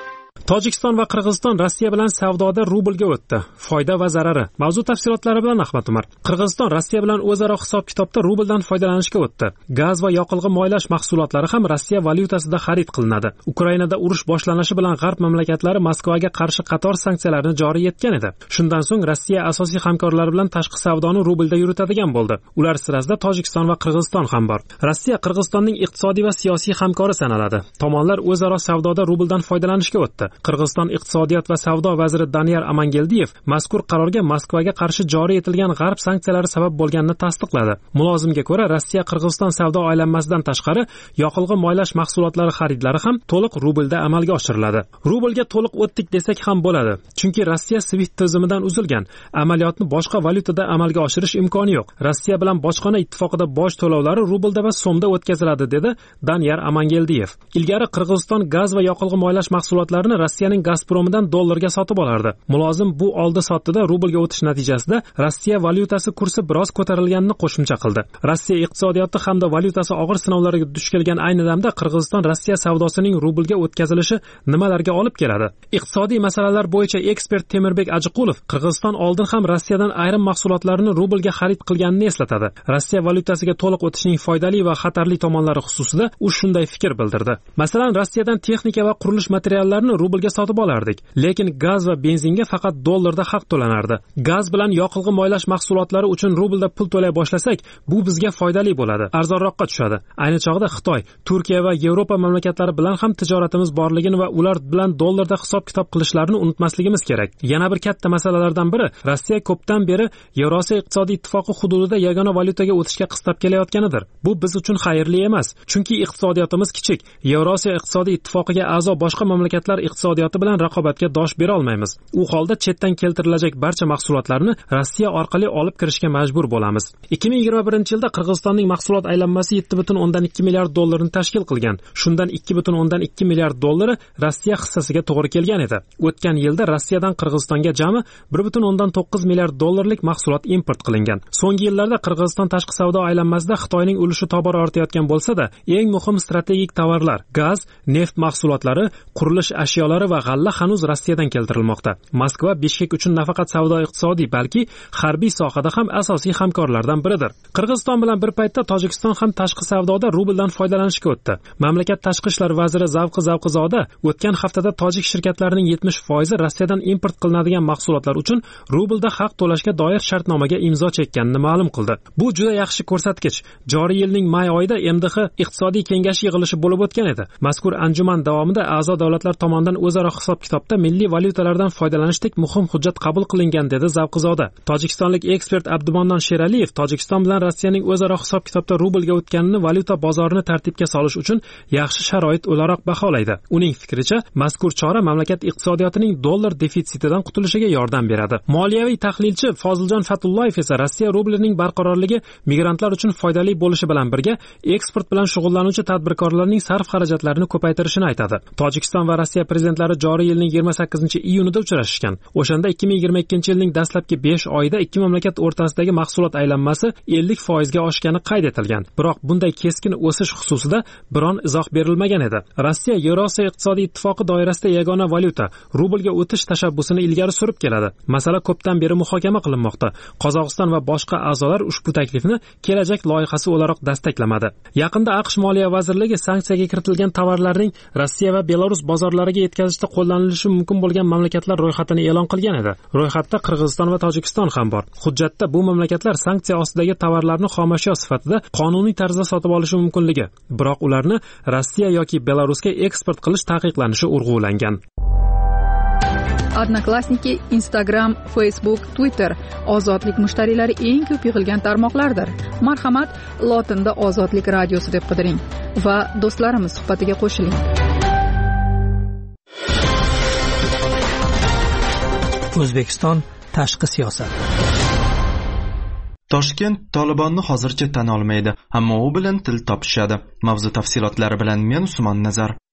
Tojikiston va Qirg'iziston Rossiya bilan savdoda rublga o'tdi. Foyda va zarari. Mavzu tafsilotlari bilan Ahmad Umar. Qirg'iziston Rossiya bilan o'zaro hisob-kitobda rubldan foydalanishga o'tdi. Gaz va yoqilg'i moylash mahsulotlari ham Rossiya valyutasida xarid qilinadi. Ukrainada urush boshlanishi bilan G'arb mamlakatlari Moskvaga qarshi qator sanksiyalarni joriy etgan edi. Shundan so'ng Rossiya asosiy hamkorlari bilan tashqi savdoni rublda yuritadigan bo'ldi. Ular sirasida Tojikiston va Qirg'iziston ham bor. Rossiya Qirg'izistonning iqtisodiy va siyosiy hamkori sanaladi. Tomonlar o'zaro savdoda rubldan foydalanishga o'tdi. Qirg'iziston iqtisodiyot va savdo vaziri Daniyar Amangeldiyev mazkur qarorga Moskvaga qarshi joriy etilgan G'arb sanksiyalari sabab bo'lganini tasdiqladi. Mulozimga ko'ra, Rossiya Qirg'iziston savdo aylanmasidan tashqari yoqilg'i moylash mahsulotlari xaridlari ham to'liq rublda amalga oshiriladi. Rublga to'liq o'tdik desak ham bo'ladi, chunki Rossiya SWIFT tizimidan uzilgan. Amaliyotni boshqa valyutada amalga oshirish imkoni yo'q. Rossiya bilan bojxona ittifoqida boj to'lovlari rublda va so'mda o'tkaziladi, dedi Daniyar Amangeldiyev. Ilgari Qirg'iziston gaz va yoqilg'i moylash mahsulotlarini Rossiyaning Gazpromidan dollarga sotib olardi. Mulozim bu oldi-sotdida rublga o'tish natijasida Rossiya valyutasi kursi biroz ko'tarilganini qo'shimcha qildi. Rossiya iqtisodiyoti hamda valyutasi og'ir sinovlarga duch kelgan ayni damda Qirg'iziston Rossiya savdosining rublga o'tkazilishi nimalarga olib keladi? Iqtisodiy masalalar bo'yicha ekspert Temirbek Ajiqulov Qirg'iziston oldin ham Rossiyadan ayrim mahsulotlarni rublga xarid qilganini eslatadi. Rossiya valyutasiga to'liq o'tishning foydali va xatarli tomonlari xususida u shunday fikr bildirdi. Masalan, Rossiyadan texnika va qurilish materiallarini rublga sotib olardik, lekin gaz va benzinga faqat dollarda haq to'lanardi. Gaz bilan yoqilg'i moylash mahsulotlari uchun rublda pul to'lay boshlasak, bu bizga foydali bo'ladi, arzonroqqa tushadi. Ayni chog'da Xitoy, Turkiya va Yevropa mamlakatlari bilan ham tijoratimiz borligini va ular bilan dollarda hisob-kitob qilishlarini unutmasligimiz kerak. Yana bir katta masalalardan biri, Rossiya ko'pdan beri Yevrosiyo iqtisodiy ittifoqi hududida yagona valyutaga o'tishga qistab kelayotganidir. Bu biz uchun xayrli emas, chunki iqtisodiyotimiz kichik. Yevrosiyo iqtisodiy ittifoqiga a'zo boshqa mamlakatlar iqtisodiyoti bilan raqobatga dosh bera olmaymiz. U holda chetdan keltirilajak barcha mahsulotlarni Rossiya orqali olib kirishga majbur bo'lamiz. 2021-yilda Qirg'izistonning mahsulot aylanmasi 7.2 milliard dollarni tashkil qilgan. Shundan 2.2 milliard dollari Rossiya hissasiga to'g'ri kelgan edi. O'tgan yilda Rossiyadan Qirg'izistonga jami 1.9 milliard dollarlik mahsulot import qilingan. So'nggi yillarda Qirg'iziston tashqi savdo aylanmasida Xitoyning ulushi tobora ortayotgan bo'lsa-da, eng muhim strategik tovarlar, gaz, neft mahsulotlari, qurilish ashyolari va g'alla hanuz Rossiyadan keltirilmoqda. Moskva Bishkek uchun nafaqat savdo-iqtisodiy, balki harbiy sohada ham asosiy hamkorlardan biridir. Qirg'iziston bilan bir paytda Tojikiston ham tashqi savdoda rubldan foydalanishga o'tdi. Mamlakat tashqi ishlar vaziri Zavqizoda o'tgan haftada tojik shirkatlarining 70% Rossiyadan import qilinadigan mahsulotlar uchun rublda haq to'lashga doir shartnomaga imzo chekkanini ma'lum qildi. Bu juda yaxshi ko'rsatkich. Joriy yilning may oyida MDH iqtisodiy kengash yig'ilishi bo'lib o'tgan edi. Mazkur anjuman davomida a'zo davlatlar tomonidan o'zaro hisob-kitobda milliy valyutalardan foydalanishdek muhim hujjat qabul qilingan, dedi Zavqizoda. Tojikistonlik ekspert Abdumannonjon Sheraliyev Tojikiston bilan Rossiyaning o'zaro hisob-kitobda rublga o'tganini valyuta bozorini tartibga solish uchun yaxshi sharoit o'laroq baholaydi. Uning fikricha, mazkur chora mamlakat iqtisodiyotining dollar defitsitidan qutulishiga yordam beradi. Moliyaviy tahlilchi Foziljon Fatullayev esa Rossiya rublining barqarorligi migrantlar uchun foydali bo'lishi bilan birga eksport bilan shug'ullanuvchi tadbirkorlarning sarf xarajatlarini ko'paytirishini aytadi. Tojikiston va Rossiya prezidentlari joriy yilning 28-iyunida uchrashgan. O'shanda 2022-yilning dastlabki 5 oyida ikki mamlakat o'rtasidagi mahsulot aylanmasi 50% ga oshgani qayd etilgan. Biroq bunday keskin o'sish xususida biron izoh berilmagan edi. Rossiya Yevrosiyo iqtisodiy ittifoqi doirasida yagona valyuta rublga o'tish tashabbusini ilgari surib keladi. Masala ko'pdan beri muhokama qilinmoqda. Qozog'iston va boshqa a'zolar ushbu taklifni kelajak loyihasi o'laroq dastaklamadi. Yaqinda AQSh Moliya vazirligi sanksiyaga kiritilgan tovarlarning Rossiya va Belarus bozorlariga yetkazishda qo'llanilishi mumkin bo'lgan mamlakatlar ro'yxatini e'lon qilgan edi. Ro'yxatda Qirg'iziston va Tojikiston ham bor. Hujjatda bu mamlakatlar sanksiya ostidagi tovarlarni xomashyo sifatida qonuniy tarzda sotib olishi mumkinligi, biroq ularni Rossiya yoki Belarusga eksport qilish taqiqlanishi urg'ulangan. Odnoklassniki, Instagram, Facebook, Twitter ozodlik mushtariylari eng ko'p yig'ilgan tarmoqlardir. Marhamat, lotinda Ozodlik radiosi deb qidiring va do'stlarimiz suhbatiga qo'shiling. O'zbekiston tashqi siyosat. Toshkent Tolibonni hozircha tan olmaydi, ammo u bilan til topishadi. Mavzu tafsilotlari bilan men Usmon Nazar.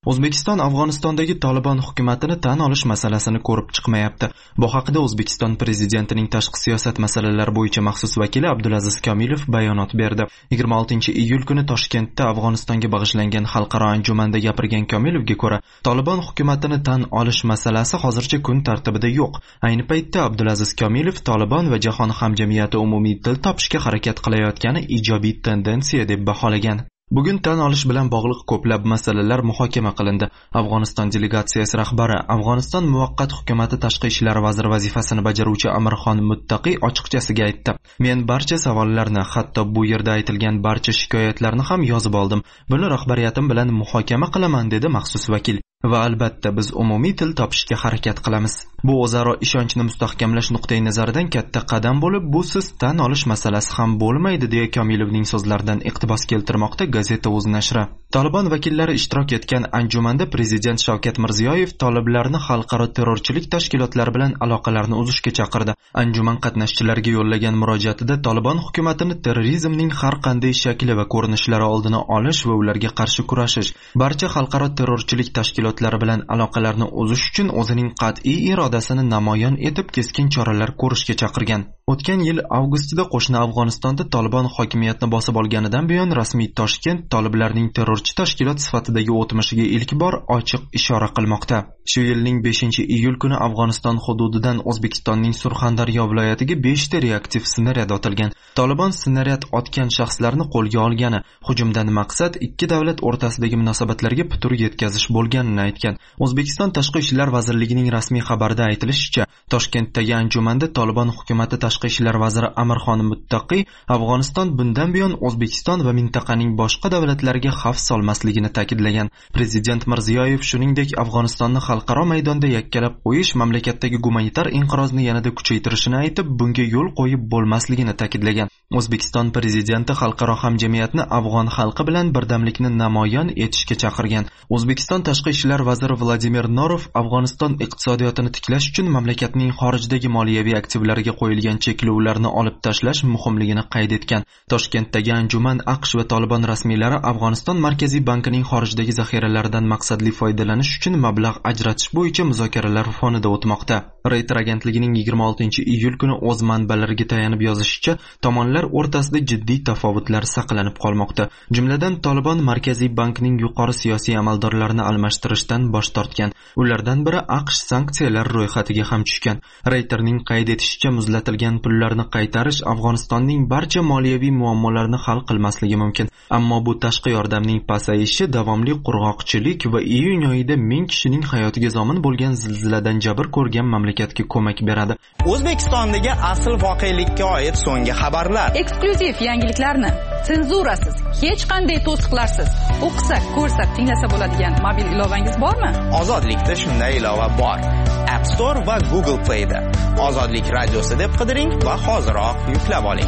O'zbekiston Afg'onistondagi Taliban hukumatini tan olish masalasini ko'rib chiqmayapti. Bu haqida O'zbekiston prezidentining tashqi siyosat masalalari bo'yicha maxsus vakili Abdulaziz Komilov bayonot berdi. 26-iyul kuni Toshkentda Afg'onistonga bag'ishlangan xalqaro anjumanda gapirgan Komilovga ko'ra, Taliban hukumatini tan olish masalasi hozircha kun tartibida yo'q. Ayni paytda Abdulaziz Komilov Taliban va jahon hamjamiyati umumiy til topishga harakat qilayotgani ijobiy tendensiya deb baholagan. Bugun tan olish bilan bog'liq ko'plab masalalar muhokama qilindi. Afg'oniston delegatsiyasi rahbari, Afg'oniston muvaqqat hukumati tashqi ishlar vaziri vazifasini bajaruvchi Amirxon Muttaqiy ochiqchasiga aytdi: "Men barcha savollarni, hatto bu yerda aytilgan barcha shikoyatlarni ham yozib oldim. Buni rahbariyatim bilan muhokama qilaman", dedi maxsus vakil. Va albatta biz umumiy til topishga harakat qilamiz. Bu o'zaro ishonchni mustahkamlash nuqtai nazaridan katta qadam bo'lib, bu siz tan olish masalasi ham bo'lmaydi, deya Komilovning so'zlaridan iqtibos keltirmoqda Gazeta Uz nashri. Taliban vakillari ishtirok etgan anjumanda prezident Shavkat Mirziyoyev toliblarni xalqaro terrorchilik tashkilotlari bilan aloqalarni uzishga chaqirdi. Anjuman qatnashchilariga yo'llagan murojaatida Taliban hukumatini terrorizmning har qanday shakli va ko'rinishlari oldini olish va ularga qarshi kurashish, barcha xalqaro terrorchilik tashkilotlari bilan aloqalarni uzish uchun o'zining qat'iy irodasini namoyon etib keskin choralar ko'rishga chaqirgan. O'tgan yil avgustida qo'shni Afg'onistonda Taliban hokimiyatni bosib olganidan buyon rasmiy Toshkent toliblarning terrorchi tashkilot sifatidagi o'tmishiga ilk bor ochiq ishora qilmoqda. Shu yilning 5-iyul kuni Afg'oniston hududidan O'zbekistonning Surxondaryo viloyatiga 5 ta reaktiv snaryad otilgan. Taliban snaryad otgan shaxslarni qo'lga olgani, hujumdan maqsad ikki davlat o'rtasidagi munosabatlarga putur yetkazish bo'lganini aytgan. O'zbekiston Tashqi ishlar vazirligining rasmiy xabarida aytilishicha, Toshkentdagi anjumanda Taliban hukumati tashqi ishlar vaziri Amirxon Muttaqiy Afg'oniston bundan buyon O'zbekiston va mintaqaning boshqa davlatlariga xavf solmasligini ta'kidlagan. Prezident Mirziyoyev shuningdek Afg'onistonni xalqaro maydonda yakkalab qo'yish mamlakatdagi gumanitar inqirozni yanada kuchaytirishini aytib, bunga yo'l qo'yib bo'lmasligini ta'kidlagan. O'zbekiston prezidenti xalqaro hamjamiyatni afg'on xalqi bilan birdamlikni namoyon etishga chaqirgan. O'zbekiston tashqi ishlar vaziri Vladimir Norov Afg'oniston iqtisodiyotini tiklash uchun mamlakatning xorijdagi moliyaviy aktivlariga qo'yilgan cheklovlarni olib tashlash muhimligini qayd etgan. Toshkentdagi anjuman AQSh va Taliban rasmiylari Afg'oniston Markaziy bankining xorijdagi zaxiralaridan maqsadli foydalanish uchun mablag' ajratish bo'yicha muzokaralar fonida o'tmoqda. Reuters agentligining 26-iyul kuni o'z manbalariga tayanib yozishicha, tomonlar o'rtasida jiddiy tafovutlar saqlanib qolmoqda. Jumladan Taliban Markaziy bankining yuqori siyosiy amaldorlarini almashtirishdan bosh tortgan. Ulardan biri AQSh sanksiyalar ro'yxatiga ham tushgan. Reutersning qayd etishicha, muzlatilgan pullarni qaytarish Afg'onistonning barcha moliyaviy muammolarini hal qilmasligi mumkin. Ammo bu tashqi yordamning pasayishi, davomli qurg'oqchilik va iyun oyida 1000 kishining hayotiga zomin bo'lgan zilziladan jabr ko'rgan mamlakatga ko'mak beradi. O'zbekistondagi asl voqelikka oid so'nggi xabarlar. Eksklyuziv yangiliklarni senzurasiz, hech qanday to'siqlarsiz o'qisa, ko'rsa, tinglasa bo'ladigan mobil ilovangiz bormi? Ozodlikda shunday ilova bor. App Store va Google Play'da Ozodlik radiosi deb qidiring va hoziroq yuklab oling.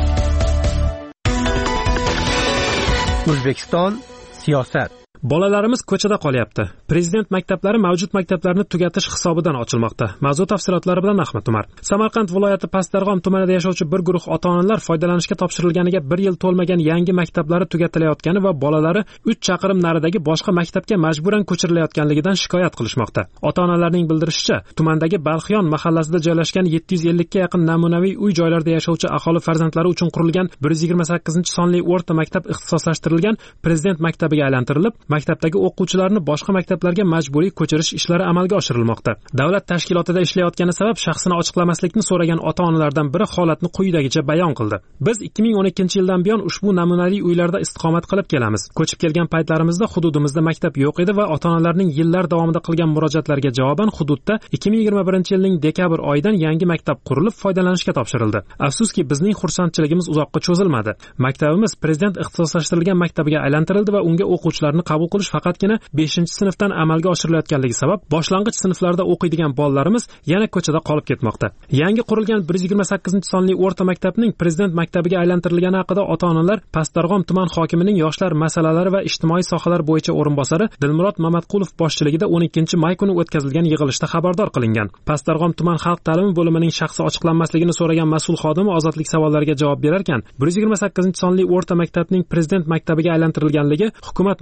O'zbekiston siyosat. Bolalarimiz ko'chada qolyapti. Prezident maktablari mavjud maktablarni tugatish hisobidan ochilmoqda. Mavzu tafsilotlari bilan Ahmad Umar. Samarqand viloyati Pastdarg'om tumanida yashovchi bir guruh ota-onalar foydalanishga topshirilganiga 1 yil to'lmagan yangi maktablari tugatilayotgani va bolalari 3 chaqirim naridagi boshqa maktabga majburan ko'chirilayotganligidan shikoyat qilishmoqda. Ota-onalarning bildirishicha, tumandagi Balxiyon mahallasida joylashgan 750 ga yaqin namunaviy uy-joylarda yashovchi aholi farzandlari uchun qurilgan 128-sonli o'rta maktab ixtisoslashtirilgan Prezident maktabiga aylantirilib, maktabdagi o'quvchilarni boshqa maktablarga majburiy ko'chirish ishlari amalga oshirilmoqda. Davlat tashkilotida ishlayotgani sabab shaxsini ochiqlamaslikni so'ragan ota-onalardan biri holatni quyidagicha bayon qildi. Biz 2012-yildan buyon ushbu namunali uylarda istiqomat qilib kelamiz. Ko'chib kelgan paytlarimizda hududimizda maktab yo'q edi va ota-onalarning yillar davomida qilgan murojaatlariga javoban hududda 2021-yilning dekabr oyidan yangi maktab qurilib foydalanishga topshirildi. Afsuski, bizning xursandchiligimiz uzoqqa cho'zilmadi. Maktabimiz Prezident ixtisoslashtirilgan maktabiga aylantirildi va unga o'quvchilarni qabul qilish faqatgina 5-sinfdan amalga oshirilayotganligi sabab boshlang'ich sinflarda o'qiydigan bolalarimiz yana ko'chada qolib ketmoqda. Yangi qurilgan 128-sonli o'rta maktabning Prezident maktabiga aylantirilgani haqida ota-onalar Pastdarg'om tuman hokimining yoshlar masalalari va ijtimoiy sohalar bo'yicha o'rinbosari Dilmurod Mamatqulov boshchiligida 12-may kuni o'tkazilgan yig'ilishda xabardor qilingan. Pastdarg'om tuman xalq ta'limi bo'limining shaxsi ochiqlanmasligini so'ragan mas'ul xodimi ozodlik savollariga javob berar ekan, 128-sonli o'rta maktabning Prezident maktabiga aylantirilganligi hukumat miqyosida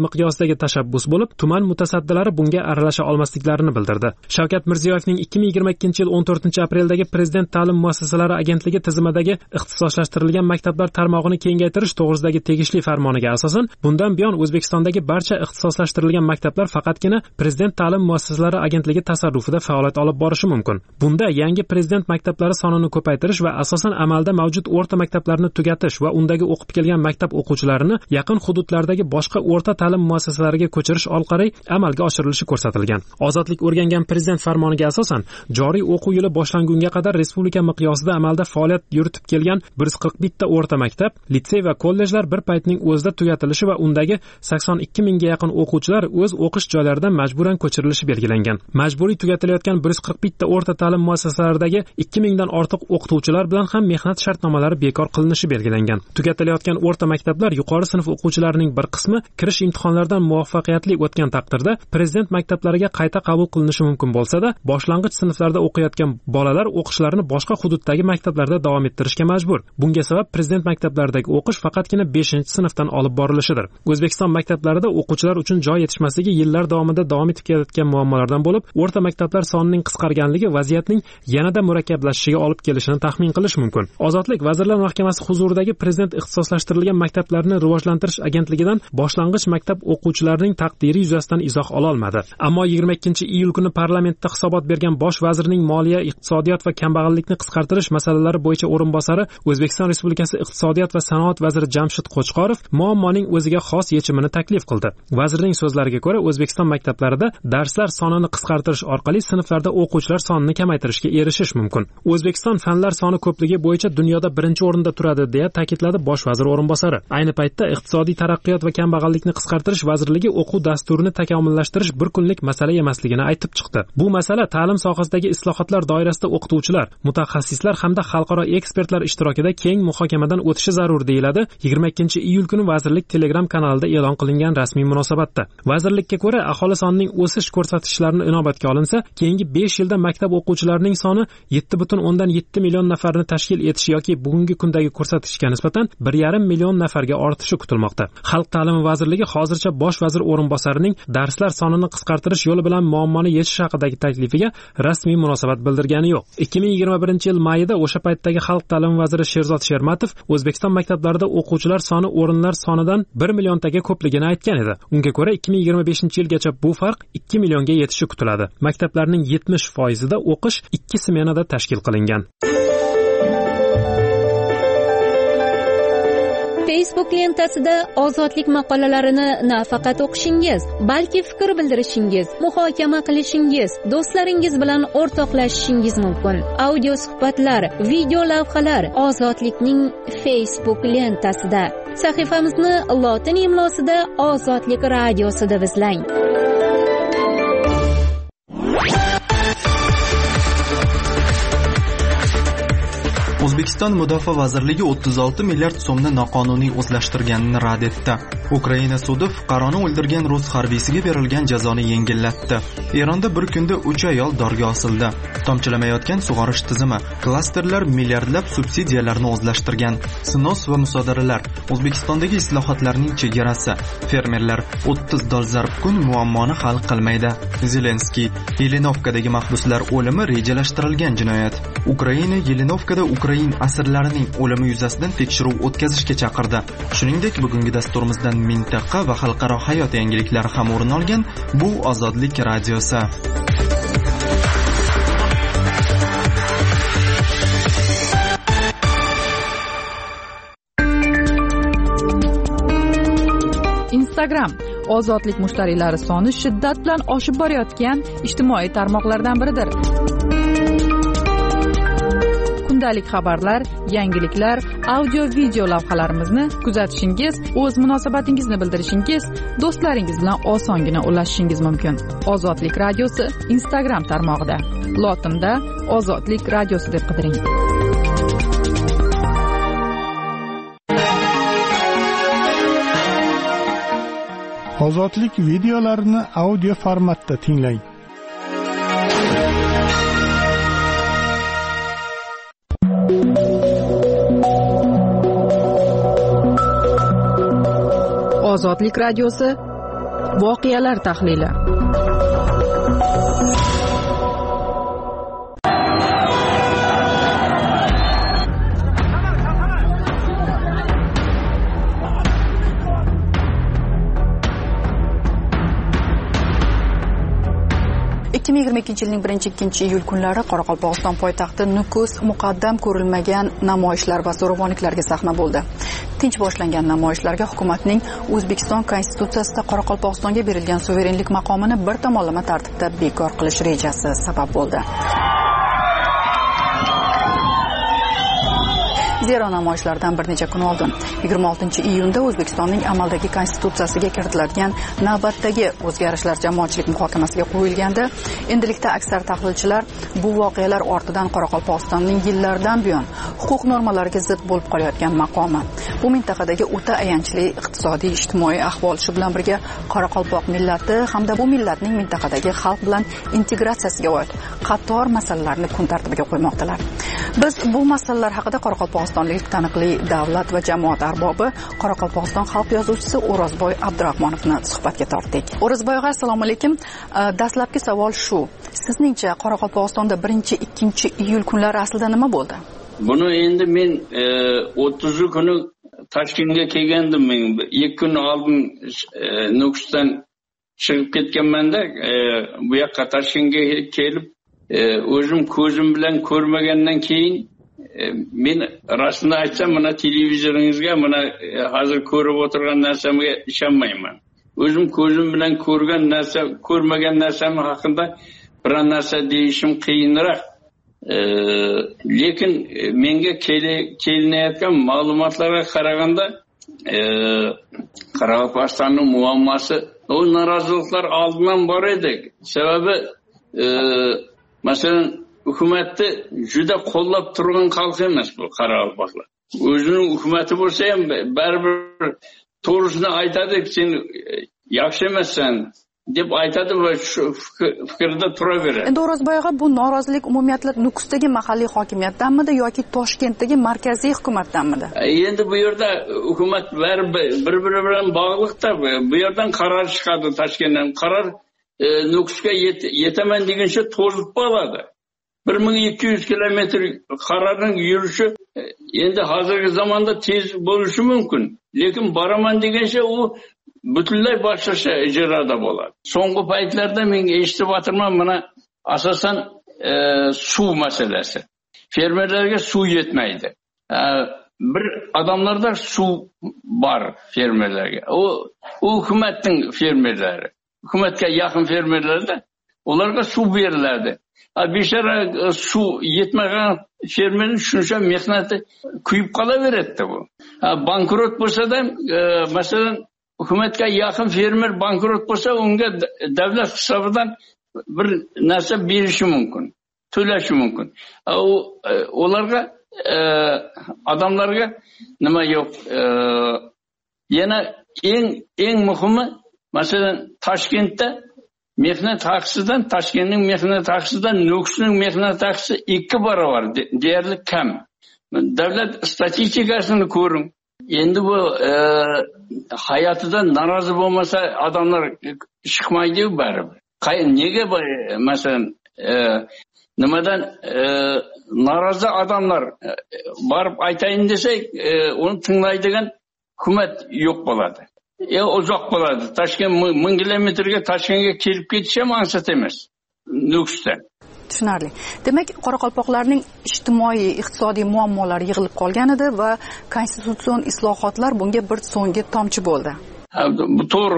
to'g'risidagi tashabbus bo'lib, tuman mutasaddilari bunga aralasha olmasliklarini bildirdi. Shavkat Mirziyoyevning 2022-yil 14-apreldagi Prezident ta'lim muassasalari agentligi tizimidagi ixtisoslashtirilgan maktablar tarmog'ini kengaytirish to'g'risidagi tegishli farmoniga asosan, bundan buyon O'zbekistondagi barcha ixtisoslashtirilgan maktablar faqatgina Prezident ta'lim muassasalari agentligi tasarrufida faoliyat olib borishi mumkin. Bunda yangi Prezident maktablari sonini ko'paytirish va asosan amalda mavjud o'rta maktablarni tugatish va undagi o'qib kelgan maktab o'quvchilarini yaqin hududlardagi boshqa o'rta ta'lim muassasalariga ko'chirish orqali amalga oshirilishi ko'rsatilgan. Ozodlik o'rgangan Prezident farmoniga asosan, joriy o'quv yili boshlangunga qadar respublika miqyosida amalda faoliyat yuritib kelgan 141 ta o'rta maktab, litsey va kollejlar bir paytning o'zida tugatilishi va undagi 82 mingga yaqin o'quvchilar o'z o'qish joylaridan majburan ko'chirilishi belgilangan. Majburiy tugatilayotgan 141 ta o'rta ta'lim muassasalaridagi 2 mingdan ortiq o'qituvchilar bilan ham mehnat shartnomalari bekor qilinishi belgilangan. Tugatilayotgan o'rta maktablar yuqori sinf o'quvchilarining bir qismi kirish imtihonlaridan muvaffaqiyatli o'tgan taqdirda Prezident maktablariga qayta qabul qilinishi mumkin bo'lsa-da, boshlang'ich sinflarda o'qiyotgan bolalar o'qishlarini boshqa hududdagi maktablarda davom ettirishga majbur. Bunga sabab Prezident maktablaridagi o'qish faqatgina 5-sinfdan olib borilishidir. O'zbekiston maktablarida o'quvchilar uchun joy yetishmasligi yillar davomida davom etib kelayotgan muammolardan bo'lib, o'rta maktablar sonining qisqarganligi vaziyatning yanada murakkablashishiga olib kelishini taxmin qilish mumkin. Ozodlik Vazirlar Mahkamasi huzuridagi Prezident ixtisoslashtirilgan maktablarni rivojlantirish agentligidan boshlang'ich maktab o'quvchilarining taqdiri yuzasidan izoh ola olmadi. Ammo 22-iyul kuni parlamentda hisobot bergan bosh vazirning moliya, iqtisodiyot va kambag'allikni qisqartirish masalalari bo'yicha o'rinbosari O'zbekiston Respublikasi iqtisodiyot va sanoat vaziri Jamshid Qo'chqorov muammoning o'ziga xos yechimini taklif qildi. Vazirning so'zlariga ko'ra, O'zbekiston maktablarida darslar sonini qisqartirish orqali sinflarda o'quvchilar sonini kamaytirishga erishish mumkin. O'zbekiston fanlar soni ko'pligi bo'yicha dunyoda birinchi o'rinda turadi, deya ta'kidladi bosh vazir o'rinbosari. Ayni paytda iqtisodiy taraqqiyot va kambag'allikni qisqartirish vazirligi o'quv dasturini takomillashtirish bir kunlik masala emasligini aytib chiqdi. Bu masala ta'lim sohasidagi islohotlar doirasida o'qituvchilar, mutaxassislar hamda xalqaro ekspertlar ishtirokida keng muhokamadan o'tishi zarur, deyiladi 22-iyul kuni vazirlik Telegram kanalida e'lon qilingan rasmiy munosabatda. Vazirlikka ko'ra, aholi sonining o'sish ko'rsatkichlarini inobatga olinsa, keyingi 5 yilda maktab o'quvchilarining soni 7,7 million nafarni tashkil etishi yoki bugungi kundagi ko'rsatkichga nisbatan 1,5 million nafarga ortishi kutilmoqda. Xalq ta'limi vazirligi hozircha bosh vazir o'rinbosarining darslar sonini qisqartirish yo'li bilan muammoni yechish haqidagi taklifiga rasmiy munosabat bildirgani yo'q. 2021-yil mayida o'sha paytdagi xalq ta'limi vaziri Sherzod Shermatov O'zbekiston maktablarida o'quvchilar soni o'rinlar sonidan 1 milliontaga ko'pligini aytgan edi. Unga ko'ra 2025-yilgacha bu farq 2 millionga yetishi kutiladi. Maktablarning 70%da o'qish 2 smenada tashkil qilingan. Facebook lentasida ozodlik maqolalarini nafaqat o'qishingiz, balki fikr bildirishingiz, muhokama qilishingiz, do'stlaringiz bilan o'rtoqlashishingiz mumkin. Audio suhbatlar, video lavhalar Ozodlikning Facebook lentasida. Sahifamizni lotin imlosida Ozodlik radiosi deb izlang. O'zbekiston Mudofaa vazirligi 36 milliard so'mni noqonuniy o'zlashtirganini rad etdi. Ukraina sudi fuqaroni o'ldirgan rus harbiysiga berilgan jazoni yengillatdi. Eronda bir kunda 3 ayol dorga osildi. Tomchilamayotgan sug'orish tizimi, klasterlar milliardlab subsidiyalarni o'zlashtirgan. Sinos va musodaralar, O'zbekistondagi islohotlarning chegarasi, fermerlar 30 dolzarb kun muammoni hal qilmaydi. Zelenskiy, Yelenovkadagi mahbuslar o'limi rejalashtirilgan jinoyat. Ukraina Yelenovkada Ukrain asirlarining o'limi yuzasidan tekshiruv o'tkazishga chaqirdi. Shuningdek, bugungi dasturimizdan mintaqa va xalqaro hayot yangiliklari ham o'rin olgan. Bu Ozodlik radiosi. Instagram ozodlik mushtariylari soni shiddat bilan oshib borayotgan ijtimoiy tarmoqlardan biridir. Kundalik xabarlar, yangiliklar, audio-video lavhalarimizni kuzatishingiz, o'z munosabatingizni bildirishingiz, do'stlaringiz bilan osongina ulashishingiz mumkin. Ozodlik radiosi Instagram tarmog'ida. Lotinda Ozodlik radiosi deb qidiring. Ozodlik videolarini audio formatda tinglang. Ozodlik radiosi Voqealar tahlili. yilning 1-2 iyul kunlari Qoraqalpog'iston poytaxti Nukus muqaddam ko'rilmagan namoyishlar va zo'ravonliklarga sahna bo'ldi. Tinch boshlangan namoyishlarga hukumatning O'zbekiston Konstitutsiyasida Qoraqalpog'istonga berilgan suverenlik maqomini bir tomonlama tartibda bekor qilish rejasi sabab bo'ldi. Zero namoyishlardan bir necha kun oldin 26-iyunda O'zbekistonning amaldagi konstitutsiyasiga kiritiladigan navbatdagi o'zgarishlar jamoatchilik muhokamasiga qo'yilganda, endilikda aksar tahlilchilar bu voqealar ortidan Qoraqalpog'istonning yillardan buyon huquq normalariga zid bo'lib qolayotgan maqomi, bu mintaqadagi o'ta ayanchli iqtisodiy ijtimoiy ahvol, shu bilan birga Qoraqalpoq millati hamda bu millatning mintaqadagi xalq bilan integratsiyasiga oid qator masalalarni kun tartibiga qo'ymoqdalar. Biz bu masalalar haqida Qoraqalpog'istonlik taniqli davlat va jamoat arbobi, Qoraqalpog'iston xalq yozuvchisi O'rozboy Abdurahmonovni suhbatga tortdik. O'rozboy, assalomu alaykum. Dastlabki savol shu. Sizningcha Qoraqalpog'istonda 1-2 iyul kunlari aslida nima bo'ldi? Buni endi men 30 kuni Toshkentga kelgandim. Men 2 kun oldin Nukusdan chiqib ketganmanda, bu yoqqa Toshkentga kelib o'zim ko'zim bilan ko'rmagandan keyin men rostini aytsam, mana televizoringizga, mana hozir ko'rib o'tirgan narsamga ishonmayman. O'zim ko'zim bilan ko'rgan narsa, ko'rmagan narsam haqida bir narsa deyishim qiyinroq. Lekin menga kelinayotgan ma'lumotlarga qaraganda, Qoraqalpog'istonning muammosi, o noroziliklar oldindan bor edi. Sababi masalan, hukumatni juda qo'llab turgan xalq emas bu Qoraqalpoqlar. O'zining hukumati bo'lsa ham baribir to'g'risini aytadi, sen yaxshi emassan deb aytadi va shu fikrda turaveradi. Endi O'rozboyga bu norozilik umumiyatla Nukusdagi mahalliy hokimiyatdanmidi yoki Toshkentdagi markaziy hukumatdanmidi? Endi bu yerda hukumat bir-biri bilan bog'liqda. Bu yerdan qaror chiqadi, Toshkentdan qaror Nukusga yetaman deguncha to'zib qoladi. 1200 kilometr qarorning yurishi endi hozirgi zamonda tez bo'lishi mumkin. Lekin boraman degancha u butunlay boshqacha ijroda bo'ladi. So'nggi paytlarda men eshitib o'tirman, mana asosan suv masalasi. Fermerlarga suv yetmaydi. Bir odamlarda suv bor fermerlarga. U hukumatning fermerlari. Hukumatga yaqin fermerlarda ularga suv beriladi. Beshara suv yetmagan fermerning shuncha mehnati kuyib qolaveradi bu. Bankrot bo'lsa-da, masalan, hukumatga yaqin fermer bankrot bo'lsa, unga davlat hisobidan bir narsa berishi mumkin, to'lashi mumkin. Ularga odamlarga nima yo'q. Yana eng muhimi, masalan, Toshkentda mehnat haqisidan, Toshkentning mehnat haqisidan Nukusning mehnat haqisi 2 barobar deyarli kam. Davlat statistikasini ko'ring. Endi bu hayotidan norozi bo'lmasa odamlar chiqmaydi baribir. Nega masalan nimadan norozi odamlar borib aytayin desak, uni tinglaydigan hukumat yo'q bo'ladi. Uzoq bo'ladi. Toshkent 1000 kilometrga Toshkentga kelib ketish ham ansat emas. Nukusdan. Tushunarli. Demak, qoraqalpoqlarning ijtimoiy, iqtisodiy muammolari yig'ilib qolgan edi va konstitutsion islohotlar bunga bir so'nggi tomchi bo'ldi. Bu to'g'ri.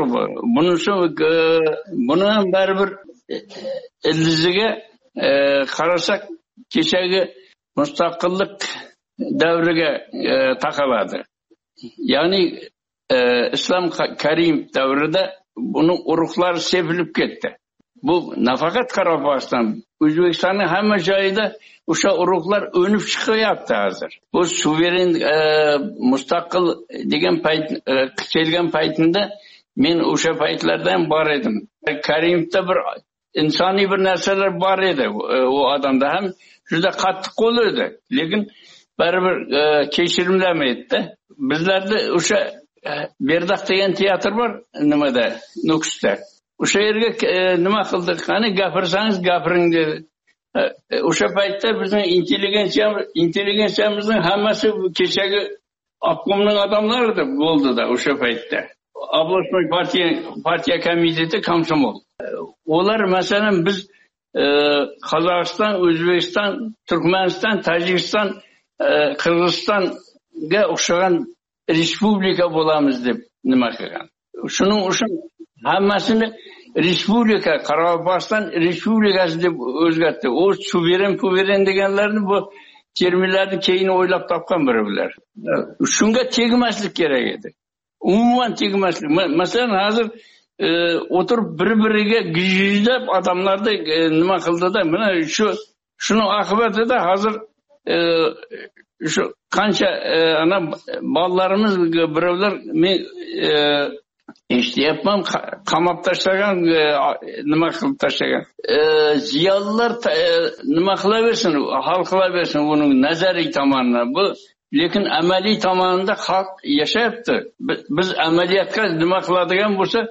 Buni ham baribir ildiziga qarasak, kechagi mustaqillik davriga taqaladi. Ya'ni Islom Karim davrida buni urug'lari sepilib ketdi. Bu nafaqat Qoraqalpog'iston, O'zbekistonning hamma joyida o'sha urug'lar o'nib chiqyapti hozir. Bu suveren mustaqil degan payt kelgan paytida men o'sha paytlardan bor edim. Karimda bir insoniy bir narsalar bor edi. U odamda ham juda qattiq qo'l edi. Lekin baribir kechirimlamaydi. Bizlarda o'sha Berdaq degan teatr bor nimada, Nukusda. O'sha yerga nima qildik? Qani gapirsangiz gapiring dedi. O'sha paytda bizning intelligensiyamizning hammasi kechagi obkomning odamlari deb bo'ldi-da o'sha paytda. Областной partiya komiteti komsomol. Ular masalan biz Qozog'iston, O'zbekiston, Turkmaniston, Tojikiston, Qirg'izistonga o'xshagan respublika bo'lamiz deb nima qilgan. Shuning uchun hammasini respublika, Qoraqalpog'iston respublikasi deb o'zgartdi. O suveren deganlarni bu terminlarni keyin o'ylab topgan birovlar. Shunga tegmaslik kerak edi. Umuman tegmaslik. Masalan, hozir o'tirib bir-biriga gijlab odamlarni nima qildi-da, mana shuni oqibatida hozir shu qancha ana bolalarimiz birovlar men eshityapman, qamab tashlagan, nima qilib tashlagan. Ziyolilar nima qilaversin, hal qilaversin uning nazariy tomonini. Bu lekin amaliy tomonida xalq yashayapti. Biz amaliyotga nima qiladigan bo'lsak,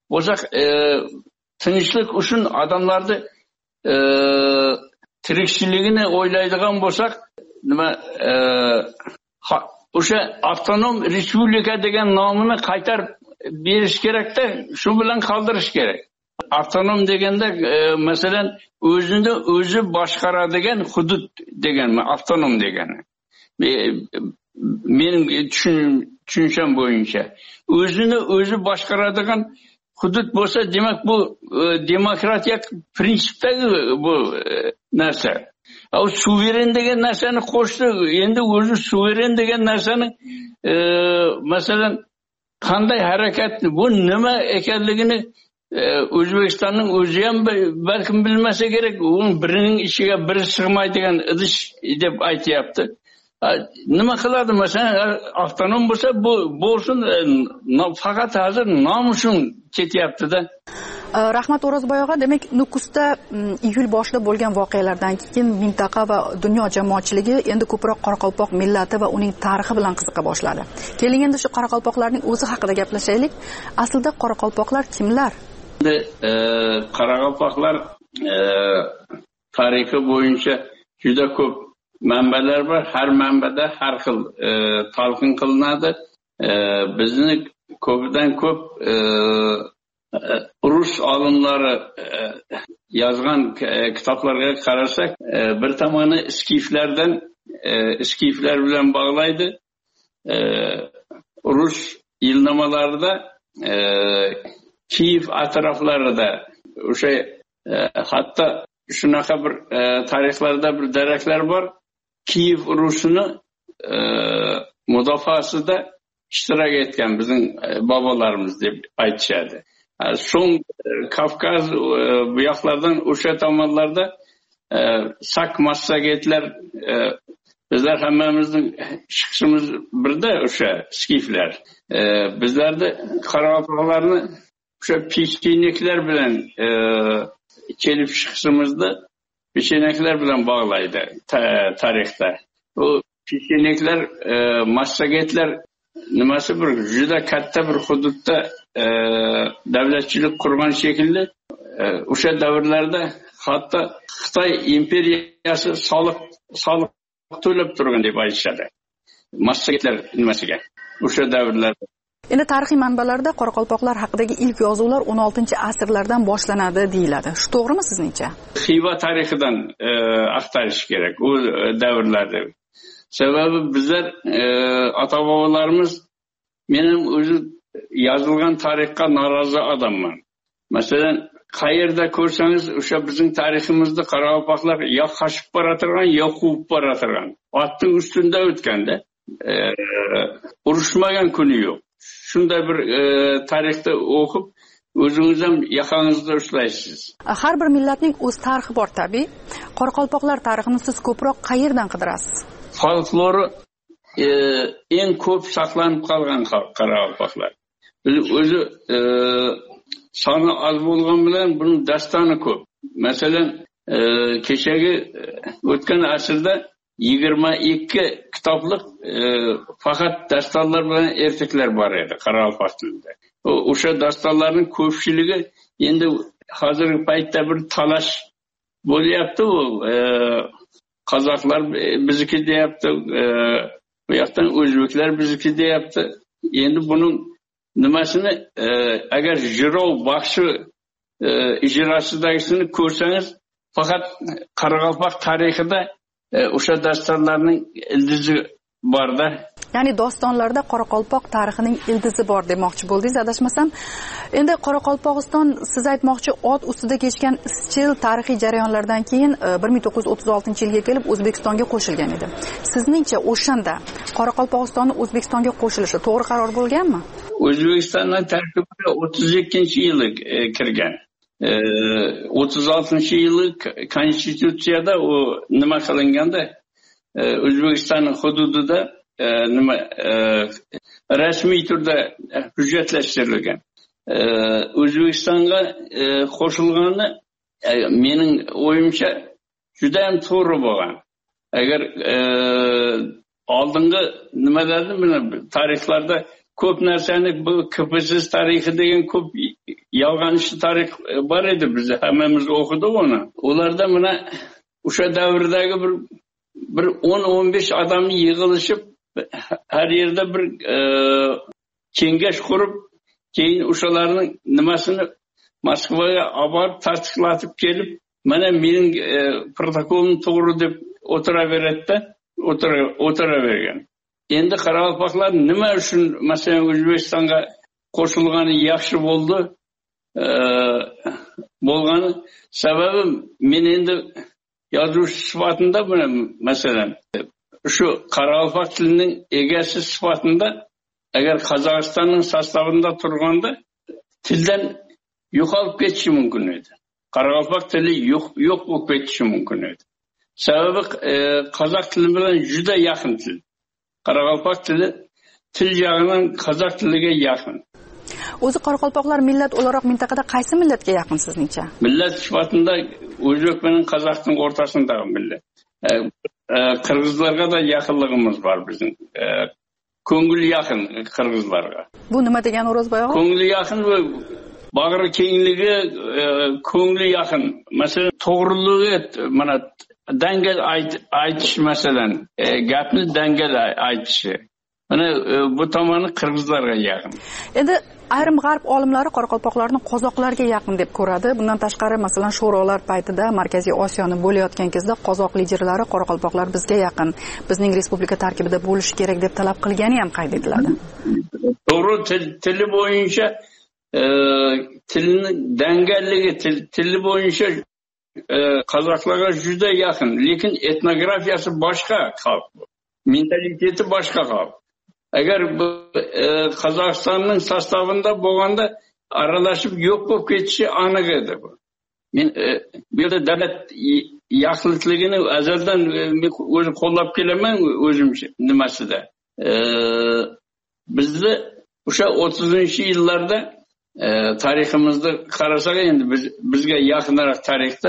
tinchlik uchun odamlarni tirikchiligini o'ylaydigan bo'lsak, nima o'sha avtonom respublika degan nomini qaytarib berish kerakda, shu bilan qoldirish kerak. Avtonom deganda masalan o'zi boshqaradigan hudud deganmi, avtonom degani. Mening tushuncham bo'yicha o'zi boshqaradigan hudud bo'lsa, demak bu demokratiya prinsipdagi bu narsa. O suveren degan narsani qo'shdi. Endi o'zi suveren degan narsani masalan qanday harakat, bu nima ekanligini O'zbekistonning o'zi ham balkim bilmasa kerak. U birining ichiga biri sig'maydigan idish deb aytayapti. Nima qiladi masalan, avtonom bo'lsa bu bo'lsin, faqat hozir nom uchun ketyapti-da. Rahmat O'rozboy og'a, demak Nukusda iyul boshida bo'lgan voqealardan keyin mintaqa va dunyo jamoatchiligi endi ko'proq Qoraqalpoq millati va uning tarixi bilan qiziqa boshladi. Keling endi shu qoraqalpoqlarning o'zi haqida gaplashaylik. Aslida qoraqalpoqlar kimlar? Qoraqalpoqlar tarixi bo'yicha juda ko'p manbalar bor. Har manbada har xil talqin qilinadi. Bizni ko'pdan ko'p rus olimlari yozgan kitoblarga qarasak, bir tomoni skiflar bilan bog'laydi. Rus yilnamalarida Kiyev atroflarida o'sha hatto shunaqa bir tarixlarda bir daraklar bor. Kiyev urusini mudofaasida ishtirok etgan bizning bobolarimiz deb aytishadi. So'ng Kavkaz bu yoqlardan o'sha tomonlarda sak massagetlar, bizlar hammamizning chiqishimiz birda o'sha skiflar. Bizlarda qoraqalpoqlarni o'sha pecheneklar bilan kelib chiqishimizni pecheneklar bilan bog'laydi tarixda. O pecheneklar, massagetlar nimasi bir juda katta bir hududda davlatchilik qurgan shekilli, o'sha davrlarda hatto Xitoy imperiyasi soliq to'lab turgan deb aytishadi. Massagetlar nimasiga o'sha davrlarda. Endi tarixiy manbalarda qoraqalpoqlar haqidagi ilk yozuvlar 16-asrlardan boshlanadi deyiladi. Shu to'g'rimi sizningcha? Xiva tarixidan axtarish kerak u davrlarda. Sababi bizlar ota-bobolarimiz, mening o'zi yozilgan tarixga norozi odamman. Masalan, qayerda ko'rsangiz o'sha bizning tariximizda qoraqalpoqlar yo qochib boratirgan, yo quvib boratirgan. Otning ustunda o'tganda urushmagan kuni yo'q. Shunday bir tarixda o'qib, o'zingiz ham yoqangizda ushlaysiz. Har bir millatning o'z tarixi bor tabiiy. Qoraqalpoqlar tarixini siz ko'proq qayerdan qidirasiz? Folklori eng ko'p saqlanib qolgan qoraqalpoqlar. O'zi soni oz bo'lgan bilan buning dastoni ko'p. Masalan, kechagi o'tgan asrda 22 kitoblik faqat dastorlar bilan erkaklar bor edi Qoraqalpoq tilida. O'sha dastorlarning ko'pchiligi endi hozirgi paytda bir talash bo'lyapti. U qozoqlar bizniki deyapti, bu yoqdan o'zbeklar bizniki deyapti. Endi buning nimasini agar Jirov baxshi ijrosidagisini ko'rsangiz, faqat Qoraqalpoq tarixida o'sha dastorlarning ildizi borda. Ya'ni dostonlarda Qoraqalpoq tarixining ildizi bor demoqchi bo'ldingiz, adashmasam. Endi Qoraqalpog'iston siz aytmoqchi ot ustida kechgan izchil tarixiy jarayonlardan keyin 1936-yilga kelib O'zbekistonga qo'shilgan edi. Sizningcha o'shanda Qoraqalpog'istonning O'zbekistonga qo'shilishi to'g'ri qaror bo'lganmi? O'zbekistonning tarkibiga 32-yili kirgan. 36-yili konstitutsiyada u nima qilinganda O'zbekistonning hududida rasmiy turda hujjatlashtirilgan. O'zbekistonga qo'shilgani mening o'yimcha juda ham to'g'ri bo'lgan. Agar oldingi nima dedim, tarixlarda ko'p narsani bu KPSS tarixi degan ko'p yolg'onchi tarix bor edi, biz hammamiz o'qidik uni. Ularda mana o'sha davrdagi bir 10-15 odamni yig'ilishib har yerda bir kengash qurib, keyin o'shalarning nimasini Moskvaga olib tasdiqlatib kelib, mana mening protokolim to'g'ri deb o'tiravergan. Endi Qoraqalpoqlar nima uchun masalan O'zbekistonga qo'shilgani yaxshi bo'ldi? Bo'lgani sababi men endi yozuvchi sifatida buni masalan shu Qoraqalpoq tilining egasi sifatida agar Qozog'istonning sostavida turganda tildan yo'qolib ketishi mumkin edi. Qoraqalpoq tili yo'q bo'lib ketishi mumkin edi. Sababi qozoq tili bilan juda yaqin til. Qoraqalpoq tili til jag'idan qozoq tiliga yaqin. O'zi Qoraqalpoqlar millat o'laroq mintaqada qaysi millatga yaqin sizningcha? Millat sifatida o'zbek bilan qozoqning o'rtasidagi millat. Qirg'izlarga da yaqinligimiz bor bizning. Ko'ngil yaqin qirg'izlarga. Bu nima degani O'rozboy og'a? Ko'ngil yaqin va bag'ri kengligi, ko'ngli yaqin. Masalan, to'g'riligi, mana dangal aytish masalan, gapni dangal aytishi. Mana bu tomoni qirg'izlarga yaqin. Endi ayrim g'arb olimlari Qoraqalpoqlarni qozoqlarga yaqin deb ko'radi. Bundan tashqari, masalan, sho'rolar paytida Markaziy Osiyoni bo'layotgan kezda qozoq liderlari Qoraqalpoqlar bizga yaqin, bizning respublika tarkibida bo'lishi kerak deb talab qilgani ham qayd etiladi. To'g'ri, tili bo'yicha tilni dangalligi, tili bo'yicha qozoqlarga juda yaqin, lekin etnografiyasi boshqa xalq, mentaliteti boshqa xalq. Agar bu Qozog'istonning sostavida bo'lganda aralashib yo'q bo'lib ketishi aniq edi bu. Men bu yerda davlat yaxlitligini azaldan o'zim qo'llab kelaman o'zimcha nimasida. Bizni o'sha 30-yillarda tariximizni qarasak, endi bizga yaqinroq tarixda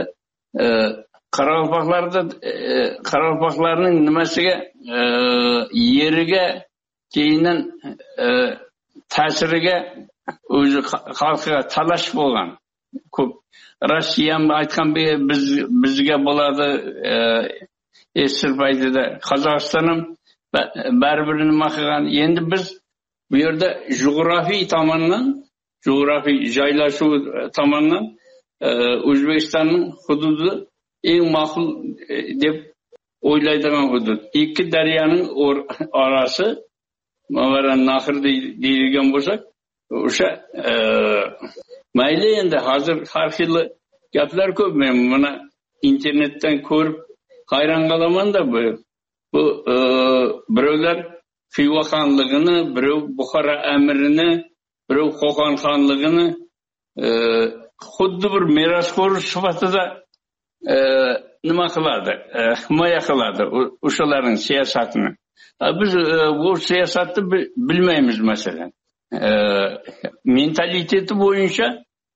Qoraqalpoqlarning nimasiga yeriga keyindan ta'siriga o'zi xalqiga talash bo'lgan. Ko'p Rossiya ham aytgan bizga bo'ladi esir paytida. Qozog'iston ham baribir nima qilgan. Endi biz bu yerda jug'rofiy tomondan, jug'rofiy joylashuv tomonidan O'zbekistonning hududi eng ma'qul deb o'ylaydigan hudud. Ikki daryoning orasi Mavaran Nahr deyilgan bo'lsak, o'sha mayli endi hozir har xil gaplar ko'p. Men buni internetdan ko'rib hayron qolaman-da, bu birovlar Xiva xonligini, birov Buxoro amirini, birov Qo'qon xonligini xuddi bir merosxo'r sifatida nima qiladi, himoya qiladi o'shalarning siyosatini. Biz bu siyosatni bilmaymiz masalan. Mentaliteti bo'yicha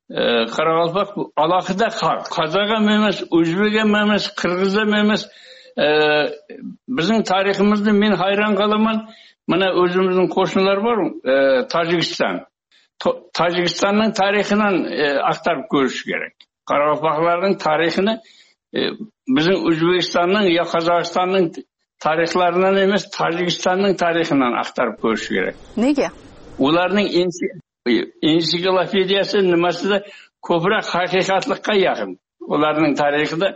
Qoraqalpoq alohida xalq. Qozoq ham emas, o'zbek ham emas, qirg'iz ham emas, bizning tariximizni men hayron qolaman. Mana o'zimizning qo'shnilar bor, Tojikiston. Tojikistonning tarixidan axtarib ko'rish kerak. Qoraqalpoqlarning tarixini bizning O'zbekistonning yo Qozog'istonning tarixlaridan emas, Tojikistonning tarixidan axtarib ko'rish kerak. Nega? Ularning ensiklopediyasi nimasida ko'proq haqiqatlikqa yaqin. Ularning tarixida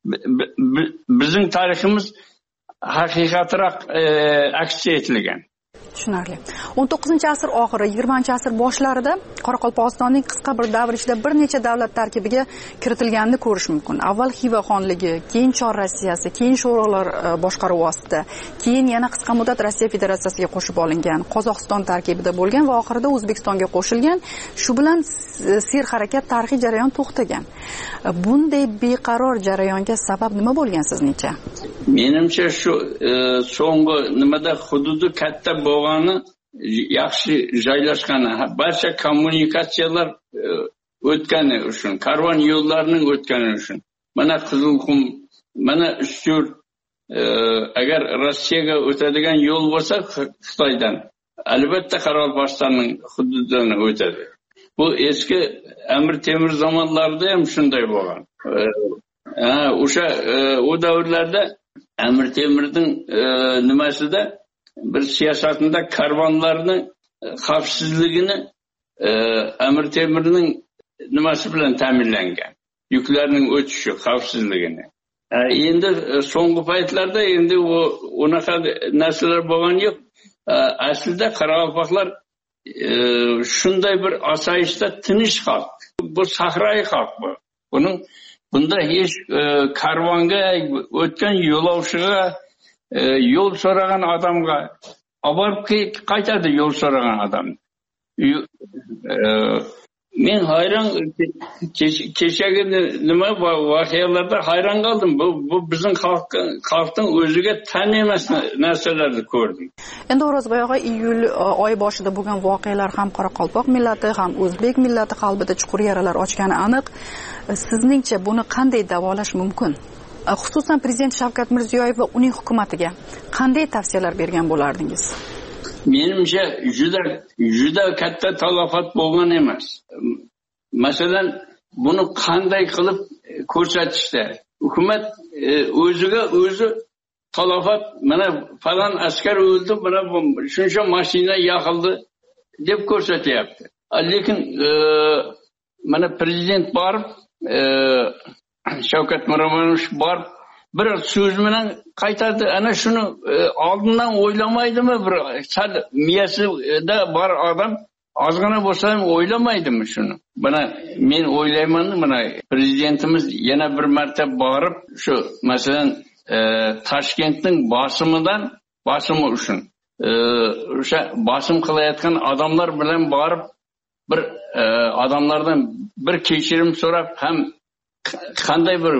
bizning tariximiz haqiqatroq aks etilgan. Tushunarli. 19-asr oxiri, 20-asr boshlarida Qoraqalpog'istonning qisqa bir davr ichida bir necha davlat tarkibiga kiritilganini ko'rish mumkin. Avval Xiva xonligi, keyin Chor Rossiyasi, keyin sho'rolar boshqaruvi ostida, keyin yana qisqa muddat Rossiya Federatsiyasiga qo'shib olingan, Qozog'iston tarkibida bo'lgan va oxirida O'zbekistonga qo'shilgan. Shu bilan serharakat tarixiy jarayon to'xtagan. Bunday beqaror jarayonga sabab nima bo'lgan sizningcha? Menimcha shu so'nggi nimada hududi katta bo'lgani, yaxshi joylashgani, barcha kommunikatsiyalar o'tgani uchun, karvon yo'llarining o'tgani uchun. Mana Qizilqum, mana Ustyurt, agar Rossiyaga o'tadigan yo'l bo'lsa Xitoydan, albatta Qoraqalpog'istonning hududidan o'tadi. Bu eski Amir Temur zamonlarida ham shunday bo'lgan. O'sha o davrlarda Amir Temurning nimasida bir siyosatida karvonlarning xavfsizligini Amir Temurning nimasi bilan ta'minlangan. Yuklarning o'tishi xavfsizligini. Endi so'nggi paytlarda endi unaqa narsalar bo'lgan yo'q. Aslida Qoraqalpoqlar shunday bir osoyishta tinch xalq. Bu sahroyi xalq bu. Bunda hech karvonga o'tgan yo'lovchiga, yo'l so'ragan odamga olib qaytadi yo'l so'ragan odam. Men hayron, kechagi nima voqealarda hayron qoldim. Bu bizning xalqning o'ziga tan emas narsalarni ko'rdim. Endi O'rozboy og'a, iyul oyi boshida bo'lgan voqealar ham Qoraqalpoq millati, ham o'zbek millati qalbida chuqur yaralar ochgani aniq. Sizningcha buni qanday davolash mumkin? Xususan Prezident Shavkat Mirziyoyev va uning hukumatiga qanday tavsiyalar bergan bo'lardingiz? Menimcha juda katta talafot bo'lgan emas. Masalan, buni qanday qilib ko'rsatishda hukumat o'ziga o'zi talafot, mana falan askar o'ldi, mana shuncha mashina yoqildi deb ko'rsatyapti. Lekin mana prezident borib, Shavkat Miromonovich borib bir so'z bilan qaytardi. Ana shuni oldindan o'ylamaydimi? Bir sal miyasida bor odam ozgina bo'lsa ham o'ylamaydimi shuni? Mana men o'ylayman, mana prezidentimiz yana bir marta borib shu masalan Toshkentning bosimi uchun o'sha bosim qilayotgan odamlar bilan borib bir odamlardan bir kechirim so'rab, ham qanday bir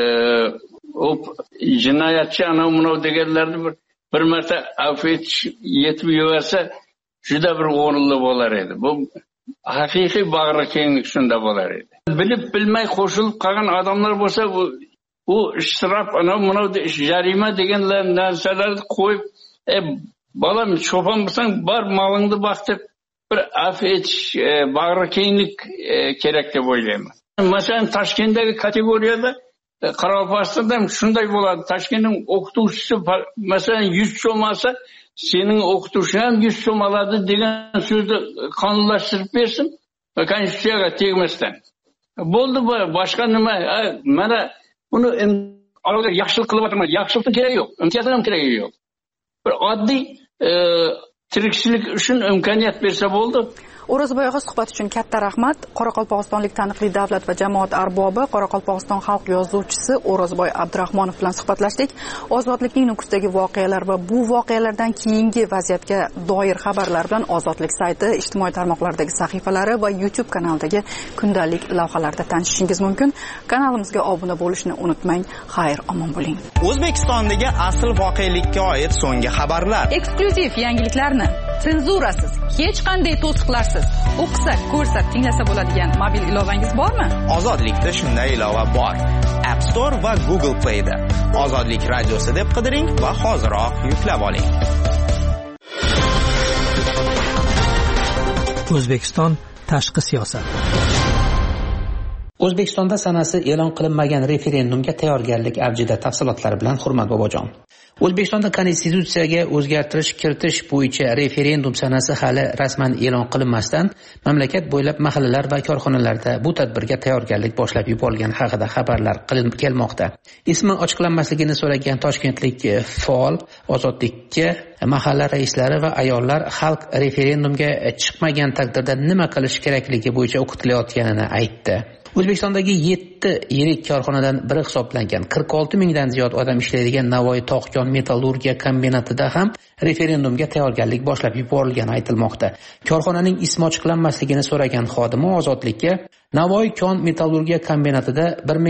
jinoyatchi ana bunov deganlarni bir marta afet yetib yuborsa juda bir o'rinli bo'lar edi. Bu haqiqiy bag'rikenglik shunda bo'lar edi. Bilib bilmay qo'shilib qolgan odamlar bo'lsa, bu isrof ana bunov jarima degan narsalarni qo'yib, bolam cho'pon bo'lsang bor molingni boq deb bir afet bag'rikenglik kerak deb o'ylayman. Masalan, Toshkentdagi kategoriyada Qoraqalpog'istonda ham shunday bo'ladi. Toshkentning o'qituvchisi masalan 100 so'm olsa, sening o'qituvching ham 100 so'm oladi degan so'zni qonunlashtirib bersin va konstitutsiyaga tegmasdan. Bo'ldi, boshqa nima? Mana buni yaxshilik qilyapman. Yaxshilikning keragi yo'q, imtiyozning ham keragi yo'q. Bir oddiy tirikchilik uchun imkoniyat bersa bo'ldi. O'rozboy og'a, suhbat uchun katta rahmat. Qoraqalpog'istonlik taniqli davlat va jamoat arbobi, Qoraqalpog'iston xalq yozuvchisi O'rozboy Abdurahmonov bilan suhbatlashdik. Ozodlikning Nukusdagi voqealar va bu voqealardan keyingi vaziyatga doir xabarlar bilan Ozodlik sayti, ijtimoiy tarmoqlardagi sahifalari va YouTube kanalidagi kundalik lavhalarda tanishishingiz mumkin. Kanalimizga obuna bo'lishni unutmang. Xayr, omon bo'ling. O'zbekistondagi asl voqelikka oid so'nggi xabarlar, eksklyuziv yangiliklarni senzurasiz, hech qanday to'siqlarsiz o'qisa, ko'rsa, tinglasa bo'ladigan mobil ilovangiz bormi? Ozodlikda shunday ilova bor. App Store va Google Play da. Ozodlik radiosi deb qidiring va hoziroq yuklab oling. O'zbekiston tashqi siyosat. O'zbekistonda sanasi e'lon qilinmagan referendumga tayyorgarlik avjida. Tafsilotlar bilan Hurmat Bobojon. O'zbekistonda konstitutsiyaga o'zgartirish kiritish bo'yicha referendum sanasi hali rasman e'lon qilinmasdan mamlakat bo'ylab mahallalar va korxonalarda bu tadbirga tayyorgarlik boshlab yuborilgan haqida xabarlar kelmoqda. Ismi ochiqlanmasligini so'ragan toshkentlik faol ozodlikka mahalla raislari va ayollar xalq referendumga chiqmagan taqdirda nima qilish kerakligi bo'yicha o'qitilayotganini aytdi. O'zbekistondagi 7 yirik korxonadan biri hisoblangan 46 mingdan ziyod odam ishlaydigan Navoiy tog'-kon metallurgiya kombinatida ham referendumga tayyorgarlik boshlab yuborilgani aytilmoqda. Korxonaning ismi ochiqlanmasligini so'ragan xodima ozodlikka Navoiy kon metallurgiya kombinatida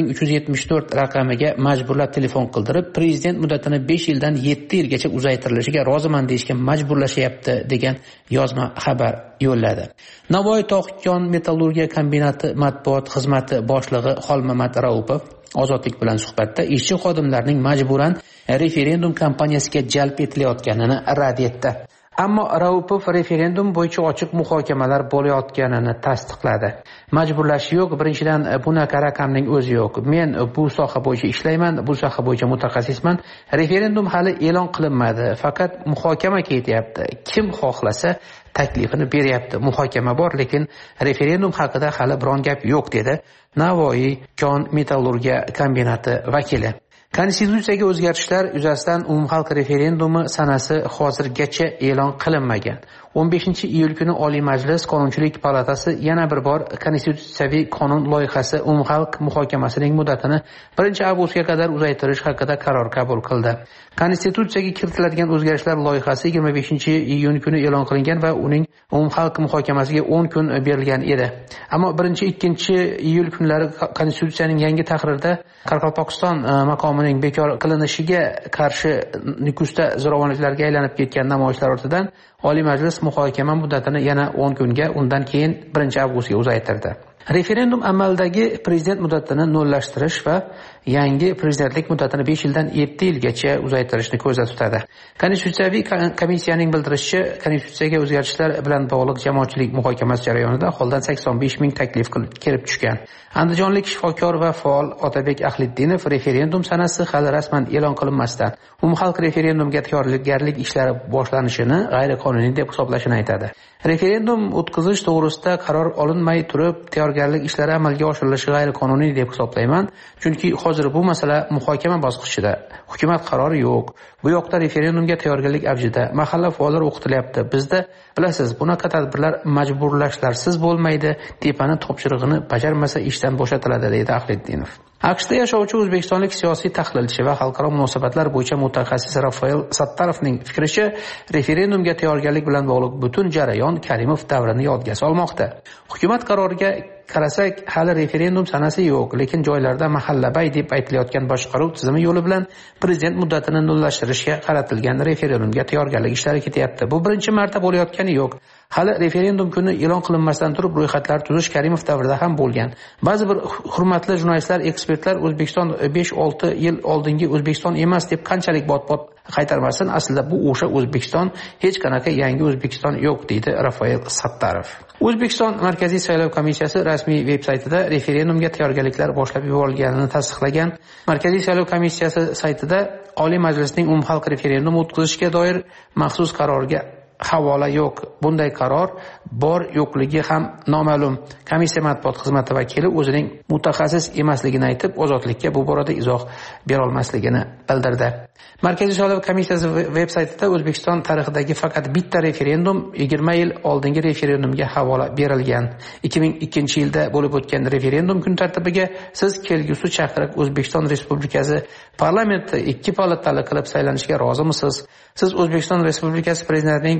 1374 raqamiga majburlab telefon qildirib, prezident muddatini 5 yildan 7 yilgacha uzaytirilishiga roziman deyishga majburlashyapti degan yozma xabar yo'lladi. Navoiy tog'-kon metallurgiya kombinati matbuot xizmati boshlig'i Xolmamat Raupov Ozodlik bilan suhbatda ishchi xodimlarning majburan referendum kampaniyasiga jalb etilayotganini rad etdi. Ammo Raupov referendum bo'yicha ochiq muhokamalar bo'layotganini tasdiqladi. Majburlash yo'q, birinchidan bunaqa raqamning o'zi yo'q. Men bu soha bo'yicha ishlayman, bu soha bo'yicha mutaxassisman. Referendum hali e'lon qilinmadi, faqat muhokama ketyapti. Kim xohlasa taklifini beryapti. Muhokama bor, lekin referendum haqida hali biron gap yo'q dedi Navoiy kon metallurgiya kombinati vakili. Konstitutsiyaga o'zgartishlar yuzasidan umumxalq referendumi sanasi hozirgacha e'lon qilinmagan. 15-iyul kuni Oliy Majlis Qonunchilik palatasi yana bir bor konstitutsiyaviy qonun loyihasi umumxalq muhokamasining muddatini 1-avgustga qadar uzaytirish haqida qaror qabul qildi. Konstitutsiyaga kiritiladigan o'zgartishlar loyihasi 25-iyun kuni e'lon qilingan va uning umumxalq muhokamasiga 10 kun berilgan edi. Ammo 1-2-iyul kunlari konstitutsiyaning yangi tahririda Qoraqalpog'iston maqomining bekor qilinishiga qarshi Nukusda zo'ravonliklarga aylanib ketgan namoyishlar ortidan Oliy Majlis muhokama muddatini yana 10 kunga, undan keyin 1-avgustga uzaytirdi. Referendum amaldagi prezident muddatini nollashtirish va yangi prezidentlik muddatini 5 yildan 7 yilgacha uzaytirishni ko'zda tutadi. Konstitutsiyaviy komissiyaning bildirishicha, konstitutsiyaga o'zgartishlar bilan bog'liq jamoatchilik muhokamasi jarayonida holdan 85 ming taklif kelib tushgan. Andijonlik shifokor va faol Otabek Ahliddinov referendum sanasi hali rasman e'lon qilinmasdan umumxalq referendumga tayyorgarlik ishlari boshlanishini g'ayriqonuniy deb hisoblashini aytadi. Referendum o'tkazish to'g'risida qaror olinmay turib, tayyorgarlik ishlari amalga oshirilishi g'ayriqonuniy deb hisoblayman, chunki hozir bu masala muhokama bosqichida. Hukumat qarori yo'q. Bu yoqda referendumga tayyorgarlik avjida. Mahalla faollari o'qitilyapti. Bizda bilasiz, bunaqa tadbirlar majburlashlarsiz bo'lmaydi. Tepani topshirig'ini bajarmasa ishdan bo'shatiladi, deydi Ahliddinov. AQShda yashovchi o'zbekistonlik siyosiy tahlilchi va xalqaro munosabatlar bo'yicha mutaxassis Rafael Sattarovning fikricha, referendumga tayyorgarlik bilan bog'liq butun jarayon Karimov davrini yodga solmoqda. Hukumat qaroriga qarasak, hali referendum sanasi yo'q, lekin joylarda mahallabay deb aytilayotgan boshqaruv tizimi yo'li bilan prezident muddatini nullashtirishga qaratilgan referendumga tayyorgarlik ishlari ketyapti. Bu birinchi marta bo'layotgani yo'q. Hali referendum kuni e'lon qilinmasdan turib ro'yxatlar tuzish Karimov davrida ham bo'lgan. Ba'zi bir hurmatli jurnalistlar, ekspertlar O'zbekiston 5-6 yil oldingi O'zbekiston emas deb qanchalik bot-bot qaytarmasin, aslida bu o'sha O'zbekiston, hech qanaqa yangi O'zbekiston yo'q, deydi Rafael Sattarov. O'zbekiston Markaziy saylov komissiyasi rasmiy veb-saytida referendumga tayyorgarliklar boshlab yuborilganini tasdiqlagan. Markaziy saylov komissiyasi saytida Oliy Majlisning umumxalq referendum o'tkazishga doir maxsus qarorga havola yo'q. Bunday qaror bor yo'qligi ham noma'lum. Komissiya matbuot xizmati vakili o'zining mutaxassis emasligini aytib, Ozodlikka bu borada izoh bera olmasligini bildirdi. Markaziy saylov komissiyasi veb-saytida O'zbekiston tarixidagi faqat bitta referendum 20 yil oldingi referendumga havola berilgan. 2002-yilda bo'lib o'tgan referendum kun tartibiga siz kelgusi chaqiriq O'zbekiston Respublikasi parlamenti 2 palatali qilib saylanishga rozimisiz? Siz O'zbekiston Respublikasi prezidentining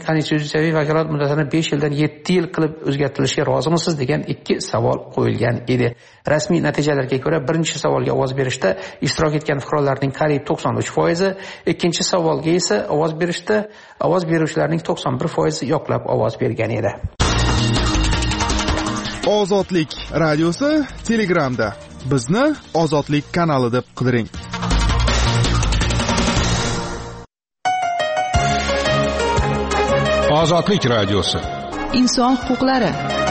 konstitutsiyaviy vakolat muddatini 5 yildan 7 yil qilib o'zgartirishga rozimisiz degan 2 savol qo'yilgan edi. Rasmiy natijalarga ko'ra, birinchi savolga ovoz berishda ishtirok etgan fuqarolarning qariyb 93%, ikkinchi savolga esa ovoz beruvchilarning 91% yoqlab ovoz bergan edi. Ozodlik radiosi Telegramda. Bizni Ozodlik kanali deb qidiring. Ozodlik radiosi. Inson huquqlari.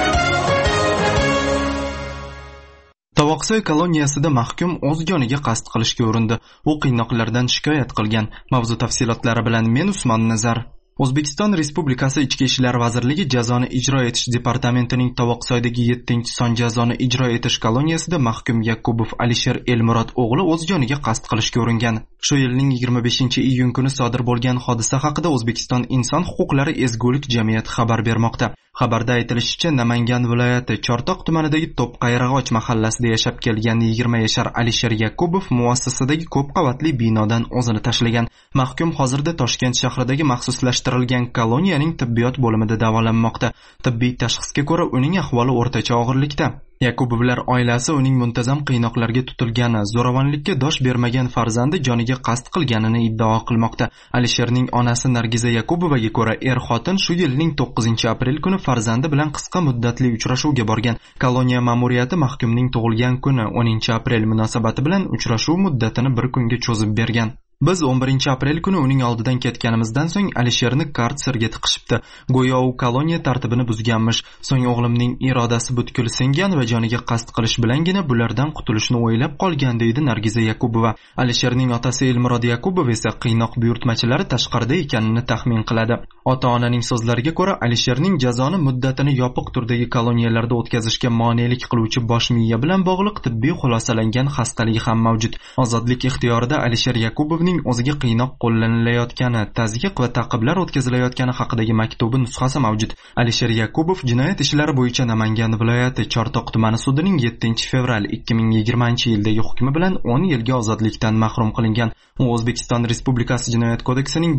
Tovoqsoy koloniyasida mahkum o'z joniga qasd qilishga urindi. U qiynoqlardan shikoyat qilgan. Mavzu tafsilotlari bilan men Usmon Nazar. O'zbekiston Respublikasi Ichki ishlar vazirligi jazoni ijro etish departamentining Tovoqsoydagi 7-son jazoni ijro etish koloniyasida mahkum Yakubov Alisher Elmurod o'g'li o'z joniga qasd qilishga uringan. Shu yilning 25-iyun kuni sodir bo'lgan hodisa haqida O'zbekiston inson huquqlari ezgulik jamiyati xabar bermoqda. Xabarda aytilishicha, Namangan viloyati Chortoq tumanidagi To'pqayrag'och mahallasida yashab kelgan 20 yashar Alisher Yakubov muassasadagi ko'p qavatli binodan o'zini tashlagan. Mahkum hozirda Toshkent shahridagi maxsuslashtirilgan koloniyaning tibbiyot bo'limida davolanmoqda. Tibbiy tashxisga ko'ra uning ahvoli o'rtacha og'irlikda. Yakubovlar oilasi uning muntazam qiynoqlarga tutilgani, zo'ravonlikka dosh bermagan farzandi joniga qasd qilganini iddao qilmoqda. Alisherning onasi Nargiza Yakubovaga ko'ra, xotin shu yilning 9-aprel kuni farzandi bilan qisqa muddatli uchrashuvga borgan. Koloniya ma'muriyati mahkumning tug'ilgan kuni 10-aprel munosabati bilan uchrashuv muddatini bir kunga cho'zib bergan. Biz 11-aprel kuni uning oldidan ketganimizdan so'ng Alisherni karserga tiqishibdi. Go'yo u koloniya tartibini buzganmish. So'ng o'g'limning irodasi butkul singan va joniga qasd qilish bilangina bulardan qutulishni o'ylab qolgan, deydi Nargiza Yakubova. Alisherning otasi Elmurod Yakubov esa qiynoq buyurtmachilari tashqarida ekanini taxmin qiladi. Ota-onaning so'zlariga ko'ra, Alisherning jazoni muddatini yopiq turdagi koloniyalarda o'tkazishga monelik qiluvchi bosh miya bilan bog'liq tibbiy xulosalangan xastaligi ham mavjud. Ozodlik ixtiyorida Alisher Yakubovning o'ziga qiynoq qo'llanilayotgani, tazyiq va ta'qiblar o'tkazilayotgani haqidagi maktubi nusxasi mavjud. Alisher Yakubov jinoyat ishlari bo'yicha Namangan viloyati Chortoq tumani sudining 7-fevral 2020-yildagi hukmi bilan 10 yilga ozodlikdan mahrum qilingan. U O'zbekiston Respublikasi Jinoyat kodeksining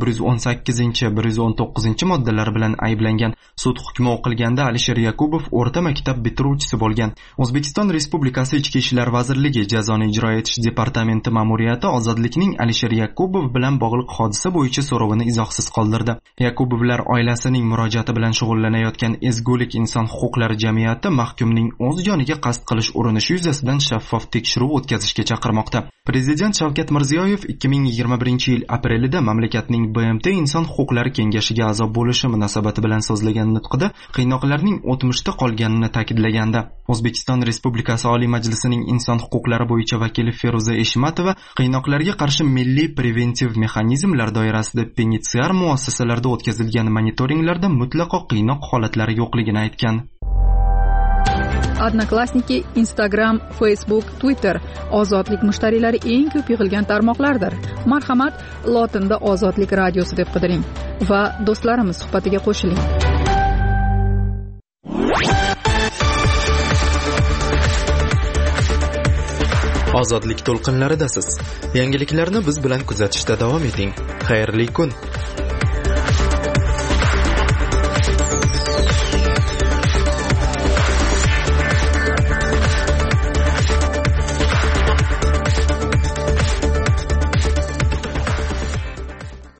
118-119-moddalari bilan ayblangan. Sud hukmi o'qilganda Alisher Yakubov o'rta maktab bitiruvchisi bo'lgan. O'zbekiston Respublikasi Ichki ishlar vazirligi jazoni ijro etish departamenti ma'muriyati ozodlikning Alisher Yakubov bilan bog'liq hodisa bo'yicha so'rovini izohsiz qoldirdi. Yakubovlar oilasining murojaati bilan shug'ullanayotgan ezgulik inson huquqlari jamiyati mahkumning o'z joniga qasd qilish urinishi yuzasidan shaffof tekshiruv o'tkazishga chaqirmoqda. Prezident Shavkat Mirziyoyev 2021-yil aprelida mamlakatning BMT Inson huquqlari kengashiga a'zo bo'lishi munosabati bilan so'zlagan nutqida qiynoqlarning o'tmishda qolganini ta'kidlaganda, O'zbekiston Respublikasi Oliy Majlisining inson huquqlari bo'yicha vakili Feruza Eshmatova qiynoqlarga qarshi milliy preventiv mexanizmlar doirasida penitensiar muassasalarda o'tkazilgan monitoringlarda mutlaqo qiynoq holatlari yo'qligini aytgan. Odnoklassniki, Instagram, Facebook, Twitter ozodlik mushtariylari eng ko'p yig'ilgan tarmoqlardir. Marhamat, lotinda Ozodlik radiosi deb qidiring va do'stlarimiz suhbatiga qo'shiling. Ozodlik to'lqinlaridasiz. Yangiliklarni biz bilan kuzatishda davom eting. Xayrli kun.